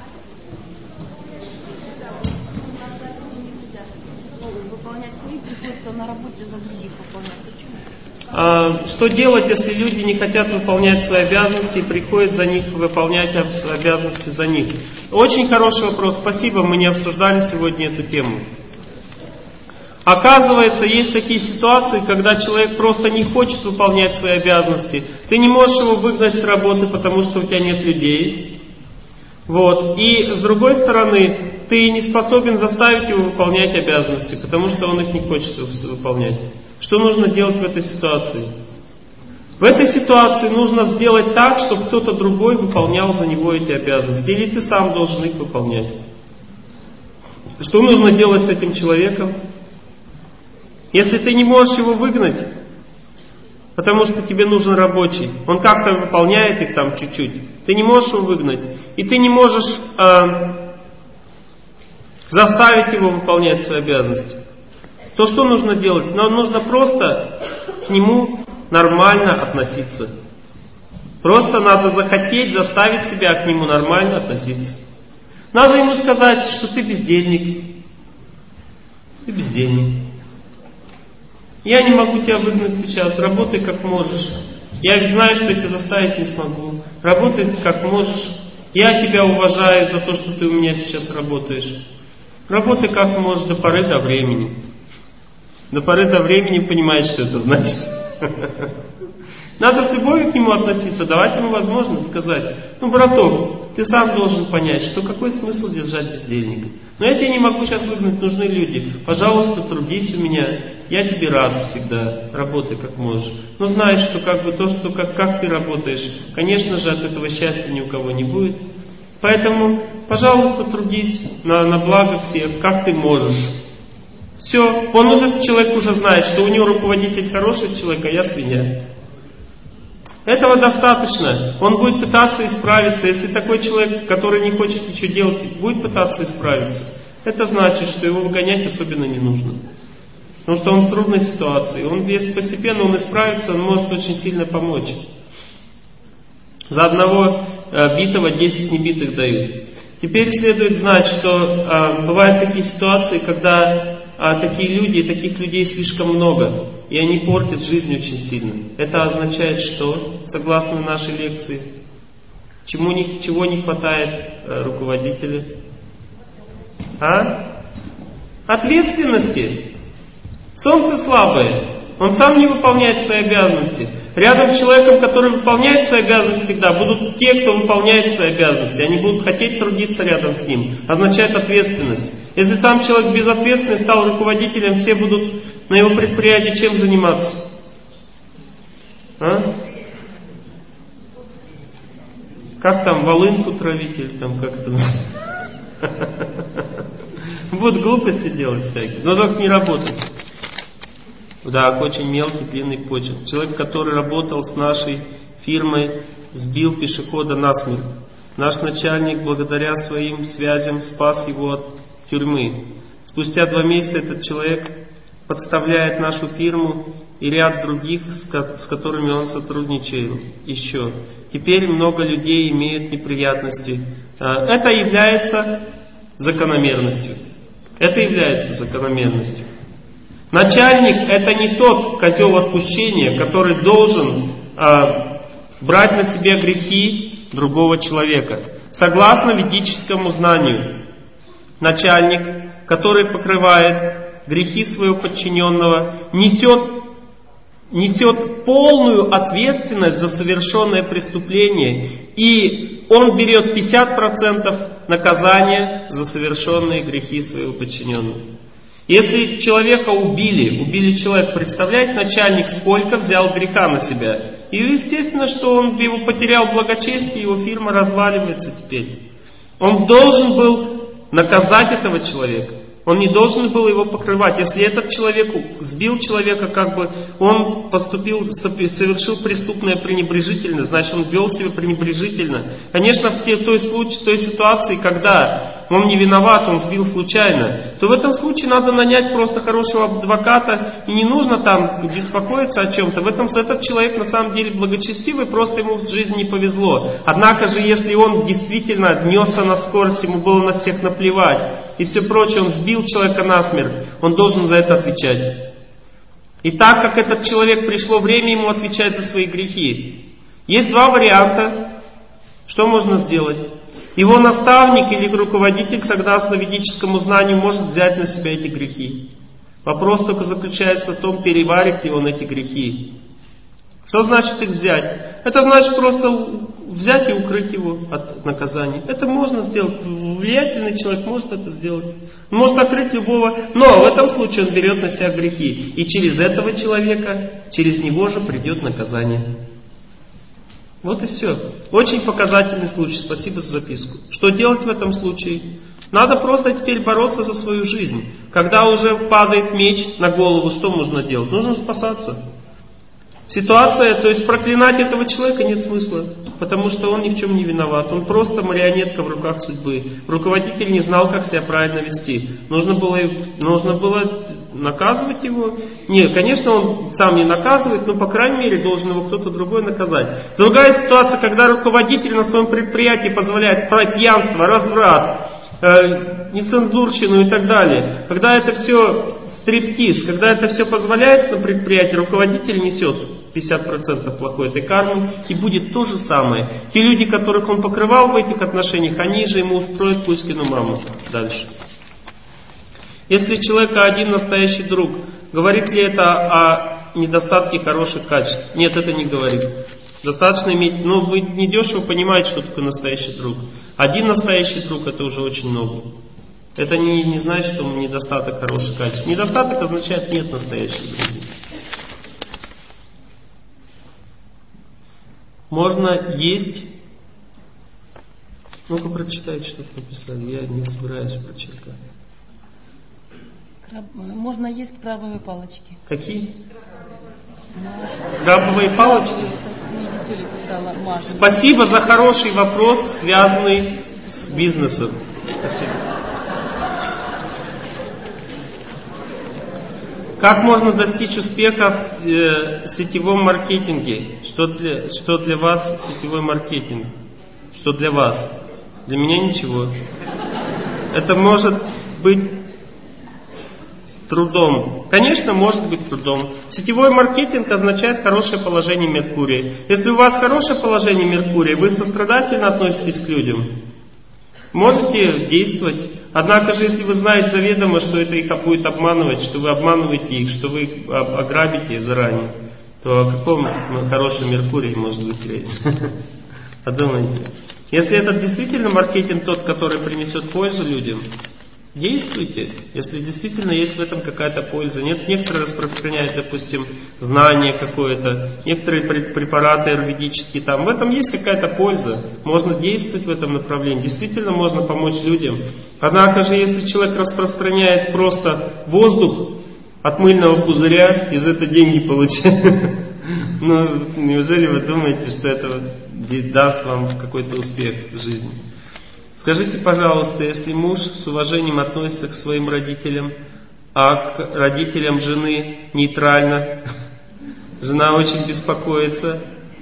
Выполнять свои приходится на работе за других выполнять. Почему? Что делать, если люди не хотят выполнять свои обязанности и приходят за них выполнять обязанности за них? Очень хороший вопрос, спасибо, мы не обсуждали сегодня эту тему. Оказывается, есть такие ситуации, когда человек просто не хочет выполнять свои обязанности. Ты не можешь его выгнать с работы, потому что у тебя нет людей. Вот. И с другой стороны, ты не способен заставить его выполнять обязанности, потому что он их не хочет выполнять. Что нужно делать в этой ситуации? В этой ситуации нужно сделать так, чтобы кто-то другой выполнял за него эти обязанности. Или ты сам должен их выполнять. Что нужно делать с этим человеком? Если ты не можешь его выгнать, потому что тебе нужен рабочий, он как-то выполняет их там чуть-чуть, ты не можешь его выгнать, и ты не можешь э, заставить его выполнять свои обязанности, то что нужно делать? Нам нужно просто к нему нормально относиться. Просто надо захотеть заставить себя к нему нормально относиться. Надо ему сказать, что ты бездельник. Ты бездельник. Я не могу тебя выгнать сейчас, работай как можешь. Я ведь знаю, что я тебя заставить не смогу. Работай как можешь. Я тебя уважаю за то, что ты у меня сейчас работаешь. Работай как можешь до поры до времени. До поры до времени понимает, что это значит. Надо с любовью к нему относиться, давать ему возможность сказать, ну, браток, ты сам должен понять, что какой смысл держать бездельника. Но я тебя не могу сейчас выгнать, нужны люди. Пожалуйста, трудись у меня. я тебе рад всегда, работай как можешь. Но знаешь, что как бы то, что как, как ты работаешь, конечно же, от этого счастья ни у кого не будет. Поэтому, пожалуйста, трудись на, на благо всех, как ты можешь. Все, он этот человек уже знает, что у него руководитель хороший человек, а я свинья. Этого достаточно. Он будет пытаться исправиться. Если такой человек, который не хочет ничего делать, будет пытаться исправиться, это значит, что его выгонять особенно не нужно. Потому что он в трудной ситуации. Он, если постепенно он исправится, он может очень сильно помочь. За одного э, битого десять небитых дают. Теперь следует знать, что э, бывают такие ситуации, когда э, такие люди, таких людей слишком много. И они портят жизнь очень сильно. Это означает, что, согласно нашей лекции, чему не, чего не хватает э, руководителю? А? Ответственности. Солнце слабое. Он сам не выполняет свои обязанности. Рядом с человеком, который выполняет свои обязанности всегда, будут те, кто выполняет свои обязанности. Они будут хотеть трудиться рядом с ним. Означает ответственность. Если сам человек безответственный стал руководителем, все будут на его предприятии чем заниматься? А? Как там, волынку травить или там как-то... Будут глупости делать всякие, но только не работать. Да, очень мелкий, длинный почерк. Человек, который работал с нашей фирмой, сбил пешехода насмерть. Наш начальник, благодаря своим связям, спас его от тюрьмы. Спустя два месяца этот человек подставляет нашу фирму и ряд других, с которыми он сотрудничает еще. Теперь много людей имеют неприятности. Это является закономерностью. Это является закономерностью. Начальник — это не тот козел отпущения, который должен э, брать на себя грехи другого человека. Согласно ведическому знанию, начальник, который покрывает грехи своего подчиненного, несет, несет полную ответственность за совершенное преступление, и он берет пятьдесят процентов наказания за совершенные грехи своего подчиненного. Если человека убили, убили человека, представляет начальник, сколько взял греха на себя. И естественно, что он его потерял благочестие, его фирма разваливается теперь. Он должен был наказать этого человека. Он не должен был его покрывать. Если этот человек сбил человека, как бы он поступил, совершил преступное пренебрежительно, значит он вел себя пренебрежительно. Конечно, в той, случае, в той ситуации, когда он не виноват, он сбил случайно, то в этом случае надо нанять просто хорошего адвоката, и не нужно там беспокоиться о чем-то. В этом этот человек на самом деле благочестивый, просто ему в жизни не повезло. Однако же, если он действительно несся на скорость, ему было на всех наплевать, и все прочее, он сбил человека насмерть, он должен за это отвечать. И так как этот человек, пришло время ему отвечать за свои грехи. Есть два варианта, что можно сделать. Его наставник или руководитель, согласно ведическому знанию, может взять на себя эти грехи. Вопрос только заключается в том, переварит ли он эти грехи. Что значит их взять? Это значит просто взять и укрыть его от наказания. Это можно сделать. Влиятельный человек может это сделать. Он может открыть любого. Но в этом случае он берет на себя грехи. И через этого человека, через него же придет наказание. Вот и все. Очень показательный случай. Спасибо за записку. Что делать в этом случае? Надо просто теперь бороться за свою жизнь. Когда уже падает меч на голову, что нужно делать? Нужно спасаться. Ситуация, то есть проклинать этого человека нет смысла, потому что он ни в чем не виноват. Он просто марионетка в руках судьбы. Руководитель не знал, как себя правильно вести. Нужно было, нужно было наказывать его. Нет, конечно, он сам не наказывает, но, по крайней мере, должен его кто-то другой наказать. Другая ситуация, когда руководитель на своем предприятии позволяет пьянство, разврат, э, нецензурщину и так далее. Когда это все стриптиз, когда это все позволяется на предприятии, руководитель несет пятьдесят процентов плохой этой кармы, и будет то же самое. Те люди, которых он покрывал в этих отношениях, они же ему устроят Кузькину маму дальше. Если у человека один настоящий друг, говорит ли это о недостатке хороших качеств? Нет, это не говорит. Достаточно иметь, но вы недешево понимаете, что такое настоящий друг. Один настоящий друг — это уже очень много. Это не, не значит, что недостаток хороших качеств. Недостаток означает нет настоящей друзей. Можно есть... Ну-ка прочитайте, что написали. Я не собираюсь прочитать. Краб... Можно есть крабовые палочки. Какие? Крабовые палочки? Спасибо за хороший вопрос, связанный с бизнесом. Спасибо. Как можно достичь успеха в э, сетевом маркетинге? Что для, что для вас сетевой маркетинг? Что для вас? Для меня ничего. Это может быть трудом. Конечно, может быть трудом. Сетевой маркетинг означает хорошее положение Меркурия. Если у вас хорошее положение Меркурия, вы сострадательно относитесь к людям, можете действовать. Однако же, если вы знаете заведомо, что это их будет обманывать, что вы обманываете их, что вы их ограбите заранее, то о каком хорошем Меркурии может быть речь? Подумайте. Если это действительно маркетинг тот, который принесет пользу людям, действуйте, если действительно есть в этом какая-то польза. Нет, некоторые распространяют, допустим, знание какое-то, некоторые препараты аюрведические, там, в этом есть какая-то польза. Можно действовать в этом направлении, действительно можно помочь людям. Однако же, если человек распространяет просто воздух от мыльного пузыря и за это деньги получает, ну, неужели вы думаете, что это даст вам какой-то успех в жизни? Скажите, пожалуйста, если муж с уважением относится к своим родителям, а к родителям жены нейтрально, жена очень беспокоится,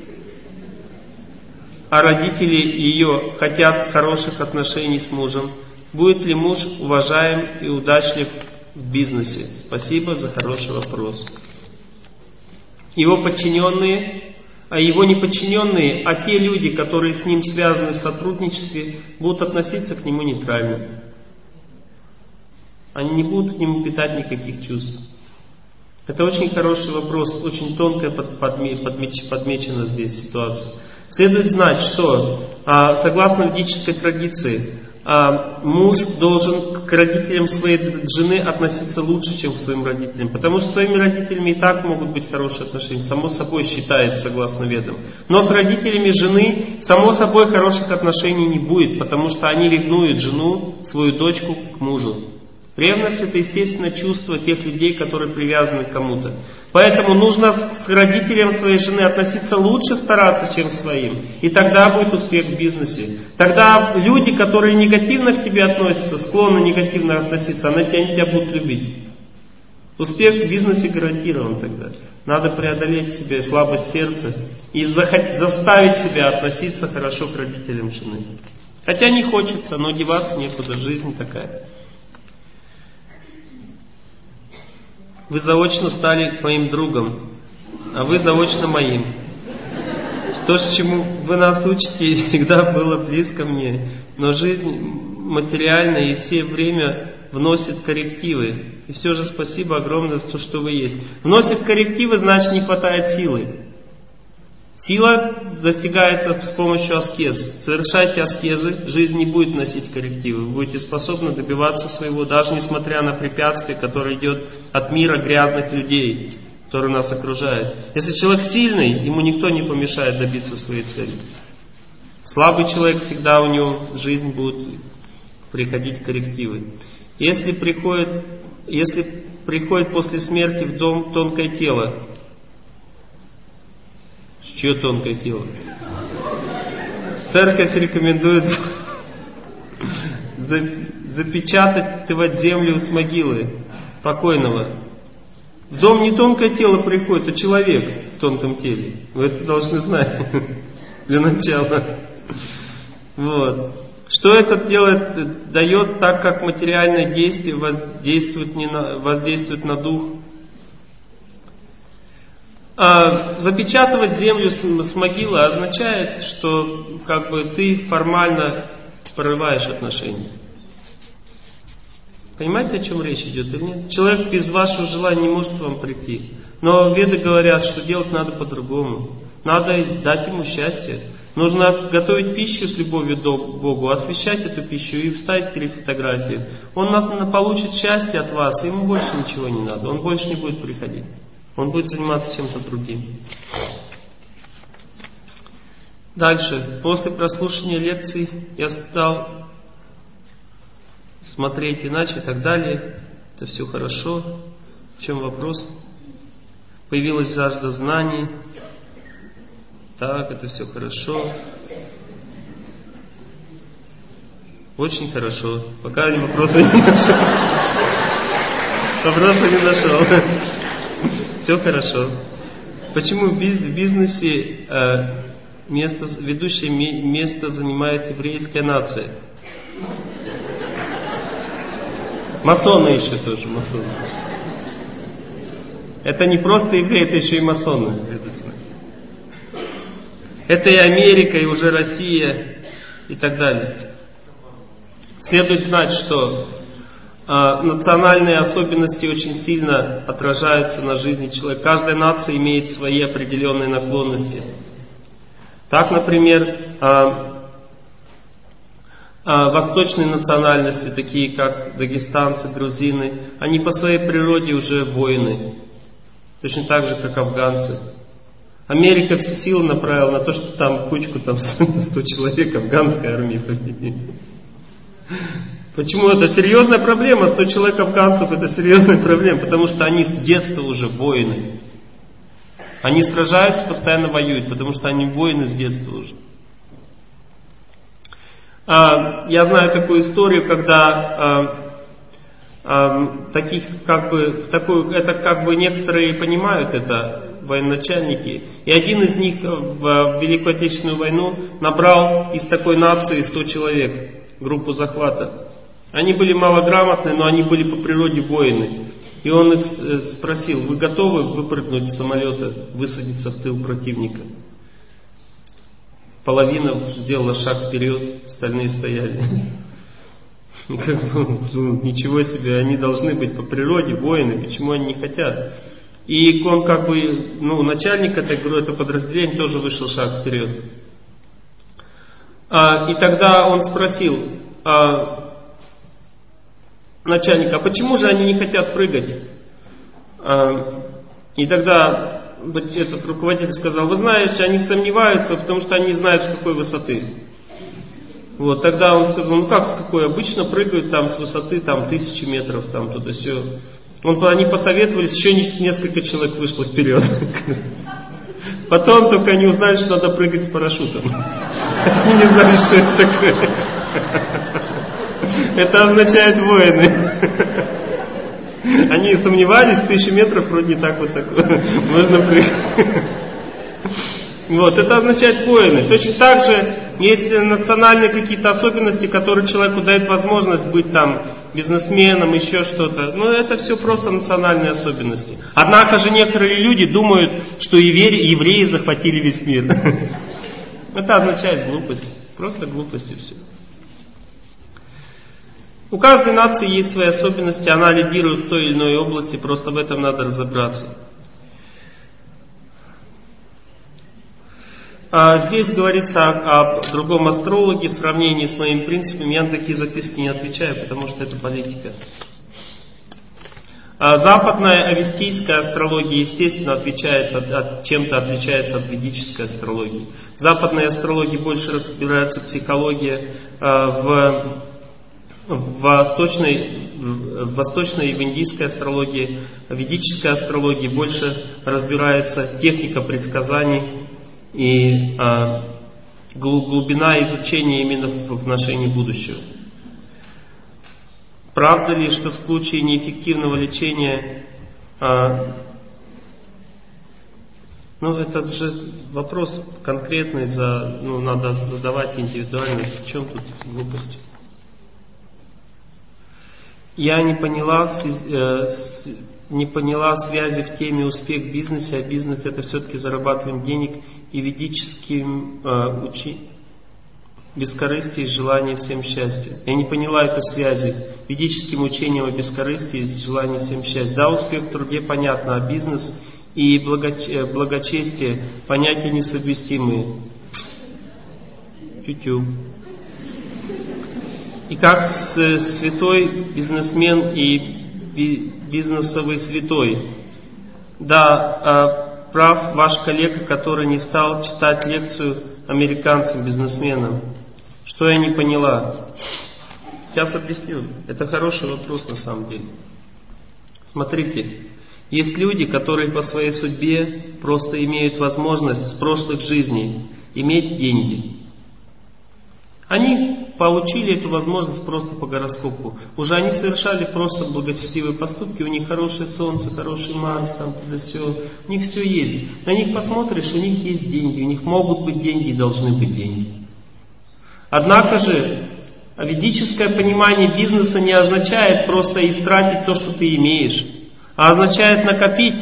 а родители ее хотят хороших отношений с мужем, будет ли муж уважаем и удачлив в бизнесе? Спасибо за хороший вопрос. Его подчиненные... А его неподчиненные, а те люди, которые с ним связаны в сотрудничестве, будут относиться к нему нейтрально. Они не будут к нему питать никаких чувств. Это очень хороший вопрос, очень тонко подмечена здесь ситуация. Следует знать, что согласно ведической традиции, муж должен к родителям своей жены относиться лучше, чем к своим родителям. Потому что с своими родителями и так могут быть хорошие отношения. Само собой считается, согласно ведам. Но с родителями жены, само собой, хороших отношений не будет. Потому что они ревнуют жену, свою дочку, к мужу. Ревность — это, естественно, чувство тех людей, которые привязаны к кому-то. Поэтому нужно к родителям своей жены относиться лучше, стараться, чем к своим. И тогда будет успех в бизнесе. Тогда люди, которые негативно к тебе относятся, склонны негативно относиться, они тебя, они тебя будут любить. Успех в бизнесе гарантирован тогда. Надо преодолеть в себе слабость сердца и заставить себя относиться хорошо к родителям жены. Хотя не хочется, но деваться некуда, жизнь такая. Вы заочно стали моим другом, а вы заочно моим. То, чему вы нас учите, всегда было близко мне. Но жизнь материальная и все время вносит коррективы. И все же спасибо огромное за то, что вы есть. Вносит коррективы, значит, не хватает силы. Сила достигается с помощью аскез. Совершайте аскезы, жизнь не будет носить коррективы. Вы будете способны добиваться своего, даже несмотря на препятствия, которые идет от мира грязных людей, которые нас окружают. Если человек сильный, ему никто не помешает добиться своей цели. Слабый человек, всегда у него в жизнь будут приходить коррективы. Если приходит, если приходит после смерти в дом тонкое тело, чье тонкое тело? Церковь рекомендует запечатать землю с могилы покойного. В дом не тонкое тело приходит, а человек в тонком теле. Вы это должны знать для начала. Вот. Что это делает, дает, так как материальное действие воздействует, не на, воздействует на дух? А запечатывать землю с, с могилы означает, что как бы ты формально прорываешь отношения. Понимаете, о чем речь идет или нет? Человек без вашего желания не может к вам прийти. Но веды говорят, что делать надо по-другому. Надо дать ему счастье. Нужно готовить пищу с любовью к Богу, освещать эту пищу и вставить перед фотографией. Он на, на, получит счастье от вас, и ему больше ничего не надо. Он больше не будет приходить. Он будет заниматься чем-то другим. Дальше. После прослушивания лекций я стал смотреть иначе и так далее. Это все хорошо. В чем вопрос? Появилась жажда знаний. Так, это все хорошо. Очень хорошо. Пока я вопроса не нашел. Вопроса не нашел. Все хорошо. Почему в бизнесе э, место, ведущее место занимает еврейская нация? Масоны еще тоже, масоны. Это не просто евреи, это еще и масоны. Это и Америка, и уже Россия, и так далее. Следует знать, что э, национальные особенности очень сильно отражаются на жизни человека. Каждая нация имеет свои определенные наклонности. Так, например, э, э, восточные национальности, такие как дагестанцы, грузины, они по своей природе уже воины. Точно так же, как афганцы. Америка все силы направила на то, что там кучку там сто человек афганской армии победили. Почему это серьезная проблема? сто человек афганцев это серьезная проблема, потому что они с детства уже воины. Они сражаются, постоянно воюют, потому что они воины с детства уже. А, я знаю такую историю, когда а, а, таких как бы в такую, это как бы некоторые понимают это. Военачальники. И один из них в, в Великую Отечественную войну набрал из такой нации сто человек, группу захвата. Они были малограмотные, но они были по природе воины. И он их спросил: вы готовы выпрыгнуть с самолета, высадиться в тыл противника? Половина сделала шаг вперед, остальные стояли. Как бы, ну, ничего себе, они должны быть по природе воины, почему они не хотят? И он как бы, ну, начальник этой группы, это подразделение, тоже вышел шаг вперед. А, и тогда он спросил а, начальника: а почему же они не хотят прыгать? А, и тогда этот руководитель сказал: вы знаете, они сомневаются, потому что они не знают, с какой высоты. Вот, тогда он сказал: ну как с какой? Обычно прыгают там с высоты там тысячи метров, там туда все. Он, они посоветовались, еще несколько человек вышло вперед. Потом только они узнали, что надо прыгать с парашютом. Они не знали, что это такое. Это означает воины. Они сомневались, тысячи метров вроде не так высоко. Можно прыгать. Вот, это означает воины. Точно так же есть национальные какие-то особенности, которые человеку дают возможность быть там бизнесменом, еще что-то. Но это все просто национальные особенности. Однако же некоторые люди думают, что евреи, евреи захватили весь мир. Это означает глупость. Просто глупость и все. У каждой нации есть свои особенности, она лидирует в той или иной области, просто в этом надо разобраться. А здесь говорится о, о другом астрологе, в сравнении с моими принципами. Я на такие записки не отвечаю, потому что это политика. А западная авестийская астрология, естественно, отличается от, от, чем-то отличается от ведической астрологии. В западной астрологии больше разбирается психология, а в, в восточной, в восточной и в индийской астрологии, в ведической астрологии больше разбирается техника предсказаний и а, глубина изучения именно в отношении будущего. Правда ли, что в случае неэффективного лечения, а, ну это же вопрос конкретный, за, ну, надо задавать индивидуально, в чем тут глупость? Я не поняла, э, с, не поняла связи в теме успех в бизнесе, а бизнес это все-таки зарабатываем денег и ведическим э, учи... бескорыстие и желание всем счастья. Я не поняла этой связи. Ведическим учением о бескорыстии и желании всем счастья. Да, успех в труде понятно, а бизнес и благоч... благочестие понятия несовместимые. Тю-тю. И как святой бизнесмен и бизнесовый святой. Да, прав ваш коллега, который не стал читать лекцию американцам-бизнесменам. Что я не поняла? Сейчас объясню. Это хороший вопрос на самом деле. Смотрите, есть люди, которые по своей судьбе просто имеют возможность с прошлых жизней иметь деньги. Они получили эту возможность просто по гороскопу. Уже они совершали просто благочестивые поступки, у них хорошее солнце, хороший Марс, там туда все. У них все есть. На них посмотришь, у них есть деньги, у них могут быть деньги и должны быть деньги. Однако же, ведическое понимание бизнеса не означает просто истратить то, что ты имеешь, а означает накопить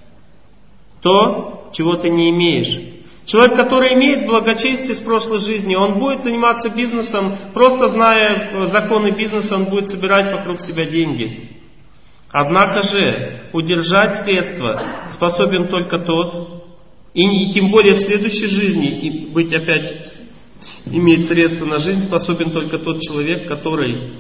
то, чего ты не имеешь. Человек, который имеет благочестие с прошлой жизни, он будет заниматься бизнесом, просто зная законы бизнеса, он будет собирать вокруг себя деньги. Однако же, удержать средства способен только тот, и, и тем более в следующей жизни, и быть опять, иметь средства на жизнь, способен только тот человек, который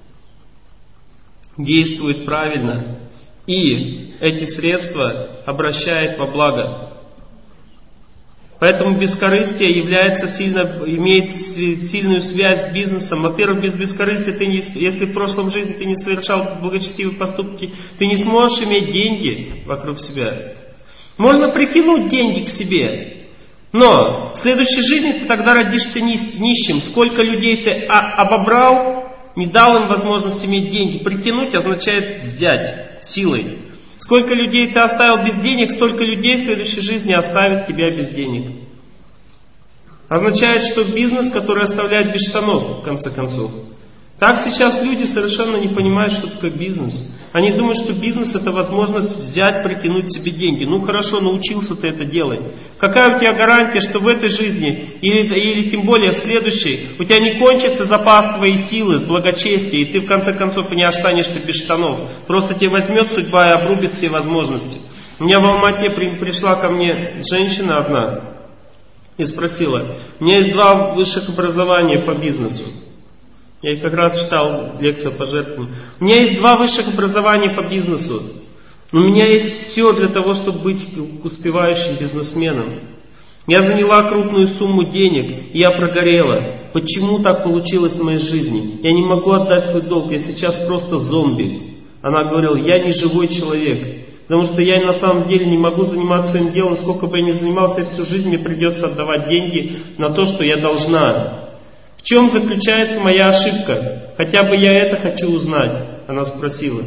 действует правильно, и эти средства обращает во благо. Поэтому бескорыстие является сильно, имеет сильную связь с бизнесом. Во-первых, без бескорыстия, ты не, если в прошлом жизни ты не совершал благочестивые поступки, ты не сможешь иметь деньги вокруг себя. Можно притянуть деньги к себе, но в следующей жизни ты тогда родишься нищим. Сколько людей ты обобрал, не дал им возможность иметь деньги. Притянуть означает взять силой. Сколько людей ты оставил без денег, столько людей в следующей жизни оставят тебя без денег. Означает, что бизнес, который оставляет без штанов, в конце концов. Так сейчас люди совершенно не понимают, что такое бизнес. Они думают, что бизнес это возможность взять, притянуть себе деньги. Ну хорошо, научился ты это делать. Какая у тебя гарантия, что в этой жизни, или, или тем более в следующей, у тебя не кончится запас твоей силы, с благочестия, и ты в конце концов и не останешься без штанов. Просто тебе возьмет судьба и обрубит все возможности. У меня в Алмате при, пришла ко мне женщина одна и спросила: у меня есть два высших образования по бизнесу. Я как раз читал лекцию о пожертвовании. У меня есть два высших образования по бизнесу. У меня есть все для того, чтобы быть успевающим бизнесменом. Я заняла крупную сумму денег, и я прогорела. Почему так получилось в моей жизни? Я не могу отдать свой долг, я сейчас просто зомби. Она говорила: я не живой человек. Потому что я на самом деле не могу заниматься своим делом. Сколько бы я ни занимался, всю жизнь мне придется отдавать деньги на то, что я должна. В чем заключается моя ошибка? Хотя бы я это хочу узнать, она спросила.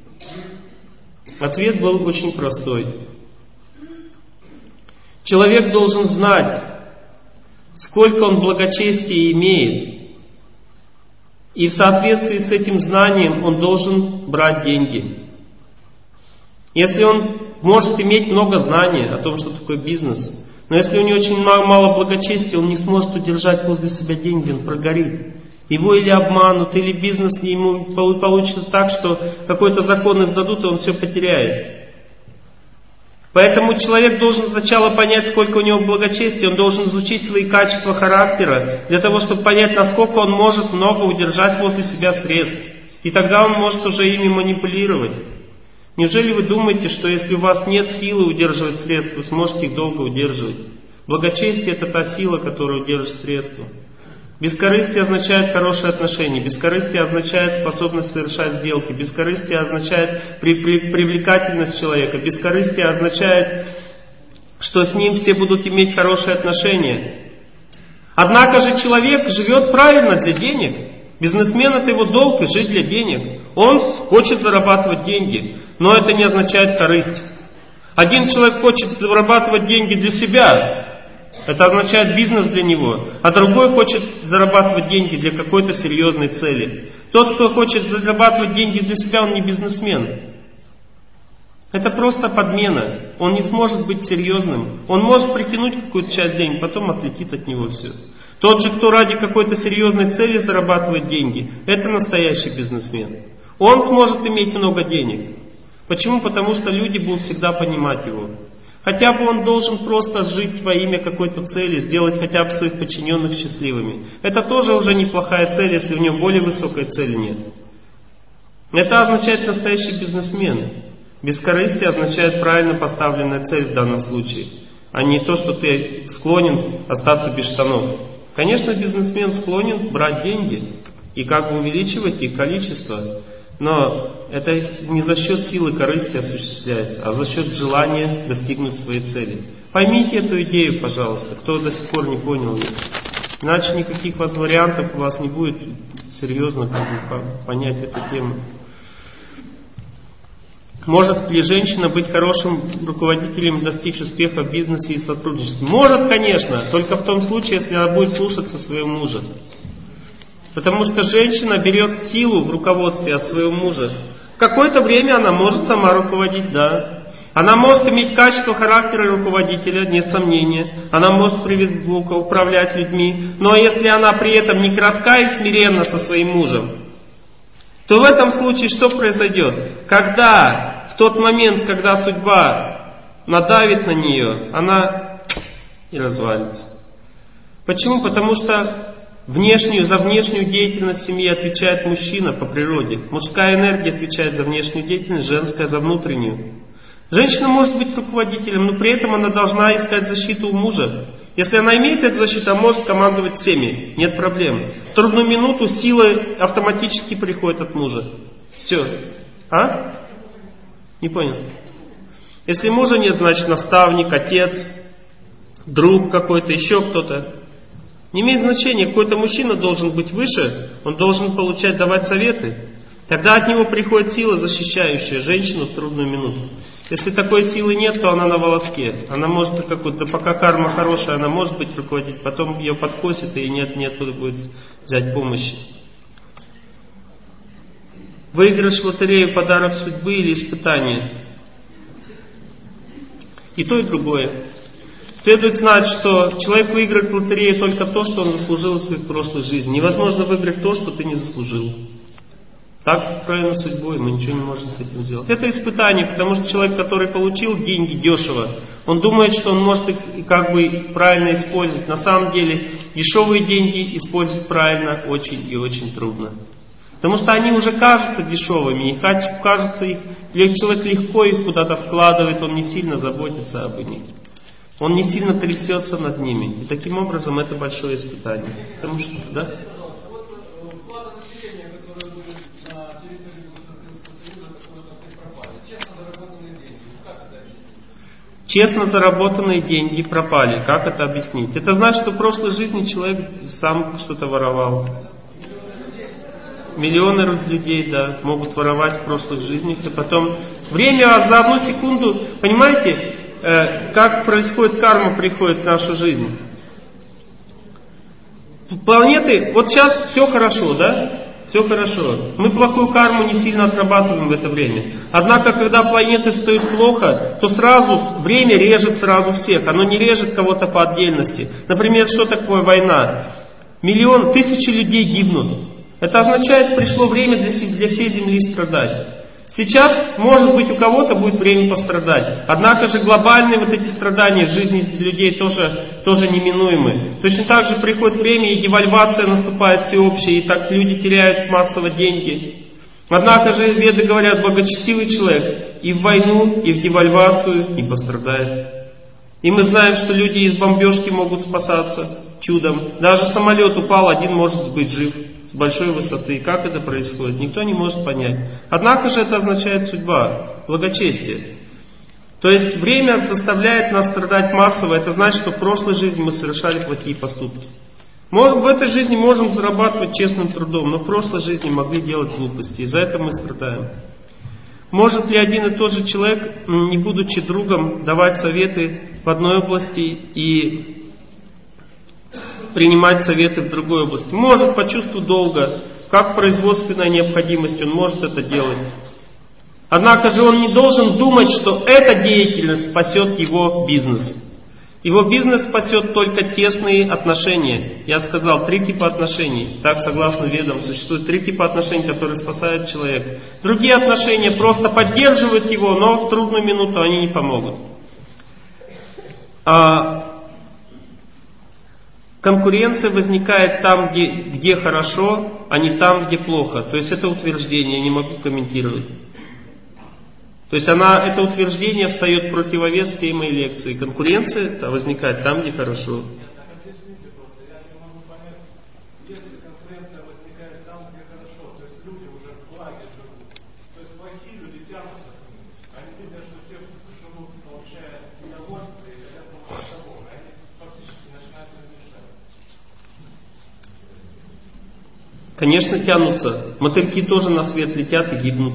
Ответ был очень простой. Человек должен знать, сколько он благочестия имеет, и в соответствии с этим знанием он должен брать деньги. Если он может иметь много знаний о том, что такое бизнес, но если у него очень мало благочестия, он не сможет удержать возле себя деньги, он прогорит. Его или обманут, или бизнес ему получится так, что какой-то закон издадут, и он все потеряет. Поэтому человек должен сначала понять, сколько у него благочестия, он должен изучить свои качества характера, для того, чтобы понять, насколько он может много удержать возле себя средств. И тогда он может уже ими манипулировать. Неужели вы думаете, что если у вас нет силы удерживать средства, вы сможете их долго удерживать? Благочестие это та сила, которая удержит средства. Бескорыстие означает хорошие отношения. Бескорыстие означает способность совершать сделки. Бескорыстие означает при, при, привлекательность человека. Бескорыстие означает, что с ним все будут иметь хорошие отношения. Однако же человек живет правильно для денег. Бизнесмен это его долг и жить для денег. Он хочет зарабатывать деньги. Но это не означает корысть. Один человек хочет зарабатывать деньги для себя. Это означает бизнес для него. А другой хочет зарабатывать деньги для какой-то серьезной цели. Тот, кто хочет зарабатывать деньги для себя, он не бизнесмен. Это просто подмена. Он не сможет быть серьезным. Он может притянуть какую-то часть денег, потом отлетит от него все. Тот же, кто ради какой-то серьезной цели зарабатывает деньги, это настоящий бизнесмен. Он сможет иметь много денег. Почему? Потому что люди будут всегда понимать его. Хотя бы он должен просто жить во имя какой-то цели, сделать хотя бы своих подчиненных счастливыми. Это тоже уже неплохая цель, если у него более высокой цели нет. Это означает настоящий бизнесмен. Бескорыстие означает правильно поставленная цель в данном случае, а не то, что ты склонен остаться без штанов. Конечно, бизнесмен склонен брать деньги и как бы увеличивать их количество, но это не за счет силы корысти осуществляется, а за счет желания достигнуть своей цели. Поймите эту идею, пожалуйста, кто до сих пор не понял ее. Иначе никаких вас вариантов у вас не будет серьезно как бы, понять эту тему. Может ли женщина быть хорошим руководителем и достичь успеха в бизнесе и сотрудничестве? Может, конечно, только в том случае, если она будет слушаться своего мужа. Потому что женщина берет силу в руководстве от своего мужа. В какое-то время она может сама руководить, да. Она может иметь качество характера руководителя, нет сомнения. Она может управлять людьми. Но если она при этом не кратка и смиренна со своим мужем, то в этом случае что произойдет? Когда, в тот момент, когда судьба надавит на нее, она и развалится. Почему? Потому что внешнюю, за внешнюю деятельность семьи отвечает мужчина по природе. Мужская энергия отвечает за внешнюю деятельность, женская за внутреннюю. Женщина может быть руководителем, но при этом она должна искать защиту у мужа. Если она имеет эту защиту, она может командовать всеми, нет проблем. В трудную минуту силы автоматически приходят от мужа. Все. А? Не понял. Если мужа нет, значит наставник, отец, друг какой-то, еще кто-то. Не имеет значения, какой-то мужчина должен быть выше, он должен получать, давать советы. Тогда от него приходит сила, защищающая женщину в трудную минуту. Если такой силы нет, то она на волоске. Она может какую-то, пока карма хорошая, она может быть руководить, потом ее подкосит, и нет, неоткуда будет взять помощи. Выигрыш в лотерею, подарок судьбы или испытание? И то, и другое. Следует знать, что человек выиграет в лотерею только то, что он заслужил в своих прошлых жизнях. Невозможно выиграть то, что ты не заслужил. Так устроена судьбой, мы ничего не можем с этим сделать. Это испытание, потому что человек, который получил деньги дешево, он думает, что он может их как бы правильно использовать. На самом деле дешевые деньги использовать правильно очень и очень трудно. Потому что они уже кажутся дешевыми, и кажется их, человек легко их куда-то вкладывает, он не сильно заботится об них. Он не сильно трясется над ними. И таким образом это большое испытание. Потому что, да? Честно заработанные деньги пропали. Как это объяснить? Это значит, что в прошлой жизни человек сам что-то воровал. Миллионы людей, да, могут воровать в прошлых жизнях. И потом время за одну секунду, понимаете, э, как происходит карма, приходит в нашу жизнь. Планеты, вот сейчас все хорошо, да? Все хорошо. Мы плохую карму не сильно отрабатываем в это время. Однако, когда планеты встают плохо, то сразу время режет сразу всех. Оно не режет кого-то по отдельности. Например, что такое война? Миллион, тысячи людей гибнут. Это означает, пришло время для, для всей Земли страдать. Сейчас, может быть, у кого-то будет время пострадать. Однако же глобальные вот эти страдания в жизни людей тоже, тоже неминуемы. Точно так же приходит время, и девальвация наступает всеобщая, и так люди теряют массово деньги. Однако же веды говорят, благочестивый человек и в войну, и в девальвацию не пострадает. И мы знаем, что люди из бомбежки могут спасаться чудом. Даже самолет упал, один может быть жив с большой высоты. Как это происходит, никто не может понять. Однако же это означает судьба, благочестие. То есть время заставляет нас страдать массово. Это значит, что в прошлой жизни мы совершали плохие поступки. В этой жизни можем зарабатывать честным трудом, но в прошлой жизни могли делать глупости. И за это мы страдаем. Может ли один и тот же человек, не будучи другом, давать советы в одной области и принимать советы в другой области? Может, по чувству долга, как производственная необходимость, он может это делать. Однако же он не должен думать, что эта деятельность спасет его бизнес. Его бизнес спасет только тесные отношения. Я сказал, три типа отношений. Так, согласно ведам, существует три типа отношений, которые спасают человека. Другие отношения просто поддерживают его, но в трудную минуту они не помогут. А конкуренция возникает там, где, где хорошо, а не там, где плохо. То есть это утверждение, я не могу комментировать. То есть она, это утверждение встает в противовес всей моей лекции. Конкуренция возникает там, где хорошо. Конечно, тянутся. Мотыльки тоже на свет летят и гибнут.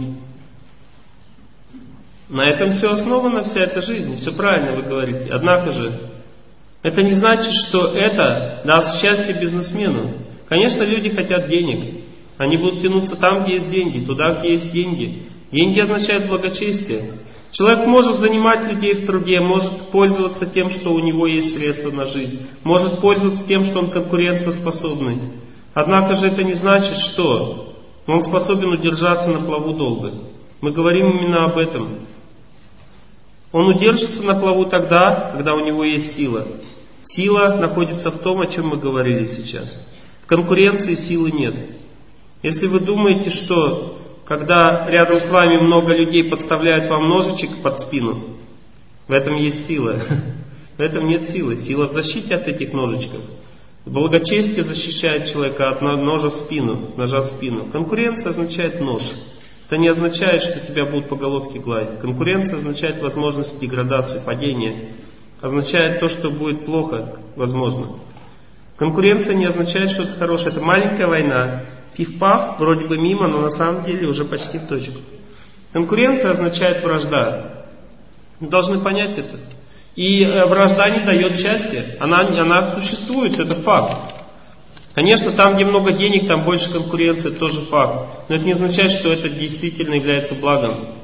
На этом все основано, вся эта жизнь. Все правильно вы говорите. Однако же, это не значит, что это даст счастье бизнесмену. Конечно, люди хотят денег. Они будут тянуться там, где есть деньги, туда, где есть деньги. Деньги означают благочестие. Человек может занимать людей в труде, может пользоваться тем, что у него есть средства на жизнь, может пользоваться тем, что он конкурентоспособный. Однако же это не значит, что он способен удержаться на плаву долго. Мы говорим именно об этом. Он удержится на плаву тогда, когда у него есть сила. Сила находится в том, о чем мы говорили сейчас. В конкуренции силы нет. Если вы думаете, что когда рядом с вами много людей подставляют вам ножичек под спину, в этом есть сила. В этом нет силы. Сила в защите от этих ножичков. Благочестие защищает человека от ножа в спину, ножа в спину. Конкуренция означает нож. Это не означает, что тебя будут по головке гладить. Конкуренция означает возможность деградации, падения. Означает то, что будет плохо, возможно. Конкуренция не означает, что это хорошее. Это маленькая война. Пиф-паф, вроде бы мимо, но на самом деле уже почти в точку. Конкуренция означает вражда. Вы должны понять это. И вражда не дает счастья. Она, она существует, это факт. Конечно, там, где много денег, там больше конкуренции, тоже факт. Но это не означает, что это действительно является благом.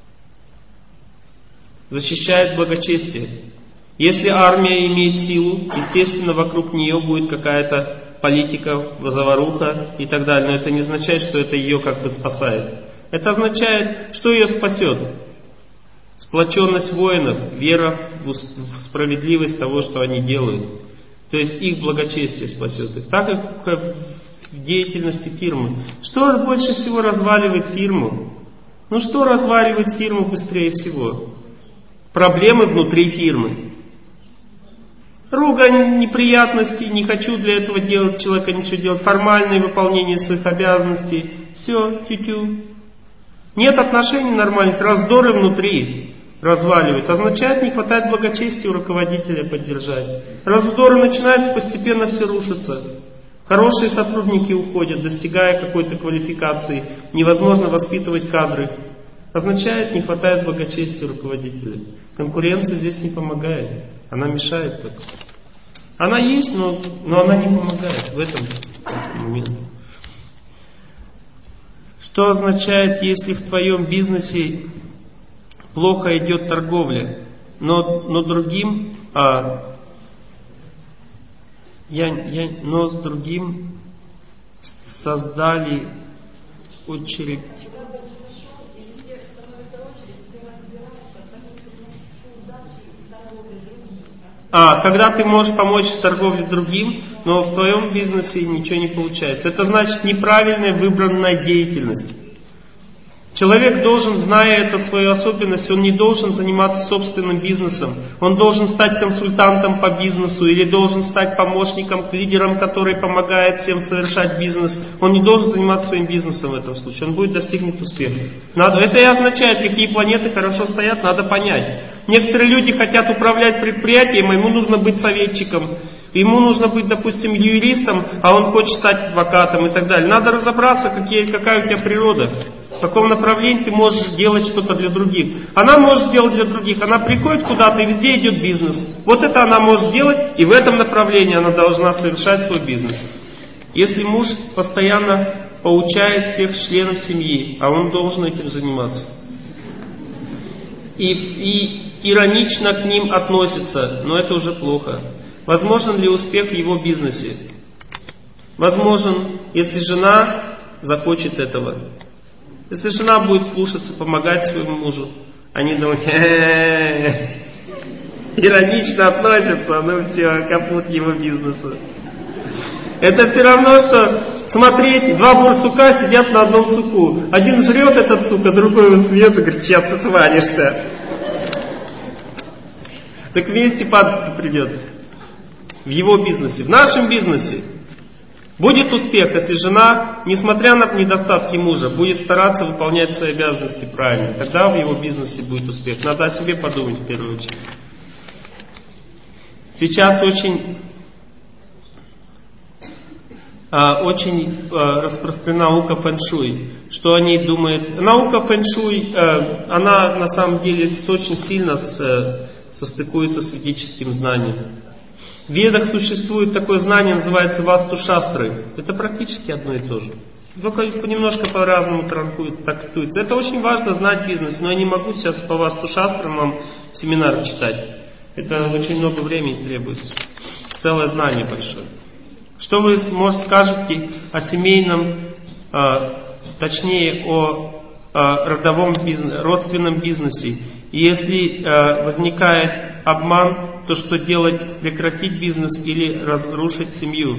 Защищает благочестие. Если армия имеет силу, естественно, вокруг нее будет какая-то политика, заваруха и так далее. Но это не означает, что это ее как бы спасает. Это означает, что ее спасет. Сплоченность воинов, вера в справедливость того, что они делают. То есть их благочестие спасет их. Так как в деятельности фирмы. Что больше всего разваливает фирму? Ну что разваливает фирму быстрее всего? Проблемы внутри фирмы. Ругань, неприятности, не хочу для этого делать, человека ничего делать. Формальное выполнение своих обязанностей. Все, тю-тю. Нет отношений нормальных, раздоры внутри разваливают. Означает, не хватает благочестия у руководителя поддержать. Раздоры начинают, постепенно все рушится. Хорошие сотрудники уходят, достигая какой-то квалификации. Невозможно воспитывать кадры. Означает, не хватает благочестия руководителя. Конкуренция здесь не помогает. Она мешает только. Она есть, но, но она не помогает в этом моменте. Что означает, если в твоем бизнесе плохо идет торговля, но, но другим, а, я, я, но с другим создали очередь. А, когда ты можешь помочь в торговле другим, но в твоем бизнесе ничего не получается. Это значит неправильная выбранная деятельность. Человек должен, зная эту свою особенность, он не должен заниматься собственным бизнесом. Он должен стать консультантом по бизнесу или должен стать помощником, лидером, который помогает всем совершать бизнес. Он не должен заниматься своим бизнесом в этом случае. Он будет достигнуть успеха. Надо, это и означает, какие планеты хорошо стоят, надо понять. Некоторые люди хотят управлять предприятием, а ему нужно быть советчиком. Ему нужно быть, допустим, юристом, а он хочет стать адвокатом и так далее. Надо разобраться, какие, какая у тебя природа. В каком направлении ты можешь делать что-то для других. Она может делать для других. Она приходит куда-то и везде идет бизнес. Вот это она может делать, и в этом направлении она должна совершать свой бизнес. Если муж постоянно поучает всех членов семьи, а он должен этим заниматься, и, и иронично к ним относится, но это уже плохо. Возможен ли успех в его бизнесе? Возможен, если жена захочет этого. Если жена будет слушаться, помогать своему мужу, они думают, э-э-э. иронично относятся, ну все, капут его бизнесу. Это все равно, что смотреть, два барсука сидят на одном суку. Один жрет этот сук, а другой его смеется, говорит, сейчас ты свалишься. Так вместе падать придется. В его бизнесе. В нашем бизнесе будет успех, если жена, несмотря на недостатки мужа, будет стараться выполнять свои обязанности правильно. Тогда в его бизнесе будет успех. Надо о себе подумать в первую очередь. Сейчас очень, а, очень а, распространена наука фэн-шуй. Что о ней думает? Наука фэн-шуй, а, она на самом деле очень сильно с, состыкуется с ведическим знанием. В Ведах существует такое знание, называется васту-шастры. Это практически одно и то же. Только немножко по-разному трактуется. Это очень важно знать бизнес, но я не могу сейчас по васту-шастрам вам семинар читать. Это очень много времени требуется. Целое знание большое. Что вы, может, скажете о семейном, а, точнее о а, родовом бизнесе, родственном бизнесе? И если а, возникает обман, то что делать? Прекратить бизнес или разрушить семью?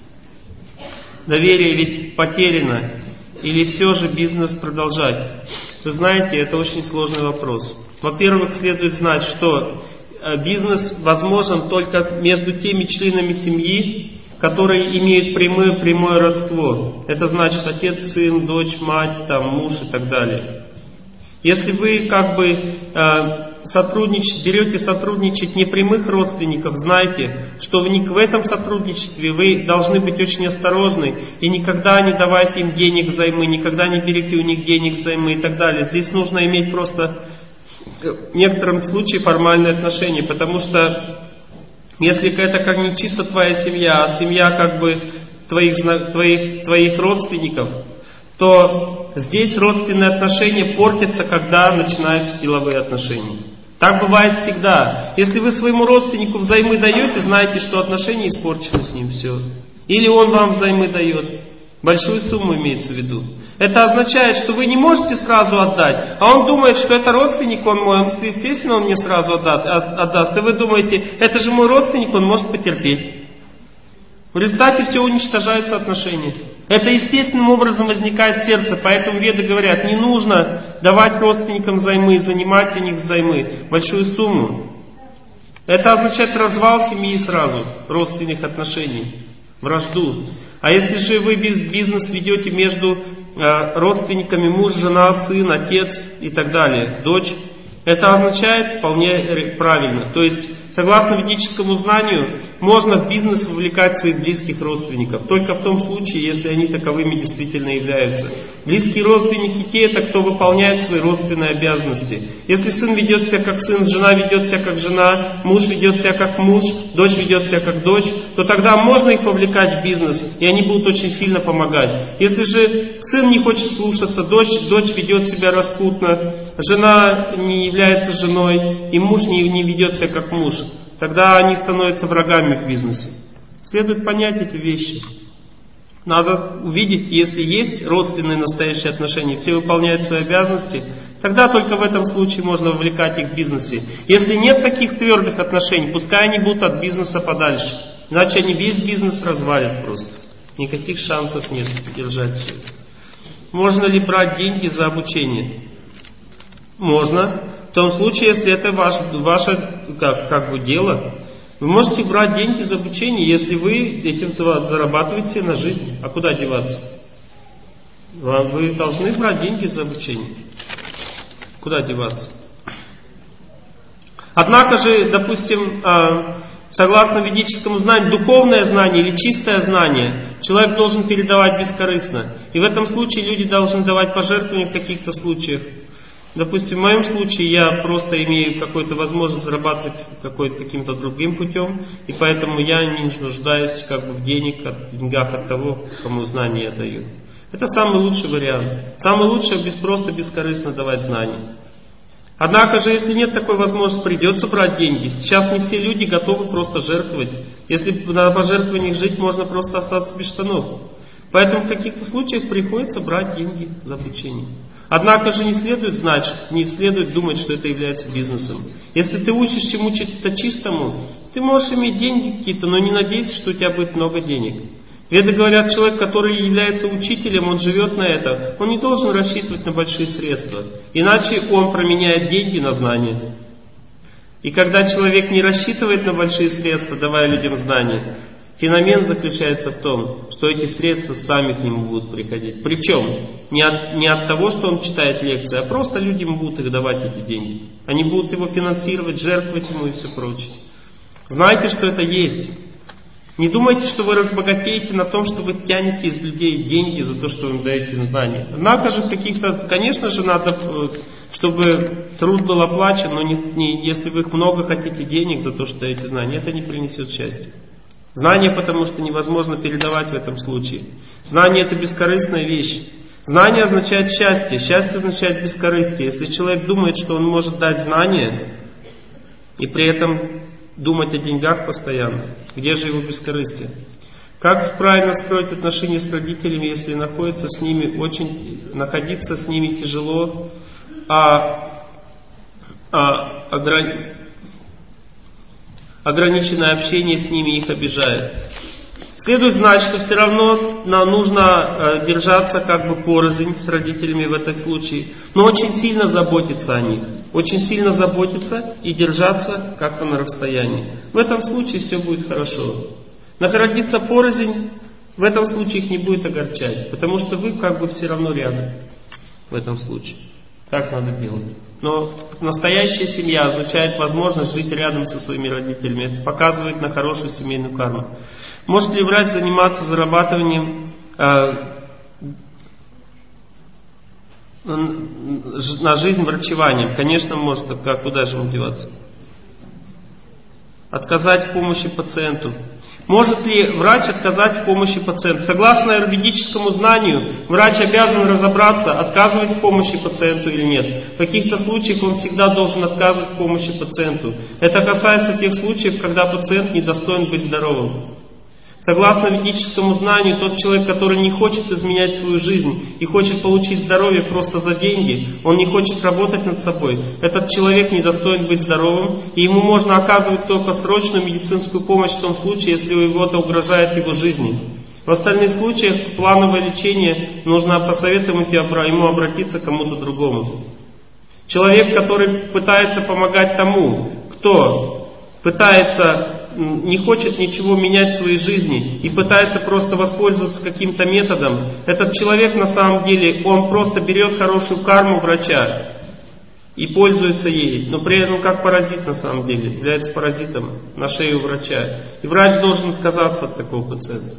Доверие ведь потеряно. Или все же бизнес продолжать? Вы знаете, это очень сложный вопрос. Во-первых, следует знать, что бизнес возможен только между теми членами семьи, которые имеют прямое, прямое родство. Это значит отец, сын, дочь, мать, там, муж и так далее. Если вы как бы э, сотруднич... берете сотрудничать непрямых родственников, знайте, что в, в этом сотрудничестве вы должны быть очень осторожны и никогда не давайте им денег взаймы, никогда не берите у них денег взаймы и так далее. Здесь нужно иметь просто в некотором случае формальные отношения, потому что если это как не чисто твоя семья, а семья как бы твоих, твоих, твоих родственников, то здесь родственные отношения портятся, когда начинаются деловые отношения. Так бывает всегда. Если вы своему родственнику взаймы даете, знаете, что отношения испорчены с ним, все. Или он вам взаймы дает. Большую сумму имеется в виду. Это означает, что вы не можете сразу отдать, а он думает, что это родственник, он мой, естественно, он мне сразу отдаст, отдаст. И вы думаете, это же мой родственник, он может потерпеть. В результате все уничтожаются отношения. Это естественным образом возникает в сердце, поэтому веды говорят, не нужно давать родственникам взаймы, занимать у них взаймы, большую сумму. Это означает развал семьи сразу, родственных отношений, вражду. А если же вы бизнес ведете между э, родственниками муж, жена, сын, отец и так далее, дочь, это означает вполне правильно. То есть, согласно ведическому знанию, можно в бизнес вовлекать своих близких родственников. Только в том случае, если они таковыми действительно являются. Близкие родственники те, это кто выполняет свои родственные обязанности. Если сын ведет себя как сын, жена ведет себя как жена, муж ведет себя как муж, дочь ведет себя как дочь, то тогда можно их вовлекать в бизнес, и они будут очень сильно помогать. Если же сын не хочет слушаться, дочь, дочь ведет себя распутно, жена не является женой, и муж не, не ведет себя как муж, тогда они становятся врагами в бизнесе. Следует понять эти вещи. Надо увидеть, если есть родственные настоящие отношения, все выполняют свои обязанности, тогда только в этом случае можно вовлекать их в бизнесе. Если нет таких твердых отношений, пускай они будут от бизнеса подальше. Иначе они весь бизнес развалят просто. Никаких шансов нет держать все это. Можно ли брать деньги за обучение? Можно. В том случае, если это ваше, ваше как, как бы дело. Вы можете брать деньги за обучение, если вы этим зарабатываете на жизнь. А куда деваться? Вы должны брать деньги за обучение. Куда деваться? Однако же, допустим, согласно ведическому знанию, духовное знание или чистое знание человек должен передавать бескорыстно. И в этом случае люди должны давать пожертвования в каких-то случаях. Допустим, в моем случае я просто имею какую-то возможность зарабатывать каким-то другим путем, и поэтому я не нуждаюсь как бы в денег, в деньгах от того, кому знания я даю. Это самый лучший вариант. Самый лучший без, просто бескорыстно давать знания. Однако же, если нет такой возможности, придется брать деньги. Сейчас не все люди готовы просто жертвовать. Если на пожертвованиях жить, можно просто остаться без штанов. Поэтому в каких-то случаях приходится брать деньги за обучение. Однако же не следует знать, не следует думать, что это является бизнесом. Если ты учишь чему чисто чистому, ты можешь иметь деньги какие-то, но не надейся, что у тебя будет много денег. Веды говорят, человек, который является учителем, он живет на это, он не должен рассчитывать на большие средства. Иначе он променяет деньги на знания. И когда человек не рассчитывает на большие средства, давая людям знания, феномен заключается в том, что эти средства сами к нему будут приходить. Причем не от, не от того, что он читает лекции, а просто люди ему будут их давать, эти деньги. Они будут его финансировать, жертвовать ему и все прочее. Знайте, что это есть. Не думайте, что вы разбогатеете на том, что вы тянете из людей деньги за то, что вы им даете знания. Однако же в каких-то, конечно же, надо, чтобы труд был оплачен, но не, не, если вы много хотите денег за то, что даете знания, это не принесет счастья. Знание, потому что невозможно передавать в этом случае. Знание — это бескорыстная вещь. Знание означает счастье, счастье означает бескорыстие. Если человек думает, что он может дать знание, и при этом думать о деньгах постоянно, где же его бескорыстие? Как правильно строить отношения с родителями, если находиться с ними очень, находиться с ними тяжело, а, а ограни... ограниченное общение с ними их обижает? Следует знать, что все равно нужно держаться как бы порознь с родителями в этом случае, но очень сильно заботиться о них, очень сильно заботиться и держаться как-то на расстоянии. В этом случае все будет хорошо. Находиться порознь в этом случае их не будет огорчать, потому что вы как бы все равно рядом в этом случае. Так надо делать. Но настоящая семья означает возможность жить рядом со своими родителями. Это показывает на хорошую семейную карму. Может ли врач заниматься зарабатыванием э, на жизнь врачеванием? Конечно, может. А куда же ему деваться? Отказать в помощи пациенту. Может ли врач отказать в помощи пациенту? Согласно аюрведическому знанию, врач обязан разобраться, отказывать в помощи пациенту или нет. В каких-то случаях он всегда должен отказывать в помощи пациенту. Это касается тех случаев, когда пациент недостоин быть здоровым. Согласно ведическому знанию, тот человек, который не хочет изменять свою жизнь и хочет получить здоровье просто за деньги, он не хочет работать над собой, этот человек недостоин быть здоровым, и ему можно оказывать только срочную медицинскую помощь в том случае, если его-то угрожает его жизни. В остальных случаях плановое лечение нужно посоветовать ему обратиться к кому-то другому. Человек, который пытается помогать тому, кто пытается... не хочет ничего менять в своей жизни и пытается просто воспользоваться каким-то методом, этот человек на самом деле, он просто берет хорошую карму врача и пользуется ей, но при этом как паразит на самом деле, является паразитом на шее у врача. И врач должен отказаться от такого пациента.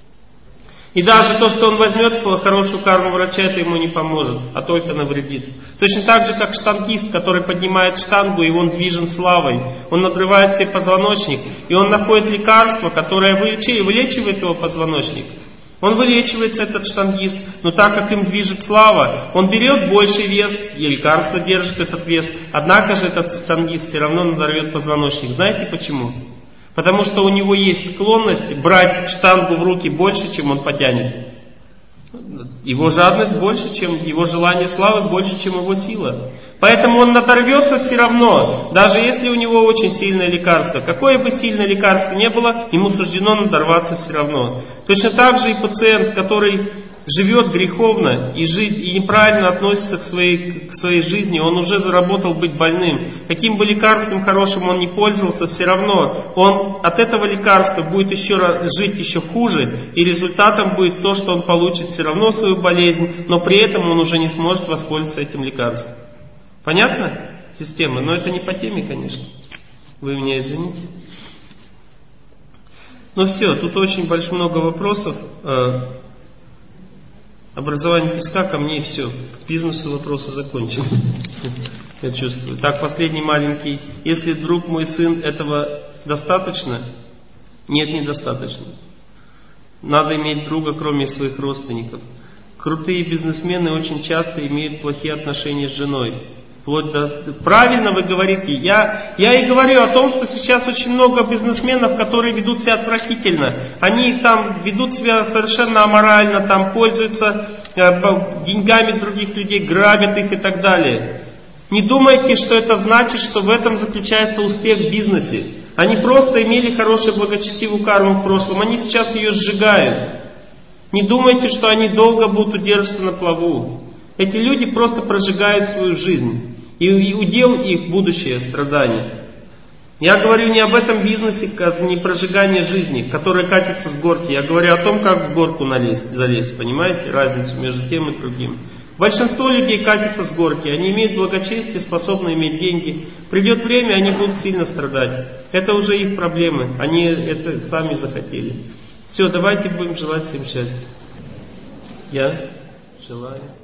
И даже то, что он возьмет хорошую карму врача, это ему не поможет, а только навредит. Точно так же, как штангист, который поднимает штангу, и он движен славой. Он надрывает себе позвоночник, и он находит лекарство, которое вылечивает его позвоночник. Он вылечивается, этот штангист, но так как им движет слава, он берет больший вес, и лекарство держит этот вес. Однако же этот штангист все равно надорвет позвоночник. Знаете почему? Потому что у него есть склонность брать штангу в руки больше, чем он потянет. Его жадность больше, чем его желание славы, больше, чем его сила. Поэтому он надорвется все равно, даже если у него очень сильное лекарство. Какое бы сильное лекарство ни было, ему суждено надорваться все равно. Точно так же и пациент, который живет греховно и, жить, и неправильно относится к своей, к своей жизни, он уже заработал быть больным. Каким бы лекарством хорошим он ни пользовался, все равно он от этого лекарства будет еще жить еще хуже, и результатом будет то, что он получит все равно свою болезнь, но при этом он уже не сможет воспользоваться этим лекарством. Понятно? Система? Но это не по теме, конечно. Вы меня извините. Ну все, тут очень большое много вопросов. Образование песка ко мне и все. К бизнесу вопросы закончены. Я чувствую. Так, последний маленький. Если друг мой сын, этого достаточно? Нет, недостаточно. Надо иметь друга, кроме своих родственников. Крутые бизнесмены очень часто имеют плохие отношения с женой. Вплоть до... Правильно вы говорите. Я, я и говорю о том, что сейчас очень много бизнесменов, которые ведут себя отвратительно. Они там ведут себя совершенно аморально, там пользуются деньгами других людей, грабят их и так далее. Не думайте, что это значит, что в этом заключается успех в бизнесе. Они просто имели хорошую благочестивую карму в прошлом, они сейчас ее сжигают. Не думайте, что они долго будут удерживаться на плаву. Эти люди просто прожигают свою жизнь. И удел их будущее страдания. Я говорю не об этом бизнесе, не прожигание жизни, которое катится с горки. Я говорю о том, как в горку налезть, залезть. Понимаете разницу между тем и другим? Большинство людей катятся с горки. Они имеют благочестие, способны иметь деньги. Придет время, они будут сильно страдать. Это уже их проблемы. Они это сами захотели. Все, давайте будем желать всем счастья. Я желаю.